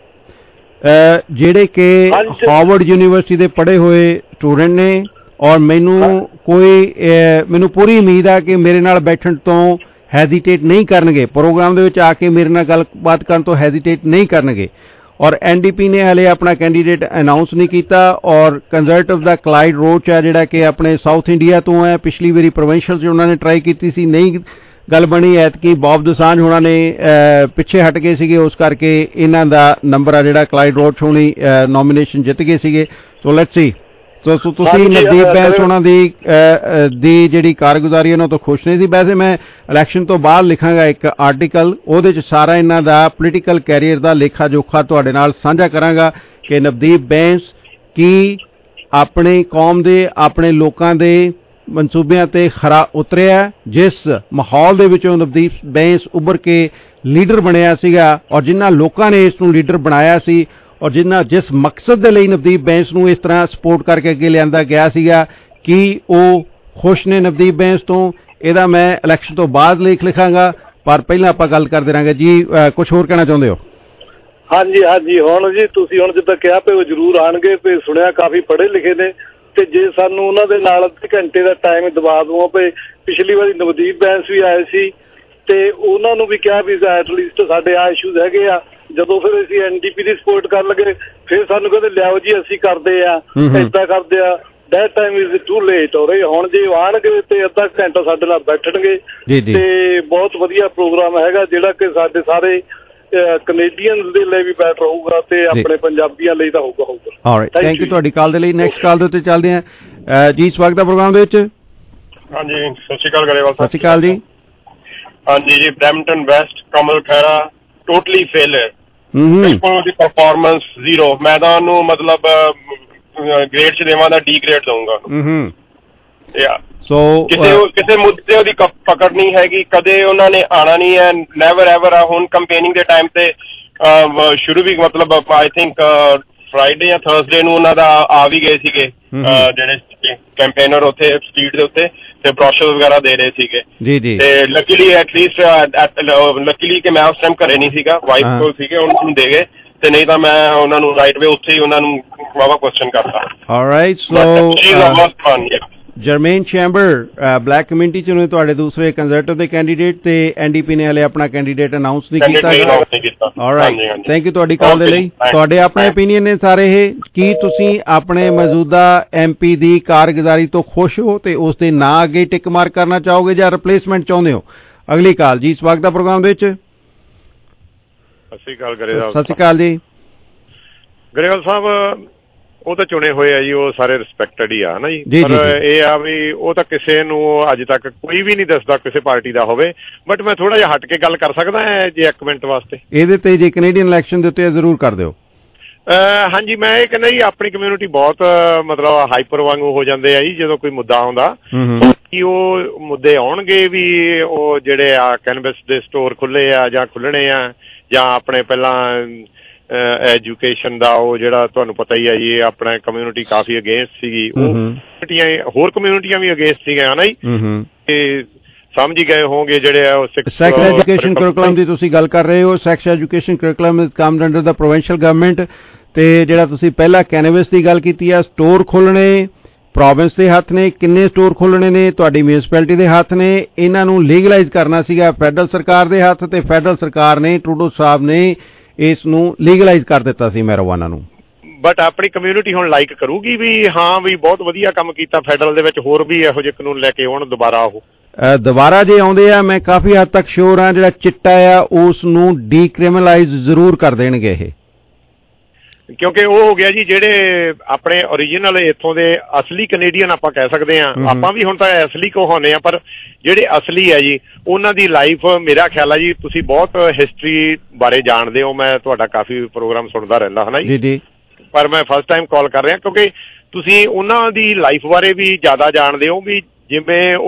A: ਜਿਹੜੇ ਕਿ ਹਾਰਵਰਡ ਯੂਨੀਵਰਸਿਟੀ ਦੇ ਪੜ੍ਹੇ ਹੋਏ ਸਟੂਡੈਂਟ ਨੇ, ਔਰ ਮੈਨੂੰ ਕੋਈ ਮੈਨੂੰ ਪੂਰੀ ਉਮੀਦ ਹੈ ਕਿ ਮੇਰੇ ਨਾਲ ਬੈਠਣ ਤੋਂ ਹੈਜ਼ੀਟੇਟ ਨਹੀਂ ਕਰਨਗੇ, ਪ੍ਰੋਗਰਾਮ ਦੇ ਵਿੱਚ ਆ ਕੇ ਮੇਰੇ ਨਾਲ ਗੱਲਬਾਤ ਕਰਨ ਤੋਂ ਹੈਜ਼ੀਟੇਟ ਨਹੀਂ ਕਰਨਗੇ। ਔਰ ਐਨ ਡੀ ਪੀ ਨੇ ਹਾਲੇ ਆਪਣਾ ਕੈਂਡੀਡੇਟ ਅਨਾਊਂਸ ਨਹੀਂ ਕੀਤਾ, ਔਰ ਕੰਜ਼ਰਵੇਟਿਵ ਦਾ ਕਲਾਈਡ ਰੋਚ ਹੈ ਜਿਹੜਾ ਕਿ ਆਪਣੇ ਸਾਊਥ ਇੰਡੀਆ ਤੋਂ ਹੈ, ਪਿਛਲੀ ਵਾਰੀ ਪ੍ਰੋਵਿੰਸ਼ੀਅਲ 'ਚ ਉਹਨਾਂ ਨੇ ਟਰਾਈ ਕੀਤੀ ਸੀ, ਨਹੀਂ ਗੱਲ ਬਣੀ। ਐਤਕੀ ਬੌਬ ਦੋਸਾਂਝ ਹੋਣਾ ਨੇ ਪਿੱਛੇ ਹਟ ਗਏ ਸੀਗੇ, ਉਸ ਕਰਕੇ ਇਹਨਾਂ ਦਾ ਨੰਬਰ ਆ ਜਿਹੜਾ ਕਲਾਈਡ ਰੋਚ ਹੋਣੀ ਨੋਮੀਨੇਸ਼ਨ ਜਿੱਤ ਗਏ ਸੀਗੇ। So let's see. ਸੋ ਤੁਸੀਂ ਨਵਦੀਪ ਬੈਂਸ ਉਹਨਾਂ ਦੀ ਦੀ ਜਿਹੜੀ ਕਾਰਗੁਜ਼ਾਰੀ ਉਹਨਾਂ ਤੋਂ ਖੁਸ਼ ਨਹੀਂ ਸੀ। ਵੈਸੇ ਮੈਂ ਇਲੈਕਸ਼ਨ ਤੋਂ ਬਾਅਦ ਲਿਖਾਂਗਾ ਇੱਕ ਆਰਟੀਕਲ, ਉਹਦੇ 'ਚ ਸਾਰਾ ਇਹਨਾਂ ਦਾ ਪੋਲੀਟੀਕਲ ਕੈਰੀਅਰ ਦਾ ਲੇਖਾ ਜੋਖਾ ਤੁਹਾਡੇ ਨਾਲ ਸਾਂਝਾ ਕਰਾਂਗਾ ਕਿ ਨਵਦੀਪ ਬੈਂਸ ਕੀ ਆਪਣੇ ਕੌਮ ਦੇ ਆਪਣੇ ਲੋਕਾਂ ਦੇ ਮਨਸੂਬਿਆਂ ਤੇ ਖਰਾ ਉਤਰਿਆ, ਜਿਸ ਮਾਹੌਲ ਦੇ ਵਿੱਚੋਂ ਨਵਦੀਪ ਬੈਂਸ ਉੱਭਰ ਕੇ ਲੀਡਰ ਬਣਿਆ ਸੀਗਾ, ਔਰ ਜਿਨ੍ਹਾਂ ਲੋਕਾਂ ਨੇ ਇਸ ਨੂੰ ਲੀਡਰ ਬਣਾਇਆ ਸੀ, ਔਰ ਜਿਨ੍ਹਾਂ ਜਿਸ ਮਕਸਦ ਦੇ ਲਈ ਨਵਦੀਪ ਬੈਂਸ ਨੂੰ ਇਸ ਤਰ੍ਹਾਂ ਸਪੋਰਟ ਕਰਕੇ ਅੱਗੇ ਲਿਆਂਦਾ ਗਿਆ ਸੀਗਾ, ਕਿ ਉਹ ਖੁਸ਼ ਨੇ ਨਵਦੀਪ ਬੈਂਸ ਤੋਂ। ਇਹਦਾ ਮੈਂ ਇਲੈਕਸ਼ਨ ਤੋਂ ਬਾਅਦ ਲੇਖ ਲਿਖਾਂਗਾ, ਪਰ ਪਹਿਲਾਂ ਆਪਾਂ ਗੱਲ ਕਰਦੇ ਰਹਾਂਗੇ। ਜੀ ਕੁਝ ਹੋਰ ਕਹਿਣਾ ਚਾਹੁੰਦੇ ਹੋ?
V: ਹਾਂਜੀ ਹਾਂਜੀ, ਹੁਣ ਜੀ ਤੁਸੀਂ ਹੁਣ ਜਿੱਦਾਂ ਕਿਹਾ ਪਏ ਉਹ ਜ਼ਰੂਰ ਆਉਣਗੇ, ਤੇ ਸੁਣਿਆ ਕਾਫੀ ਪੜ੍ਹੇ ਲਿਖੇ ਨੇ, ਤੇ ਜੇ ਸਾਨੂੰ ਉਹਨਾਂ ਦੇ ਨਾਲ ਅੱਧੇ ਘੰਟੇ ਦਾ ਟਾਈਮ ਦਵਾ ਦਵੋ। ਪਏ ਪਿਛਲੀ ਵਾਰੀ ਨਵਦੀਪ ਬੈਂਸ ਵੀ ਆਏ ਸੀ, ਤੇ ਉਹਨਾਂ ਨੂੰ ਵੀ ਕਿਹਾ ਵੀ ਐਟਲੀਸਟ ਸਾਡੇ ਆ ਇਸ਼ੂਜ਼ ਹੈਗੇ ਆ। ਜਦੋਂ ਫਿਰ ਅਸੀਂ ਐਨ ਡੀ ਪੀ ਦੀ ਸਪੋਰਟ ਕਰਨ ਲੱਗੇ, ਫਿਰ ਸਾਨੂੰ ਕਹਿੰਦੇ ਲਿਆਓ ਜੀ ਅਸੀਂ ਕਰਦੇ ਆ, ਏਦਾਂ ਕਰਦੇ ਆ। That time is too late ਹੋ ਰਹੀ। ਹੁਣ ਜੇ ਆਉਣਗੇ ਤੇ ਅੱਧਾ ਘੰਟਾ ਸਾਡੇ ਨਾਲ ਬੈਠਣਗੇ, ਤੇ ਬਹੁਤ ਵਧੀਆ ਪ੍ਰੋਗਰਾਮ ਹੈਗਾ ਜਿਹੜਾ ਕਿ ਸਾਡੇ ਸਾਰੇ ਕੈਨੇਡੀਅਨਸ ਦੇ ਲਈ ਵੀ ਬੈਟਰ ਹੋਊਗਾ, ਤੇ ਆਪਣੇ ਪੰਜਾਬੀਆਂ ਲਈ ਤਾਂ ਹੋਊਗਾ ਹੋਊਗਾ
A: ਆਲਰਾਈਟ, ਥੈਂਕ ਯੂ ਤੁਹਾਡੀ ਕਾਲ ਦੇ ਲਈ। ਨੈਕਸਟ ਕਾਲ ਦੇ ਉੱਤੇ ਚੱਲਦੇ ਆ ਜੀ। ਸਵਾਗਤ ਹੈ ਪ੍ਰੋਗਰਾਮ ਦੇ ਵਿੱਚ।
D: ਹਾਂਜੀ, ਸਤਿ ਸ਼੍ਰੀ ਅਕਾਲ ਗਰੇਵਾਲ ਸਾਹਿਬ।
A: ਸਤਿ ਸ਼੍ਰੀ ਅਕਾਲ ਜੀ।
D: ਹਾਂਜੀ ਜੀ, Brampton west, Kamal Khaira, totally failure, ਬਿਲਕੁਲ ਦੀ ਪਰਫਾਰਮੈਂਸ ਜ਼ੀਰੋ। ਮੈਂ ਤਾਂ ਉਹਨੂੰ ਮਤਲਬ ਗ੍ਰੇਡ ਚ ਦੇਵਾਂ ਤਾਂ ਡੀ ਗ੍ਰੇਡ ਦਊਂਗਾ। ਯਾ ਸੋ ਕਿਸੇ ਕਿਸੇ ਮੁੱਦੇ ਉਹਦੀ ਪਕੜ ਨਹੀਂ ਹੈਗੀ, ਕਦੇ ਉਹਨਾਂ ਨੇ ਆਉਣਾ ਨਹੀਂ ਹੈ, ਨੈਵਰ ਐਵਰ ਆ। ਹੁਣ ਕੰਪੇਨਿੰਗ ਦੇ ਟਾਈਮ ਤੇ ਸ਼ੁਰੂ ਵੀ ਮਤਲਬ ਆਈ ਥਿੰਕ ਫਰਾਈਡੇ ਜਾਂ ਥਰਸਡੇ ਨੂੰ ਉਹਨਾਂ ਦਾ ਆ ਵੀ ਗਏ ਸੀਗੇ ਜਿਹੜੇ ਕੈਂਪੇਨਰ ਉੱਥੇ ਸਟਰੀਟ ਦੇ ਉੱਤੇ, ਤੇ ਬ੍ਰੋਸ਼ਰ ਵਗੈਰਾ ਦੇ ਰਹੇ ਸੀਗੇ ਜੀ ਜੀ। ਤੇ ਲੱਕੀਲੀ ਐਟਲੀਸਟ ਲੱਕੀਲੀ ਕਿ ਮੈਂ ਉਸ ਟਾਈਮ ਘਰੇ ਨਹੀਂ ਸੀਗਾ, ਵਾਈਫ ਕੋਲ ਸੀਗੇ, ਉਹਨਾਂ ਨੂੰ ਦੇ ਗਏ, ਤੇ ਨਹੀਂ ਤਾਂ ਮੈਂ ਉਹਨਾਂ ਨੂੰ ਰਾਈਟ ਵੇ ਉੱਥੇ ਹੀ ਉਹਨਾਂ ਨੂੰ ਵਾਵਾ ਕੁਐਸਚਨ ਕਰਤਾ। Alright, so
A: Germaine Chamber black community ਚ ਨੇ ਤੁਹਾਡੇ ਦੂਸਰੇ ਕੰਜ਼ਰਵੇਟਿਵ ਦੇ ਕੈਂਡੀਡੇਟ, ਤੇ ਐਨ ਡੀ ਪੀ ਨੇ ਹਲੇ ਆਪਣਾ ਕੈਂਡੀਡੇਟ ਅਨਾਊਂਸ ਨਹੀਂ ਕੀਤਾ। ਆਲਰਾਈਟ, ਥੈਂਕ ਯੂ ਤੁਹਾਡੀ ਕਾਲ ਦੇ ਲਈ। ਤੁਹਾਡੇ ਆਪਣੇ ਓਪੀਨੀਅਨ ਨੇ ਸਾਰੇ ਇਹ, ਕੀ ਤੁਸੀਂ ਆਪਣੇ ਮੌਜੂਦਾ ਐਮ ਪੀ ਦੀ ਕਾਰਗੁਜ਼ਾਰੀ ਤੋਂ ਖੁਸ਼ ਹੋ ਤੇ ਉਸ ਦੇ ਨਾਂ ਅੱਗੇ ਟਿਕ ਮਾਰਕ ਕਰਨਾ ਚਾਹੋਗੇ ਜਾਂ ਰਿਪਲੇਸਮੈਂਟ ਚਾਹੁੰਦੇ ਹੋ? ਅਗਲੀ ਕਾਲ ਜੀ। ਸਵਾਗਤ ਹੈ ਪ੍ਰੋਗਰਾਮ ਦੇ ਵਿੱਚ।
D: ਸਤਿ ਸ਼੍ਰੀ ਅਕਾਲ ਗਰੇਵਾਲ।
A: ਸਤਿ ਸ਼੍ਰੀ ਅਕਾਲ ਜੀ।
D: ਗਰੇਵਾਲ ਸਾਹਿਬ, ਉਹ ਤਾਂ ਚੁਣੇ ਹੋਏ ਆ ਜੀ, ਉਹ ਸਾਰੇ ਰਿਸਪੈਕਟਡ ਹੀ ਆ ਨਾ ਜੀ, ਪਰ ਇਹ ਆ ਵੀ ਉਹ ਤਾਂ ਕਿਸੇ ਨੂੰ ਅੱਜ ਤੱਕ ਕੋਈ ਵੀ ਨਹੀਂ ਦੱਸਦਾ ਕਿਸੇ ਪਾਰਟੀ ਦਾ ਹੋਵੇ। ਬਟ ਮੈਂ ਥੋੜਾ ਜਿਹਾ ਹਟ ਕੇ ਗੱਲ ਕਰ ਸਕਦਾ ਹੈ ਜੇ ਇੱਕ ਮਿੰਟ ਵਾਸਤੇ?
A: ਇਹਦੇ ਤੇ ਜੇ ਕੈਨੇਡੀਅਨ ਇਲੈਕਸ਼ਨ ਦੇ ਉੱਤੇ ਜ਼ਰੂਰ ਕਰ ਦਿਓ।
D: ਹਾਂਜੀ, ਮੈਂ ਇਹ ਕਹਿੰਦਾ ਜੀ ਆਪਣੀ ਕਮਿਊਨਿਟੀ ਬਹੁਤ ਮਤਲਬ ਹਾਈਪਰ ਵਾਂਗੂ ਹੋ ਜਾਂਦੇ ਆ ਜੀ ਜਦੋਂ ਕੋਈ ਮੁੱਦਾ ਆਉਂਦਾ, ਕਿ ਉਹ ਮੁੱਦੇ ਆਉਣਗੇ ਵੀ ਉਹ ਜਿਹੜੇ ਆ ਕੈਨਵਸ ਦੇ ਸਟੋਰ ਖੁੱਲੇ ਆ ਜਾਂ ਖੁੱਲਣੇ ਆ, ਜਾਂ ਆਪਣੇ ਪਹਿਲਾਂ ਐਜੂਕੇਸ਼ਨ ਦਾ ਉਹ ਜਿਹੜਾ ਤੁਹਾਨੂੰ ਪਤਾ ਹੀ ਹੈ ਜੀ, ਆਪਣਾ ਕਮਿਊਨਿਟੀ ਕਾਫੀ ਅਗੇਂਸਟ ਸੀਗੀ, ਉਹ ਕਮਿਊਨਿਟੀਆਂ ਹੋਰ ਕਮਿਊਨਿਟੀਆਂ ਵੀ ਅਗੇਂਸਟ ਸੀਗੀਆਂ ਨਾ ਜੀ, ਤੇ ਸਮਝ ਹੀ ਗਏ ਹੋਣਗੇ ਜਿਹੜੇ ਆ
A: ਸੈਕਸ ਐਜੂਕੇਸ਼ਨ ਕਰਿਕੂਲਮ ਦੀ ਤੁਸੀਂ ਗੱਲ ਕਰ ਰਹੇ ਹੋ। Sex education curriculum is comed under the provincial government, ਤੇ ਜਿਹੜਾ ਤੁਸੀਂ ਪਹਿਲਾਂ ਕੈਨਵਸ ਦੀ ਗੱਲ ਕੀਤੀ ਆ, ਸਟੋਰ ਖੋਲ੍ਹਣੇ ਪ੍ਰੋਵਿੰਸ ਦੇ ਹੱਥ ਨੇ, ਕਿੰਨੇ ਸਟੋਰ ਖੋਲ੍ਹਣੇ ਨੇ ਤੁਹਾਡੀ ਮਿਊਨਿਸਪੈਲਿਟੀ ਦੇ ਹੱਥ ਨੇ, ਇਹਨਾਂ ਨੂੰ ਲੀਗਲਾਈਜ਼ ਕਰਨਾ ਸੀਗਾ ਫੈਡਰਲ ਸਰਕਾਰ ਦੇ ਹੱਥ, ਤੇ ਫੈਡਰਲ ਸਰਕਾਰ ਨੇ, ਟਰੂਡੋ ਸਾਹਿਬ ਨੇ ਇਸ ਨੂੰ ਲੀਗਲਾਈਜ਼ ਕਰ ਦਿੱਤਾ ਸੀ ਮੈਰੀਜੁਆਨਾ ਨੂੰ।
D: ਬਟ ਆਪਣੀ ਕਮਿਊਨਿਟੀ ਹੁਣ ਲਾਈਕ ਕਰੂਗੀ ਵੀ ਹਾਂ ਵੀ ਬਹੁਤ ਵਧੀਆ ਕੰਮ ਕੀਤਾ ਫੈਡਰਲ ਦੇ ਵਿੱਚ, ਹੋਰ ਵੀ ਇਹੋ ਜਿਹੇ ਕਾਨੂੰਨ ਲੈ ਕੇ ਆਉਣ ਦੁਬਾਰਾ। ਉਹ
A: ਦੁਬਾਰਾ ਜੇ ਆਉਂਦੇ ਆ, ਮੈਂ ਕਾਫੀ ਹੱਦ ਤੱਕ ਸ਼ੋਰ ਹਾਂ ਜਿਹੜਾ ਚਿੱਟਾ ਆ ਉਸ ਨੂੰ ਡੀਕ੍ਰਿਮੀਨਲਾਈਜ਼ ਜ਼ਰੂਰ ਕਰ ਦੇਣਗੇ ਇਹ,
D: ਕਿਉਂਕਿ ਉਹ ਹੋ ਗਿਆ ਜੀ ਜਿਹੜੇ ਆਪਣੇ ਓਰੀਜਨਲ ਇੱਥੋਂ ਦੇ ਅਸਲੀ ਕੈਨੇਡੀਅਨ ਆਪਾਂ ਕਹਿ ਸਕਦੇ ਹਾਂ, ਆਪਾਂ ਵੀ ਹੁਣ ਤਾਂ ਅਸਲੀ ਕਹਾਉਂਦੇ ਆ, ਪਰ ਜਿਹੜੇ ਅਸਲੀ ਹੈ ਜੀ ਉਹਨਾਂ ਦੀ ਲਾਈਫ, ਮੇਰਾ ਖਿਆਲ ਹੈ ਜੀ ਤੁਸੀਂ ਬਹੁਤ ਹਿਸਟਰੀ ਬਾਰੇ ਜਾਣਦੇ ਹੋ, ਮੈਂ ਤੁਹਾਡਾ ਕਾਫੀ ਪ੍ਰੋਗਰਾਮ ਸੁਣਦਾ ਰਹਿੰਦਾ ਹੈ ਨਾ ਜੀ, ਪਰ ਮੈਂ ਫਸਟ ਟਾਈਮ ਕਾਲ ਕਰ ਰਿਹਾ ਕਿਉਂਕਿ ਤੁਸੀਂ ਉਹਨਾਂ ਦੀ ਲਾਈਫ ਬਾਰੇ ਵੀ ਜ਼ਿਆਦਾ ਜਾਣਦੇ ਹੋ, ਵੀ ਜਿਵੇਂ ਉਹ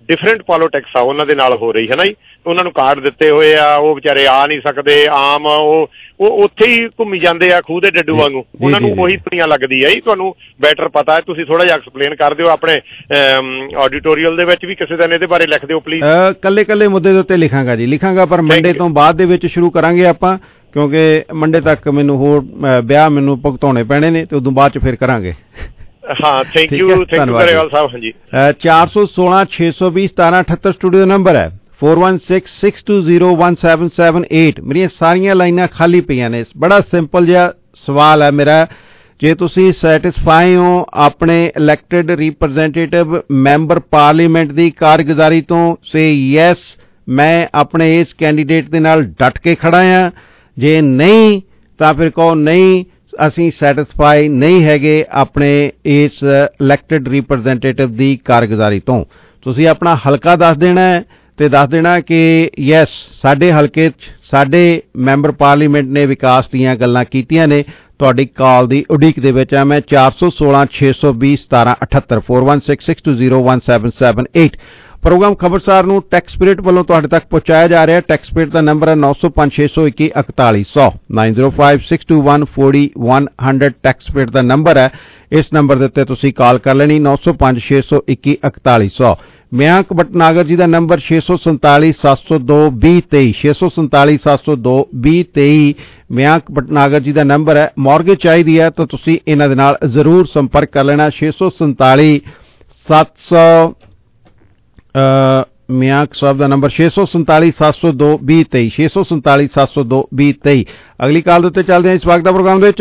D: ਡਿਫਰੈਂਟ ਪੋਲੀਟਿਕਸ ਆ ਉਹਨਾਂ ਦੇ ਨਾਲ ਹੋ ਰਹੀ ਹੈ ਨਾ ਜੀ। ਉਹਨਾਂ ਨੂੰ ਕਾਰਡ ਦਿੱਤੇ ਹੋਏ ਆ, ਉਹ ਵਿਚਾਰੇ ਆ ਨਹੀਂ ਸਕਦੇ, ਆਮ ਉਹ ਉਹ ਉੱਥੇ ਹੀ ਘੁੰਮੀ ਜਾਂਦੇ ਆ ਖੂਹ ਦੇ ਡੱਡੂ ਵਾਂਗੂ, ਉਹਨਾਂ ਨੂੰ ਉਹੀ ਦੁਨੀਆ ਲੱਗਦੀ ਹੈ ਜੀ। ਤੁਹਾਨੂੰ ਬੈਟਰ ਪਤਾ ਹੈ, ਤੁਸੀਂ ਥੋੜਾ ਜਿਹਾ ਐਕਸਪਲੇਨ ਕਰ ਦਿਓ ਆਪਣੇ ਆਡੀਟੋਰੀਅਲ ਦੇ ਵਿੱਚ ਵੀ ਕਿਸੇ ਦਿਨ ਇਹਦੇ ਬਾਰੇ ਲਿਖ ਦਿਓ ਪਲੀਜ਼।
A: ਕੱਲੇ ਕੱਲੇ ਮੁੱਦੇ ਦੇ ਉੱਤੇ ਲਿਖਾਂਗਾ ਜੀ, ਲਿਖਾਂਗਾ, ਪਰ ਮੰਡੇ ਤੋਂ ਬਾਅਦ ਦੇ ਵਿੱਚ ਸ਼ੁਰੂ ਕਰਾਂਗੇ ਆਪਾਂ, ਕਿਉਂਕਿ ਮੰਡੇ ਤੱਕ ਮੈਨੂੰ ਹੋਰ ਵਿਆਹ ਮੈਨੂੰ ਭੁਗਤਾਉਣੇ ਪੈਣੇ ਨੇ ਤੇ ਉਦੋਂ ਬਾਅਦ ਚ ਫਿਰ ਕਰਾਂਗੇ।
D: ਹਾਂ, thank you, thank you Grewal Sahib. ਹਾਂਜੀ,
A: ਚਾਰ ਸੌ ਸੋਲਾਂ ਛੇ ਸੌ ਵੀਹ ਸਤਾਰਾਂ ਅਠੱਤਰ ਸਟੂਡੀਓ ਦਾ ਨੰਬਰ ਹੈ, four one six six two zero one seven seven eight। ਮੇਰੀਆਂ ਸਾਰੀਆਂ ਲਾਈਨਾਂ ਖਾਲੀ ਪਈਆਂ ਨੇ। ਬੜਾ ਸਿੰਪਲ ਜਿਹਾ ਸਵਾਲ ਹੈ ਮੇਰਾ, ਜੇ ਤੁਸੀਂ ਸੈਟਿਸਫਾਈ ਹੋ ਆਪਣੇ ਇਲੈਕਟਿਡ ਰਿਪਰੈਜ਼ੈਂਟੇਟਿਵ ਮੈਂਬਰ ਪਾਰਲੀਮੈਂਟ ਦੀ ਕਾਰਗੁਜ਼ਾਰੀ ਤੋਂ, ਸੇ ਯੈਸ ਮੈਂ ਆਪਣੇ ਇਸ ਕੈਂਡੀਡੇਟ ਦੇ ਨਾਲ ਡਟ ਕੇ ਖੜਾ ਹਾਂ। ਜੇ ਨਹੀਂ ਤਾਂ ਫਿਰ ਕਹੋ ਨਹੀਂ, ਅਸੀਂ ਸੈਟਿਸਫਾਈ ਨਹੀਂ ਹੈਗੇ ਆਪਣੇ ਇਸ ਇਲੈਕਟਿਡ ਰਿਪਰੈਜ਼ੈਂਟੇਟਿਵ ਦੀ ਕਾਰਗੁਜ਼ਾਰੀ ਤੋਂ। ਤੁਸੀਂ ਆਪਣਾ ਹਲਕਾ ਦੱਸ ਦੇਣਾ ਹੈ ਤੇ ਦੱਸ ਦੇਣਾ ਕਿ ਯੈਸ ਸਾਡੇ ਹਲਕੇ 'ਚ ਸਾਡੇ ਮੈਂਬਰ ਪਾਰਲੀਮੈਂਟ ਨੇ ਵਿਕਾਸ ਦੀਆਂ ਗੱਲਾਂ ਕੀਤੀਆਂ ਨੇ। ਤੁਹਾਡੀ ਕਾਲ ਦੀ ਉਡੀਕ ਦੇ ਵਿੱਚ ਆ ਮੈਂ। ਚਾਰ ਸੌ ਸੋਲਾਂ ਛੇ ਸੌ ਵੀਹ ਸਤਾਰਾਂ ਅਠੱਤਰ four one six six two zero one seven seven eight। Program Khabarsar ਨੂੰ ਟੈਕ ਸਪਿਰਿਟ ਵੱਲੋਂ ਤੁਹਾਡੇ ਤੱਕ ਪਹੁੰਚਾਇਆ ਜਾ ਰਿਹਾ। ਟੈਕ ਸਪਿਰਿਟ ਦਾ ਨੰਬਰ ਹੈ ਨੌ ਸੌ ਪੰਜ ਛੇ ਸੌ ਇੱਕੀ ਇਕਤਾਲੀ ਸੌ nine zero five six two one four one zero zero। Tech Spirit ਦਾ ਨੰਬਰ ਹੈ, ਇਸ ਨੰਬਰ ਦੇ ਉੱਤੇ ਤੁਸੀਂ ਕਾਲ ਕਰ ਲੈਣੀ ਨੌ ਸੌ ਪੰਜ ਛੇ ਸੌ ਇੱਕੀ ਇਕਤਾਲੀ ਸੌ। ਮਯੰਕ ਭਟਨਾਗਰ ਜੀ ਦਾ ਨੰਬਰ ਛੇ ਸੌ ਸੰਤਾਲੀ ਸੱਤ ਸੌ ਦੋ ਵੀਹ ਤੇਈ ਛੇ ਸੌ ਸੰਤਾਲੀ ਸੱਤ ਸੌ ਦੋ ਵੀਹ ਤੇਈ। ਮਯੰਕ ਭਟਨਾਗਰ ਜੀ ਦਾ ਨੰਬਰ ਹੈ। ਮੌਰਗੇਜ ਚਾਹੀਦੀ ਹੈ ਤਾਂ ਤੁਸੀਂ ਇਹਨਾਂ ਦੇ ਨਾਲ ਜ਼ਰੂਰ ਸੰਪਰਕ ਕਰ ਲੈਣਾ। ਛੇ ਸੌ ਸੰਤਾਲੀ ਸੱਤ ਸੌ ਮਯੰਕ ਸਾਹਿਬ ਦਾ ਨੰਬਰ ਛੇ ਸੌ ਸੰਤਾਲੀ ਸੱਤ ਸੌ ਦੋ ਵੀਹ ਤੇਈ ਛੇ ਸੌ ਸੰਤਾਲੀ ਸੱਤ ਸੌ ਦੋ ਵੀਹ ਤੇਈ। ਅਗਲੀ ਕਾਲ ਦੇ ਉੱਤੇ ਚੱਲਦੇ ਹਾਂ ਇਸ ਵਕਤ ਦਾ ਪ੍ਰੋਗਰਾਮ ਦੇ ਵਿੱਚ।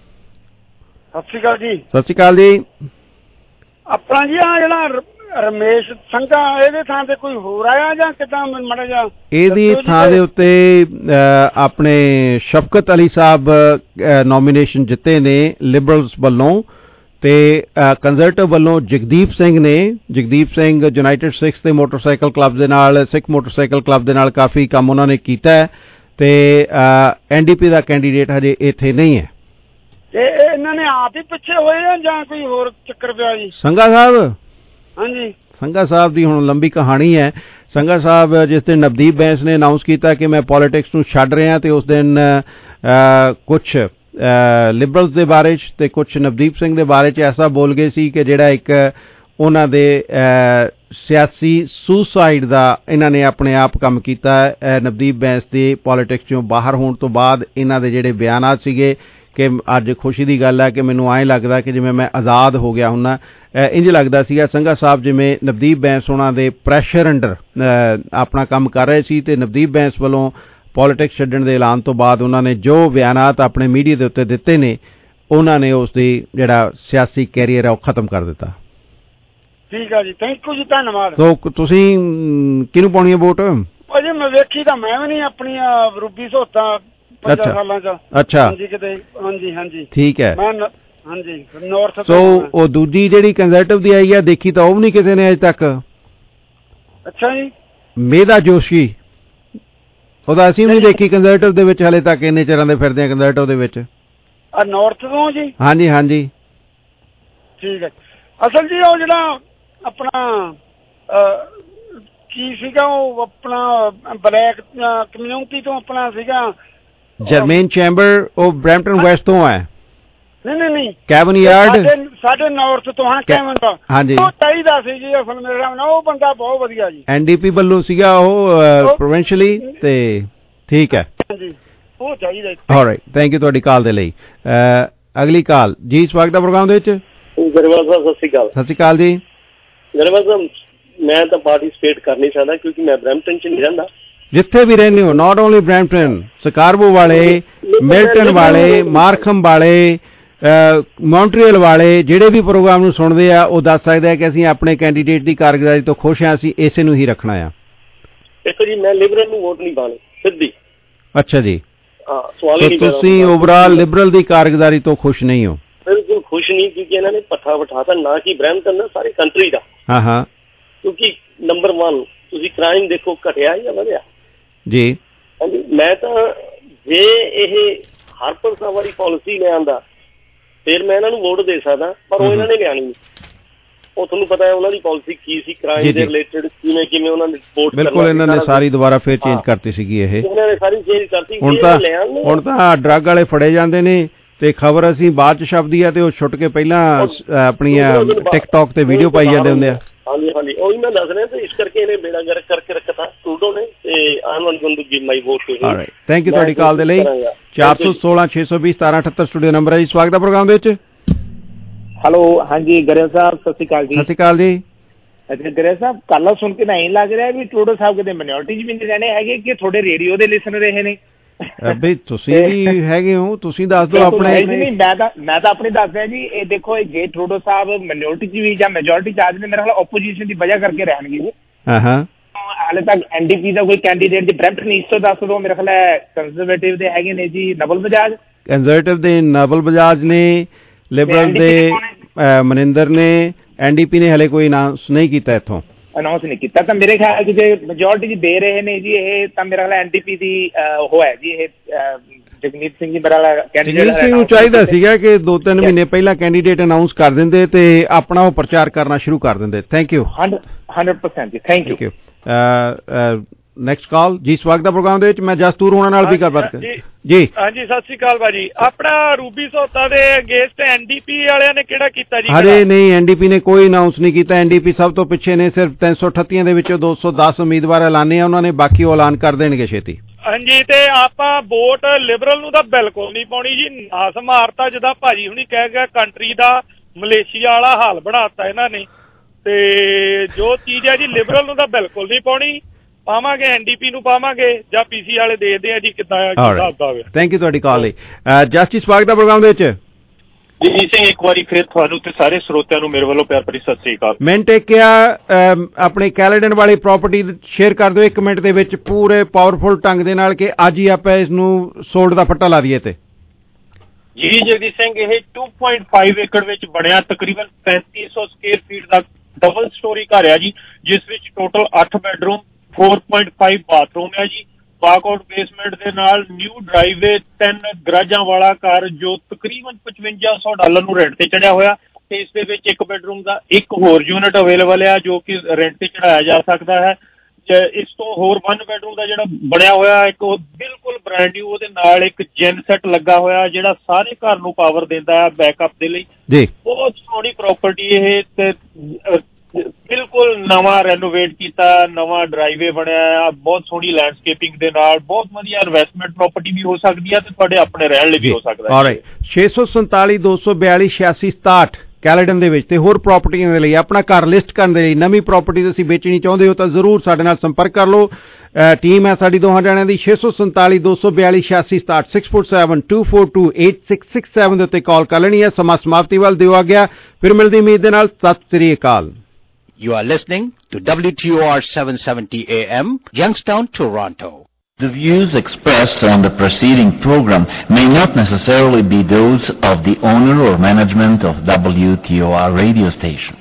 E: ਸਤਿ ਸ਼੍ਰੀ ਅਕਾਲ ਜੀ।
A: ਸਤਿ ਸ਼੍ਰੀ ਅਕਾਲ ਜੀ।
E: ਆਪਣਾ ਜੀ ਆ ਜਿਹੜਾ ਰਮੇਸ਼ ਸੰਘਾ, ਇਹਦੇ ਥਾਂ ਤੇ ਕੋਈ ਹੋਰ ਆਇਆ ਜਾਂ ਕਿਦਾਂ ਮਾੜਾ ਜਿਹਾ?
A: ਇਹਦੀ ਥਾਂ ਦੇ ਉੱਤੇ ਆਪਣੇ ਸ਼ਫਕਤ ਅਲੀ ਸਾਹਿਬ ਨੋਮੀਨੇਸ਼ਨ ਜਿੱਤੇ ਨੇ ਲਿਬਰਲਸ ਵੱਲੋਂ, ਤੇ ਕੰਜ਼ਰਵੇਟਿਵ ਵੱਲੋਂ ਜਗਦੀਪ ਸਿੰਘ ਨੇ। ਜਗਦੀਪ ਸਿੰਘ ਯੂਨਾਈਟਿਡ ਸਿੱਖਸ ਤੇ ਮੋਟਰਸਾਈਕਲ ਕਲੱਬ ਦੇ ਨਾਲ, ਸਿੱਖ ਮੋਟਰਸਾਈਕਲ ਕਲੱਬ ਦੇ ਨਾਲ ਕਾਫੀ ਕੰਮ ਉਹਨਾਂ ਨੇ ਕੀਤਾ ਹੈ, ਤੇ ਐਨਡੀਪੀ ਦਾ ਕੈਂਡੀਡੇਟ ਹਜੇ ਇੱਥੇ ਨਹੀਂ ਹੈ।
E: ਤੇ ਇਹਨਾਂ ਨੇ ਆਪ ਹੀ ਪਿੱਛੇ ਹੋਏ ਆ ਜਾਂ ਕੋਈ ਹੋਰ ਚੱਕਰ ਪਿਆ ਜੀ?
A: ਸੰਘਾ ਸਾਹਿਬ, ਹਾਂਜੀ, ਸੰਘਾ ਸਾਹਿਬ ਦੀ ਹੁਣ ਲੰਬੀ ਕਹਾਣੀ ਹੈ। ਸੰਘਾ ਸਾਹਿਬ ਜਿਸ ਦਿਨ ਨਵਦੀਪ ਬੈਂਸ ਨੇ ਅਨਾਉਂਸ ਕੀਤਾ ਕਿ ਮੈਂ ਪੋਲੀਟਿਕਸ ਨੂੰ ਛੱਡ ਰਿਹਾ, ਤੇ ਉਸ ਦਿਨ ਕੁਛ ਲਿਬਰਲਸ ਦੇ ਬਾਰੇ 'ਚ ਤੇ ਕੁਛ ਨਵਦੀਪ ਸਿੰਘ ਦੇ ਬਾਰੇ 'ਚ ਐਸਾ ਬੋਲ ਗਏ ਸੀ ਕਿ ਜਿਹੜਾ ਇੱਕ ਉਹਨਾਂ ਦੇ ਸਿਆਸੀ ਸੁਸਾਈਡ ਦਾ ਇਹਨਾਂ ਨੇ ਆਪਣੇ ਆਪ ਕੰਮ ਕੀਤਾ ਹੈ। ਨਵਦੀਪ ਬੈਂਸ ਦੇ ਪੋਲੀਟਿਕਸ 'ਚੋਂ ਬਾਹਰ ਹੋਣ ਤੋਂ ਬਾਅਦ ਇਹਨਾਂ ਦੇ ਜਿਹੜੇ ਬਿਆਨਾਤ ਸੀਗੇ ਕਿ ਅੱਜ ਖੁਸ਼ੀ ਦੀ ਗੱਲ ਹੈ ਕਿ ਮੈਨੂੰ ਐਂ ਲੱਗਦਾ ਕਿ ਜਿਵੇਂ ਮੈਂ ਆਜ਼ਾਦ ਹੋ ਗਿਆ ਹੁੰਦਾ। ਇੰਝ ਲੱਗਦਾ ਸੀਗਾ ਸੰਘਾ ਸਾਹਿਬ ਜਿਵੇਂ ਨਵਦੀਪ ਬੈਂਸ ਉਹਨਾਂ ਦੇ ਪ੍ਰੈਸ਼ਰ ਅੰਡਰ ਆਪਣਾ ਕੰਮ ਕਰ ਰਹੇ ਸੀ, ਤੇ ਨਵਦੀਪ ਬੈਂਸ ਵੱਲੋਂ ਪੋਲੀਟਿਕਸ ਛੱਡਣ ਦੇ ਐਲਾਨ ਤੋਂ ਬਾਅਦ ਉਹਨਾਂ ਨੇ ਜੋ ਬਿਆਨਾਤ ਆਪਣੇ ਮੀਡੀਆ ਦੇ ਉੱਤੇ ਦਿੱਤੇ ਨੇ, ਉਹਨਾਂ ਨੇ ਉਸ ਦੀ ਜਿਹੜਾ ਸਿਆਸੀ ਕੈਰੀਅਰ ਹੈ ਉਹ ਖਤਮ ਕਰ ਦਿੱਤਾ।
E: ਠੀਕ ਆ ਜੀ, ਥੈਂਕ ਯੂ ਜੀ, ਧੰਨਵਾਦ।
A: ਸੋ ਤੁਸੀਂ ਕਿਹਨੂੰ ਪਾਉਣੀ ਹੈ ਵੋਟ?
E: ਅਜੇ ਮੈਂ ਵੇਖੀ ਤਾਂ ਮੈਂ ਵੀ ਨਹੀਂ, ਆਪਣੀਆਂ ਰੂਬੀ ਸਹੂਲਤਾਂ ਪੰਜਾਂ ਸਾਲਾਂ ਚ।
A: ਅੱਛਾ,
E: ਹਾਂਜੀ ਕਿਤੇ, ਹਾਂਜੀ ਹਾਂਜੀ
A: ਠੀਕ ਹੈ।
E: ਮੈਂ ਹਾਂਜੀ ਨਾਰਥ।
A: ਸੋ ਉਹ ਦੂਜੀ ਜਿਹੜੀ ਕੰਜ਼ਰਵੇਟਿਵ ਦੀ ਆਈ ਆ, ਦੇਖੀ ਤਾਂ ਉਹ ਵੀ ਨਹੀਂ ਕਿਸੇ ਨੇ ਅਜੇ ਤੱਕ।
E: ਅੱਛਾ ਜੀ।
A: ਮੇਧਾ ਜੋਸ਼ੀ, ਉਹਦਾ ਅਸੀਂ ਵੀ ਨਹੀਂ ਦੇਖੀ ਕੰਜ਼ਰਵੇਟਿਵ ਦੇ ਵਿੱਚ ਹਲੇ ਤੱਕ। ਇੰਨੇ ਚਿਰਾਂ ਦੇ ਫਿਰਦੇ ਆ ਕੰਜ਼ਰਵੇਟਿਵ ਦੇ ਵਿੱਚ।
E: ਆ ਨਾਰਥ ਤੋਂ ਜੀ? ਹਾਂਜੀ
A: ਹਾਂਜੀ,
E: ਠੀਕ ਹੈ। ਅਸਲ ਜੀ ਉਹ ਜਿਹੜਾ ਆਪਣਾ ਕੀ ਸੀਗਾ, ਉਹ ਆਪਣਾ ਬਲੈਕ ਕਮਿਊਨਿਟੀ ਤੋਂ ਆਪਣਾ ਸੀਗਾ
A: ਜਰਮੇਨ ਚੈਂਬਰ, ਉਹ ਬਰੈਂਪਟਨ ਵੈਸਟ ਤੋਂ ਹੈ।
E: ਨਹੀਂ ਨਹੀਂ ਨਹੀਂ,
A: ਕੈਵਨ ਯਾਰਡ
E: ਸਾਡੇ ਨਾਰਥ ਤੋਂ। ਹਾਂ, ਕੈਵਨ ਦਾ।
A: ਹਾਂਜੀ, ਉਹ
E: ਚਾਹੀਦਾ ਸੀ ਜੀ ਅਸਲ ਮੇਰੇ ਨਾਲ, ਉਹ ਬੰਦਾ ਬਹੁਤ ਵਧੀਆ ਜੀ।
A: ਐਨਡੀਪੀ ਵੱਲੋਂ ਸੀਗਾ ਉਹ ਪ੍ਰੋਵਿੰਸ਼ਲੀ, ਤੇ ਠੀਕ ਹੈ।
E: ਹਾਂਜੀ, ਉਹ ਚਾਹੀਦਾ।
A: ਆਲਰਾਈਟ, ਥੈਂਕ ਯੂ ਤੁਹਾਡੀ ਕਾਲ ਦੇ ਲਈ। ਅਗਲੀ ਕਾਲ ਜੀ ਸਵਾਗਤ ਦਾ ਪ੍ਰੋਗਰਾਮ ਦੇ ਵਿੱਚ।
F: ਗਰੇਵਾਲ ਸਾਹਿਬ ਸਤਿ ਸ਼੍ਰੀ ਅਕਾਲ।
A: ਸਤਿ ਸ਼੍ਰੀ ਅਕਾਲ ਜੀ।
F: ਗਰੇਵਾਲ ਸਾਹਿਬ, ਮੈਂ ਤਾਂ ਪਾਰਟਿਸਿਪੇਟ ਕਰ ਨਹੀਂ ਸਕਦਾ ਕਿਉਂਕਿ ਮੈਂ ਬਰੈਂਪਟਨ ਚ ਨਹੀਂ ਰਹਿੰਦਾ।
A: ਜਿੱਥੇ ਵੀ ਰਹਿੰਦੇ ਹੋ, ਨਾਟ ਓਨਲੀ ਬਰੈਂਪਟਨ, ਸਕਾਰਬੋ ਵਾਲੇ, ਮਿਲਟਨ ਵਾਲੇ, ਮਾਰਖਮ ਵਾਲੇ, ਮੌਂਟਰੀਅਲ ਵਾਲੇ, ਜਿਹੜੇ ਵੀ ਪ੍ਰੋਗਰਾਮ ਨੂੰ ਸੁਣਦੇ ਆ ਉਹ ਦੱਸ ਸਕਦੇ ਆ ਕਿ ਅਸੀਂ ਆਪਣੇ ਕੈਂਡੀਡੇਟ ਦੀ ਕਾਰਗੁਜ਼ਾਰੀ ਤੋਂ ਖੁਸ਼ ਹਾਂ, ਅਸੀਂ ਇਸੇ ਨੂੰ ਹੀ ਰੱਖਣਾ ਆ।
F: ਦੇਖੋ ਜੀ, ਮੈਂ ਲਿਬਰਲ ਨੂੰ ਵੋਟ ਨਹੀਂ ਪਾਣੀ ਸਿੱਧੀ।
A: ਅੱਛਾ ਜੀ।
F: ਹਾਂ, ਸਵਾਲ ਹੀ ਨਹੀਂ।
A: ਤੁਸੀਂ ਓਵਰਆਲ ਲਿਬਰਲ ਦੀ ਕਾਰਗੁਜ਼ਾਰੀ ਤੋਂ ਖੁਸ਼ ਨਹੀਂ ਹੋ?
F: ਬਿਲਕੁਲ ਖੁਸ਼ ਨਹੀਂ, ਕਿਉਂਕਿ ਇਹਨਾਂ ਨੇ ਪੱਠਾ ਬਿਠਾਤਾ ਨਾ ਕਿ ਬਰੈਂਪਟਨ ਦਾ, ਸਾਰੇ ਕੰਟਰੀ ਦਾ।
A: ਹਾਂ ਹਾਂ,
F: ਕਿਉਂਕਿ ਨੰਬਰ ਵਨ ਤੁਸੀਂ ਕ੍ਰਾਈਮ ਦੇਖੋ, ਘਟਿਆ ਜਾਂ ਵਧਿਆ
A: ਜੀ?
F: ਹਾਂਜੀ, ਮੈਂ ਤਾਂ ਜੇ ਇਹ ਹਰਪ੍ਰੀਤ ਸਾਹਿਬ ਵਾਲੀ ਪਾਲਿਸੀ ਲਿਆਂਦਾ ਫਿਰ ਮੈਂ ਇਹਨਾਂ ਨੂੰ ਵੋਟ ਦੇ ਸਕਦਾ, ਪਰ ਉਹ ਇਹਨਾਂ ਨੇ ਲਿਆਣੀ ਨਹੀਂ। ਉਹ ਤੁਹਾਨੂੰ ਪਤਾ ਹੈ ਉਹਨਾਂ ਦੀ ਪਾਲਿਸੀ ਕੀ ਸੀ ਕ੍ਰਾਈਮ ਦੇ ਰਿਲੇਟਡ, ਕਿਵੇਂ ਕਿਵੇਂ ਉਹਨਾਂ ਨੇ ਰਿਪੋਰਟ ਕਰਨਾ।
A: ਬਿਲਕੁਲ, ਇਹਨਾਂ ਨੇ ਸਾਰੀ ਦੁਬਾਰਾ ਫੇਰ ਚੇਂਜ ਕਰਤੀ ਸੀਗੀ ਇਹ,
F: ਉਹਨਾਂ ਨੇ ਸਾਰੀ ਚੇਂਜ ਕਰਤੀ।
A: ਹੁਣ ਤਾਂ ਹੁਣ ਤਾਂ ਡਰੱਗ ਵਾਲੇ ਫੜੇ ਜਾਂਦੇ ਨੇ ਤੇ ਖਬਰ ਅਸੀਂ ਬਾਅਦ ਚ ਛਪਦੀ ਆ ਤੇ ਉਹ ਛੁੱਟ ਕੇ ਪਹਿਲਾਂ ਆਪਣੀਆਂ ਟਿਕਟੌਕ ਤੇ ਵੀਡੀਓ ਪਾਈ ਜਾਂਦੇ ਹੁੰਦੇ ਆ।
F: ਹਾਂਜੀ ਹਾਂਜੀ, ਉਹੀ ਮੈਂ ਦੱਸ ਰਿਹਾ। ਤੇ ਇਸ ਕਰਕੇ ਇਹਨੇ ਬੇੜਾ ਗਰਕ ਕਰਕੇ ਰੱਖਤਾ ਟਰੂਡੋ ਨੇ, ਤੇ ਆਮ ਆਦਮੀ ਨੂੰ give my vote to him.
A: Thank you ਤੁਹਾਡੀ ਕਾਲ ਦੇ ਲਈ। ਚਾਰ ਸੌ ਸੋਲਾਂ ਛੇ ਸੌ ਵੀਹ ਸਤਾਰਾਂ ਅਠੱਤਰ ਸਟੂਡੀਓ ਨੰਬਰ ਹੈ ਜੀ। ਸਵਾਗਤ ਹੈ ਪ੍ਰੋਗਰਾਮ ਦੇ ਵਿੱਚ।
G: ਹੈਲੋ, ਹਾਂਜੀ ਗਰੇਵਾਲ ਸਾਹਿਬ, ਸਤਿ ਸ਼੍ਰੀ ਅਕਾਲ ਜੀ।
A: ਸਤਿ ਸ਼੍ਰੀ ਅਕਾਲ ਜੀ।
G: ਅੱਛਾ ਗਰੇਵਾਲ ਸਾਹਿਬ, ਕੱਲ੍ਹ ਸੁਣ ਕੇ ਤਾਂ ਇਹ ਲੱਗ ਰਿਹਾ ਵੀ ਟਰੂਡੋ ਸਾਹਿਬ ਕਿਤੇ ਮਾਈਨੋਰਟੀ ਚ ਵੀ ਨਹੀਂ ਰਹਿਣੇ ਹੈਗੇ ਕਿ ਤੁਹਾਡੇ ਰੇਡੀਓ ਦੇ ਲਿਸਨ ਰਹੇ ਨੇ।
A: ਬਈ ਤੁਸੀਂ ਵੀ ਹੈਗੇ ਹੋ, ਤੁਸੀਂ ਦੱਸ ਦਿਓ ਆਪਣੇ।
G: ਨਹੀਂ, ਮੈਂ ਤਾਂ ਮੈਂ ਤਾਂ ਆਪਣੀ ਦੱਸ ਰਿਹਾ ਜੀ। ਇਹ ਦੇਖੋ, ਜੇ ਟਰੂਡੋ ਸਾਹਿਬ ਮਾਈਨੋਰਟੀ ਚ ਵੀ ਜਾਂ ਮੈਜੋਰਟੀ ਚ ਆ ਜਾਂਦੇ, ਮੇਰੇ ਖਿਆਲ ਓਪੋਜੀਸ਼ਨ ਦੀ ਵਜ੍ਹਾ ਕਰਕੇ ਰਹਿਣਗੇ ਜੀ।
A: ਹਾਂ ਹਾਂ,
G: ਹਾਲੇ ਤੱਕ ਐਨ ਡੀ ਪੀ ਦਾ ਕੋਈ ਕੈਂਡੀਡੇਟ ਜੇ ਬਰੈਂਪਟਨ ਈਸਟ ਤੋਂ ਦੱਸ ਦਿਓ। ਮੇਰੇ ਖਿਆਲ ਹੈ ਕੰਜ਼ਰਵੇਟਿਵ ਦੇ ਹੈਗੇ ਨੇ ਜੀ ਨਵਲ ਬਜਾਜ,
A: ਕੰਜ਼ਰਵੇਟਿਵ ਦੇ ਨਵਲ ਬਜਾਜ ਨੇ, ਲਿਬਰਲ ਦੇ ਮਨਿੰਦਰ ਨੇ, ਐਨ ਡੀ ਪੀ ਨੇ ਹਲੇ ਕੋਈ ਅਨਾਉਂਸ ਨਹੀਂ ਕੀਤਾ, ਇੱਥੋਂ
G: ਅਨਾਉਂਸ ਨਹੀਂ ਕੀਤਾ। ਤਾਂ ਮੇਰੇ ਖਿਆਲ ਕਿ ਜੇ ਮੈਜੋਰਟੀ ਚ ਦੇ ਰਹੇ ਨੇ ਜੀ ਇਹ, ਤਾਂ ਮੇਰਾ ਖਿਆਲ ਐਨ ਡੀ ਪੀ ਦੀ ਉਹ ਹੈ ਜੀ, ਇਹ ਜਗਮੀਤ ਸਿੰਘ ਜੀ ਮੇਰਾ ਕੈਂਡੀਡੇਟ।
A: ਜਗਮੀਤ ਸਿੰਘ ਨੂੰ ਚਾਹੀਦਾ ਸੀਗਾ ਕਿ ਦੋ ਤਿੰਨ ਮਹੀਨੇ ਪਹਿਲਾਂ ਕੈਂਡੀਡੇਟ ਅਨਾਉਂਸ ਕਰ ਦਿੰਦੇ ਤੇ ਆਪਣਾ ਉਹ ਪ੍ਰਚਾਰ ਕਰਨਾ ਸ਼ੁਰੂ ਕਰ ਦਿੰਦੇ। Thank you.
G: ਹੰਡਰਡ ਪਰਸੈਂਟ ਜੀ, ਥੈਂਕ ਯੂ।
A: ਨੈਕਸਟ ਕਾਲ ਜੀ। ਸਵਾਗਤ ਹੈ ਪ੍ਰੋਗਰਾਮ ਦੇ ਵਿੱਚ। ਮੈਂ ਜਸਤੂਰ ਹੋਣਾ ਨਾਲ ਵੀ ਗੱਲਬਾਤ ਕਰ ਜੀ।
H: ਹਾਂਜੀ, ਸਤਿ ਸ਼੍ਰੀ ਅਕਾਲ ਭਾਜੀ। ਆਪਣਾ ਰੂਬੀ ਸੋਤਾ ਦੇ ਅਗੇਂਸਟ ਐਨ ਡੀ ਪੀ ਵਾਲਿਆਂ ਨੇ ਕਿਹੜਾ ਕੀਤਾ ਜੀ?
A: ਹਜੇ ਨਹੀਂ, ਐਨ ਡੀ ਪੀ ਨੇ ਕੋਈ ਅਨਾਉਂਸ ਨਹੀਂ ਕੀਤਾ। ਐਨ ਡੀ ਪੀ ਸਭ ਤੋਂ ਪਿੱਛੇ ਨੇ, ਸਿਰਫ ਤਿੰਨ ਸੌ ਅਠੱਤੀਆਂ ਦੇ ਵਿੱਚੋਂ ਦੋ ਸੌ ਦਸ ਉਮੀਦਵਾਰ ਐਲਾਨੇ ਆ ਉਹਨਾਂ ਨੇ, ਬਾਕੀ ਉਹ ਐਲਾਨ ਕਰ ਦੇਣਗੇ ਛੇਤੀ।
H: ਹਾਂਜੀ, ਤੇ ਆਪਾਂ ਵੋਟ ਲਿਬਰਲ ਨੂੰ ਤਾਂ ਬਿਲਕੁਲ ਨਹੀਂ ਪਾਉਣੀ ਜੀ। ਨਾਸ ਮਾਰਤਾ, ਜਿੱਦਾਂ ਭਾਜੀ ਹੁਣੀ ਕਹਿ ਗਿਆ, ਕੰਟਰੀ ਦਾ ਮਲੇਸ਼ੀਆ ਵਾਲਾ ਹਾਲ ਬਣਾਤਾ ਇਹਨਾਂ ਨੇ। ਤੇ ਜੋ ਚੀਜ਼ ਹੈ ਜੀ, ਲਿਬਰਲ ਨੂੰ ਤਾਂ ਬਿਲਕੁਲ ਨਹੀਂ ਪਾਉਣੀ, ਪਾਵਾਂਗੇ ਐਨ ਡੀ ਪੀ ਨੂੰ ਪਾਵਾਂਗੇ, ਜਾਂ ਪੀ ਸੀ ਵਾਲੇ ਦੇਖਦੇ ਆ ਜੀ ਕਿੱਦਾਂ ਆ।
A: ਥੈਂਕ ਯੂ ਤੁਹਾਡੀ ਕਾਲ ਲਈ। ਜਸਟਿਸ ਸਵਾਗਤ ਹੈ ਪ੍ਰੋਗਰਾਮ ਦੇ ਵਿੱਚ
W: ਜੀ ਸਿੰਘ। ਇੱਕ ਵਾਰੀ ਫਿਰ ਤੁਹਾਨੂੰ ਤੇ ਸਾਰੇ ਸਰੋਤਿਆਂ ਨੂੰ ਮੇਰੇ ਵੱਲੋਂ ਪਿਆਰ ਭਰੀ ਸਤਿ ਸ੍ਰੀ ਅਕਾਲ।
A: ਮਿੰਟ ਇੱਕ ਆ, ਆਪਣੇ ਕੈਲੇਡਨ ਵਾਲੀ ਪ੍ਰਾਪਰਟੀ ਸ਼ੇਅਰ ਕਰ ਦਿਓ ਇੱਕ ਮਿੰਟ ਦੇ ਵਿੱਚ ਪੂਰੇ ਪਾਵਰਫੁਲ ਢੰਗ ਦੇ ਨਾਲ, ਕਿ ਅੱਜ ਹੀ ਆਪਾਂ ਇਸ ਨੂੰ ਸੋਲਡ ਦਾ ਫੱਟਾ ਲਾ ਦਈਏ। ਤੇ
W: ਜੀ ਜਗਦੀਪ ਸਿੰਘ, ਇਹ ਦੋ ਪੁਆਇੰਟ ਪੰਜ ਏਕੜ ਵਿੱਚ ਬਣਿਆ ਤਕਰੀਬਨ ਪੈਂਤੀ ਸੌ ਸਕੁਅਰ ਫੀਟ ਦਾ ਡਬਲ ਸਟੋਰੀ ਘਰ ਆ ਜੀ, ਜਿਸ ਵਿੱਚ ਟੋਟਲ ਅੱਠ ਬੈਡਰੂਮ, ਚਾਰ ਪੁਆਇੰਟ ਪੰਜ ਬਾਥਰੂਮ ਹੈ ਜੀ, ਵਾਕਆਊਟ ਬੇਸਮੈਂਟ ਦੇ ਨਾਲ ਨਿਊ ਡਰਾਈਵੇ, ਤਿੰਨ ਗਰਾਜਾਂ ਵਾਲਾ ਘਰ ਜੋ ਤਕਰੀਬਨ ਪਚਵੰਜਾ ਸੌ ਡਾਲਰ ਨੂੰ ਰੈਂਟ ਤੇ ਚੜਿਆ ਹੋਇਆ। ਤੇ ਇਸ ਦੇ ਵਿੱਚ ਇੱਕ ਬੈਡਰੂਮ ਦਾ ਇੱਕ ਹੋਰ ਯੂਨਿਟ ਅਵੇਲੇਬਲ ਆ ਜੋ ਕਿ ਰੈਂਟ ਤੇ ਚੜਾਇਆ ਜਾ ਸਕਦਾ ਹੈ। ਇਸ ਤੋਂ ਹੋਰ ਵਨ ਬੈਡਰੂਮ ਦਾ ਜਿਹੜਾ ਬਣਿਆ ਹੋਇਆ ਇੱਕ ਉਹ ਬਿਲਕੁਲ ਬ੍ਰਾਂਡ ਨਿਊ, ਉਹਦੇ ਨਾਲ ਇੱਕ ਜੈਨ ਸੈਟ ਲੱਗਾ ਹੋਇਆ ਜਿਹੜਾ ਸਾਰੇ ਘਰ ਨੂੰ ਪਾਵਰ ਦਿੰਦਾ ਹੈ ਬੈਕਅਪ ਦੇ ਲਈ ਜੀ। ਬਹੁਤ ਸੋਹਣੀ ਪ੍ਰਾਪਰਟੀ ਇਹ, ਤੇ ਬਿਲਕੁਲ ਨਵਾਂ ਰੈਨੋਵੇਟ ਕੀਤਾ, ਨਵਾਂ ਡਰਾਈਵੇ ਬਣਿਆ, ਬਹੁਤ ਸੋਹਣੀ ਲੈਂਡਸਕੇਪਿੰਗ ਦੇ ਨਾਲ, ਬਹੁਤ ਵਧੀਆ ਇਨਵੈਸਟਮੈਂਟ ਪ੍ਰਾਪਰਟੀ ਵੀ ਹੋ ਸਕਦੀ ਹੈ ਤੇ ਤੁਹਾਡੇ ਆਪਣੇ ਰਹਿਣ ਲਈ ਵੀ ਹੋ ਸਕਦਾ ਹੈ।
A: ਛੇ ਸੌ ਸੰਤਾਲੀ ਦੋ ਸੌ ਬਿਆਲੀ ਛਿਆਸੀ ਸਤਾਹਠ ਕੈਲੇਡਨ ਦੇ ਵਿੱਚ, ਤੇ ਹੋਰ ਪ੍ਰਾਪਰਟੀਆਂ ਦੇ ਲਈ ਆਪਣਾ ਘਰ ਲਿਸਟ ਕਰਨ ਦੇ ਲਈ, ਨਵੀਂ ਪ੍ਰਾਪਰਟੀ ਤੁਸੀਂ ਵੇਚਣੀ ਚਾਹੁੰਦੇ ਹੋ ਤਾਂ ਜ਼ਰੂਰ ਸਾਡੇ ਨਾਲ ਸੰਪਰਕ ਕਰ ਲਓ। ਟੀਮ ਹੈ ਸਾਡੀ ਦੋਹਾਂ ਜਣਿਆਂ ਦੀ। ਛੇ ਸੌ ਸੰਤਾਲੀ ਦੋ ਸੌ ਬਿਆਲੀ ਛਿਆਸੀ ਸਤਾਹਠ six four seven two four two eight six six seven ਦੇ ਉੱਤੇ ਕਾਲ ਕਰ ਲੈਣੀ ਹੈ। ਸਮਾਂ ਸਮਾਪਤੀ ਵੱਲ ਦਿਓ ਆ ਗਿਆ, ਫਿਰ ਮਿਲਦੀ ਉਮੀਦ ਦੇ ਨਾਲ। ਸਤਿ ਸ੍ਰੀ ਅਕਾਲ।
K: You are listening to W T O R seven seventy A M, Youngstown, Toronto.
X: The views expressed on the preceding program may not necessarily be those of the owner or management of W T O R radio station.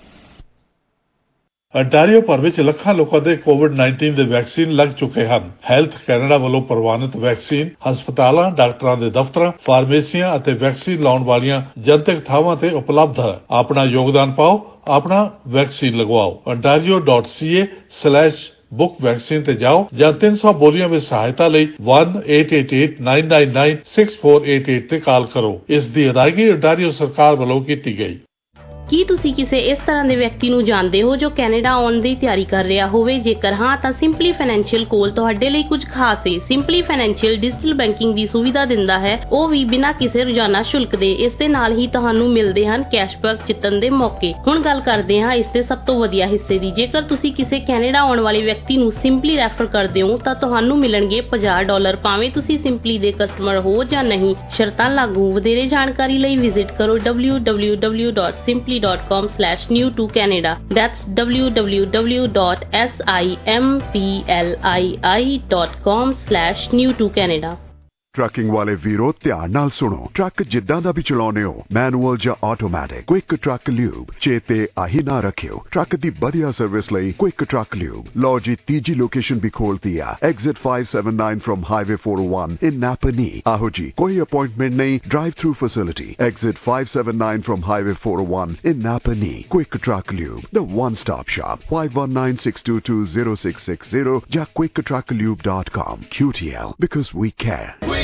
Y: Ontario ਭਰ ਵਿੱਚ ਲੱਖਾਂ ਲੋਕਾਂ ਦੇ Covid nineteen ਦੇ vaccine ਲੱਗ ਚੁੱਕੇ ਹਨ। Health Canada ਵੱਲੋਂ ਪ੍ਰਵਾਨਿਤ ਵੈਕਸੀਨ ਹਸਪਤਾਲਾਂ, ਡਾਕਟਰਾਂ ਦੇ ਦਫ਼ਤਰਾਂ, ਫਾਰਮੇਸੀਆਂ ਅਤੇ ਵੈਕਸੀਨ ਲਾਉਣ ਵਾਲੀਆਂ ਜਨਤਕ ਥਾਵਾਂ ਤੇ ਉਪਲਬਧ ਹੈ। ਆਪਣਾ ਯੋਗਦਾਨ ਪਾਓ, ਆਪਣਾ ਵੈਕਸੀਨ ਲਗਵਾਓ। ontario dot c a slash book vaccine ਤੇ ਜਾਓ ਜਾਂ ਤਿੰਨ ਸੌ ਬੋਲੀਆਂ ਵਿੱਚ ਸਹਾਇਤਾ ਲਈ one eight eight eight nine nine nine six four eight eight ਤੇ ਕਾਲ ਕਰੋ। ਇਸ ਦੀ ਅਦਾਇਗੀ ontario ਸਰਕਾਰ ਵੱਲੋਂ ਕੀਤੀ ਗਈ।
Z: ਕੀ ਤੁਸੀਂ ਕਿਸੇ ਇਸ ਤਰ੍ਹਾਂ ਦੇ ਵਿਅਕਤੀ ਨੂੰ ਜਾਣਦੇ ਹੋ ਜੋ ਕੈਨੇਡਾ ਆਉਣ ਦੀ ਤਿਆਰੀ ਕਰ ਰਿਹਾ ਹੋਵੇ? ਜੇਕਰ ਹਾਂ ਤਾਂ ਸਿੰਪਲੀ ਫਾਈਨੈਂਸ਼ੀਅਲ ਕੋਲ ਤੁਹਾਡੇ ਲਈ ਕੁਝ ਖਾਸ ਹੈ। ਸਿੰਪਲੀ ਫਾਈਨੈਂਸ਼ੀਅਲ ਡਿਜੀਟਲ ਬੈਂਕਿੰਗ ਦੀ ਸੁਵਿਧਾ ਦਿੰਦਾ ਹੈ, ਉਹ ਵੀ ਬਿਨਾਂ ਕਿਸੇ ਰੋਜ਼ਾਨਾ ਸ਼ੁਲਕ ਦੇ। ਇਸ ਦੇ ਨਾਲ ਹੀ ਤੁਹਾਨੂੰ ਮਿਲਦੇ ਹਨ ਕੈਸ਼ਬੈਕ ਜਿੱਤਣ ਦੇ ਮੌਕੇ। ਹੁਣ ਗੱਲ ਕਰਦੇ ਹਾਂ ਇਸ ਦੇ ਸਭ ਤੋਂ ਵਧੀਆ ਹਿੱਸੇ ਦੀ। ਜੇਕਰ ਤੁਸੀਂ ਕਿਸੇ ਕੈਨੇਡਾ ਆਉਣ ਵਾਲੇ ਵਿਅਕਤੀ ਨੂੰ ਸਿੰਪਲੀ ਰੈਫਰ ਕਰਦੇ ਹੋ ਤਾਂ ਤੁਹਾਨੂੰ ਮਿਲਣਗੇ ਪੰਜਾਹ ਡਾਲਰ, ਭਾਵੇਂ ਤੁਸੀਂ ਸਿੰਪਲੀ ਦੇ ਕਸਟਮਰ ਹੋ ਜਾਂ ਨਹੀਂ। ਸ਼ਰਤਾਂ ਲਾਗੂ। ਵਧੇਰੇ ਜਾਣਕਾਰੀ ਲਈ ਵਿਜ਼ਿਟ ਕਰੋ w w w dot simply dot com slash new to Canada. That's w w w dot simpli dot com slash new to Canada.
I: Trucking ਵਾਲੇ ਵੀਰੋ ਧਿਆਨ ਨਾਲ ਸੁਣੋ। ਟਰੱਕ ਜਿੱਦਾਂ ਦਾ ਵੀ ਚਲਾਉਣੇ ਹੋ, ਮੈਨੂਅਲ ਜਾਂ ਆਟੋਮੈਟਿਕ, ਕੁਇਕ ਟਰੱਕ ਲਿਊਬ ਚੇਤੇ ਆਹੀ ਨਾ ਰੱਖਿਓ। ਟਰੱਕ ਦੀ ਵਧੀਆ ਸਰਵਿਸ ਲਈ ਕੁਇਕ ਟਰੱਕ ਲਿਊਬ। ਲਓ ਜੀ ਤੀਜੀ ਲੋਕੇਸ਼ਨ ਵੀ ਖੋਲਤੀ ਆ, exit five seventy-nine from highway four oh one in Napanee. ਆਹੋ ਜੀ, ਕੋਈ ਅਪਾਇੰਟਮੈਂਟ ਨਹੀਂ, drive through facility. Exit five seventy-nine from highway four oh one in Napanee. Quick truck lube, the one stop shop. five one nine six two two zero six six zero ਜਾਂ quick truck lube dot com। Q T L, because we care।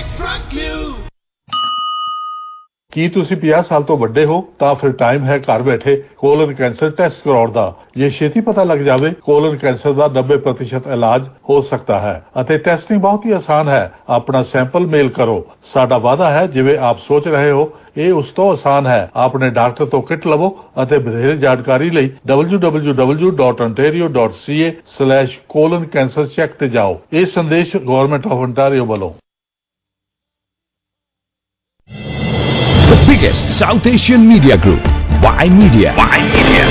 Y: ਕੀ ਤੁਸੀਂ ਪੰਜਾਹ ਸਾਲ ਤੋਂ ਵੱਡੇ ਹੋ ਤਾਂ ਫਿਰ ਟਾਈਮ ਹੈ ਘਰ ਬੈਠੇ ਕੋਲਨ ਕੈਂਸਰ ਟੈਸਟ ਕਰਾਉਣ ਦਾ। ਜੇ ਛੇਤੀ ਪਤਾ ਲੱਗ ਜਾਵੇ, ਕੋਲਨ ਕੈਂਸਰ ਦਾ ninety percent ਇਲਾਜ ਹੋ ਸਕਦਾ ਹੈ ਅਤੇ ਟੈਸਟਿੰਗ ਬਹੁਤ ਹੀ ਆਸਾਨ ਹੈ। ਆਪਣਾ ਸੈਂਪਲ ਮੇਲ ਕਰੋ। ਸਾਡਾ ਵਾਅਦਾ ਹੈ ਜਿਵੇਂ ਆਪ ਸੋਚ ਰਹੇ ਹੋ ਇਹ ਉਸ ਤੋਂ ਆਸਾਨ ਹੈ। ਆਪਣੇ ਡਾਕਟਰ ਤੋਂ ਕਿਟ ਲਵੋ ਅਤੇ ਵਧੇਰੇ ਜਾਣਕਾਰੀ ਲਈ w w w dot ontario dot c a slash colon cancer check ਤੇ ਜਾਓ। ਇਹ ਸੰਦੇਸ਼ ਗਵਰਨਮੈਂਟ ਆਫ ontario ਵੱਲੋਂ।
O: The biggest South Asian media group, Y Media. Y Media.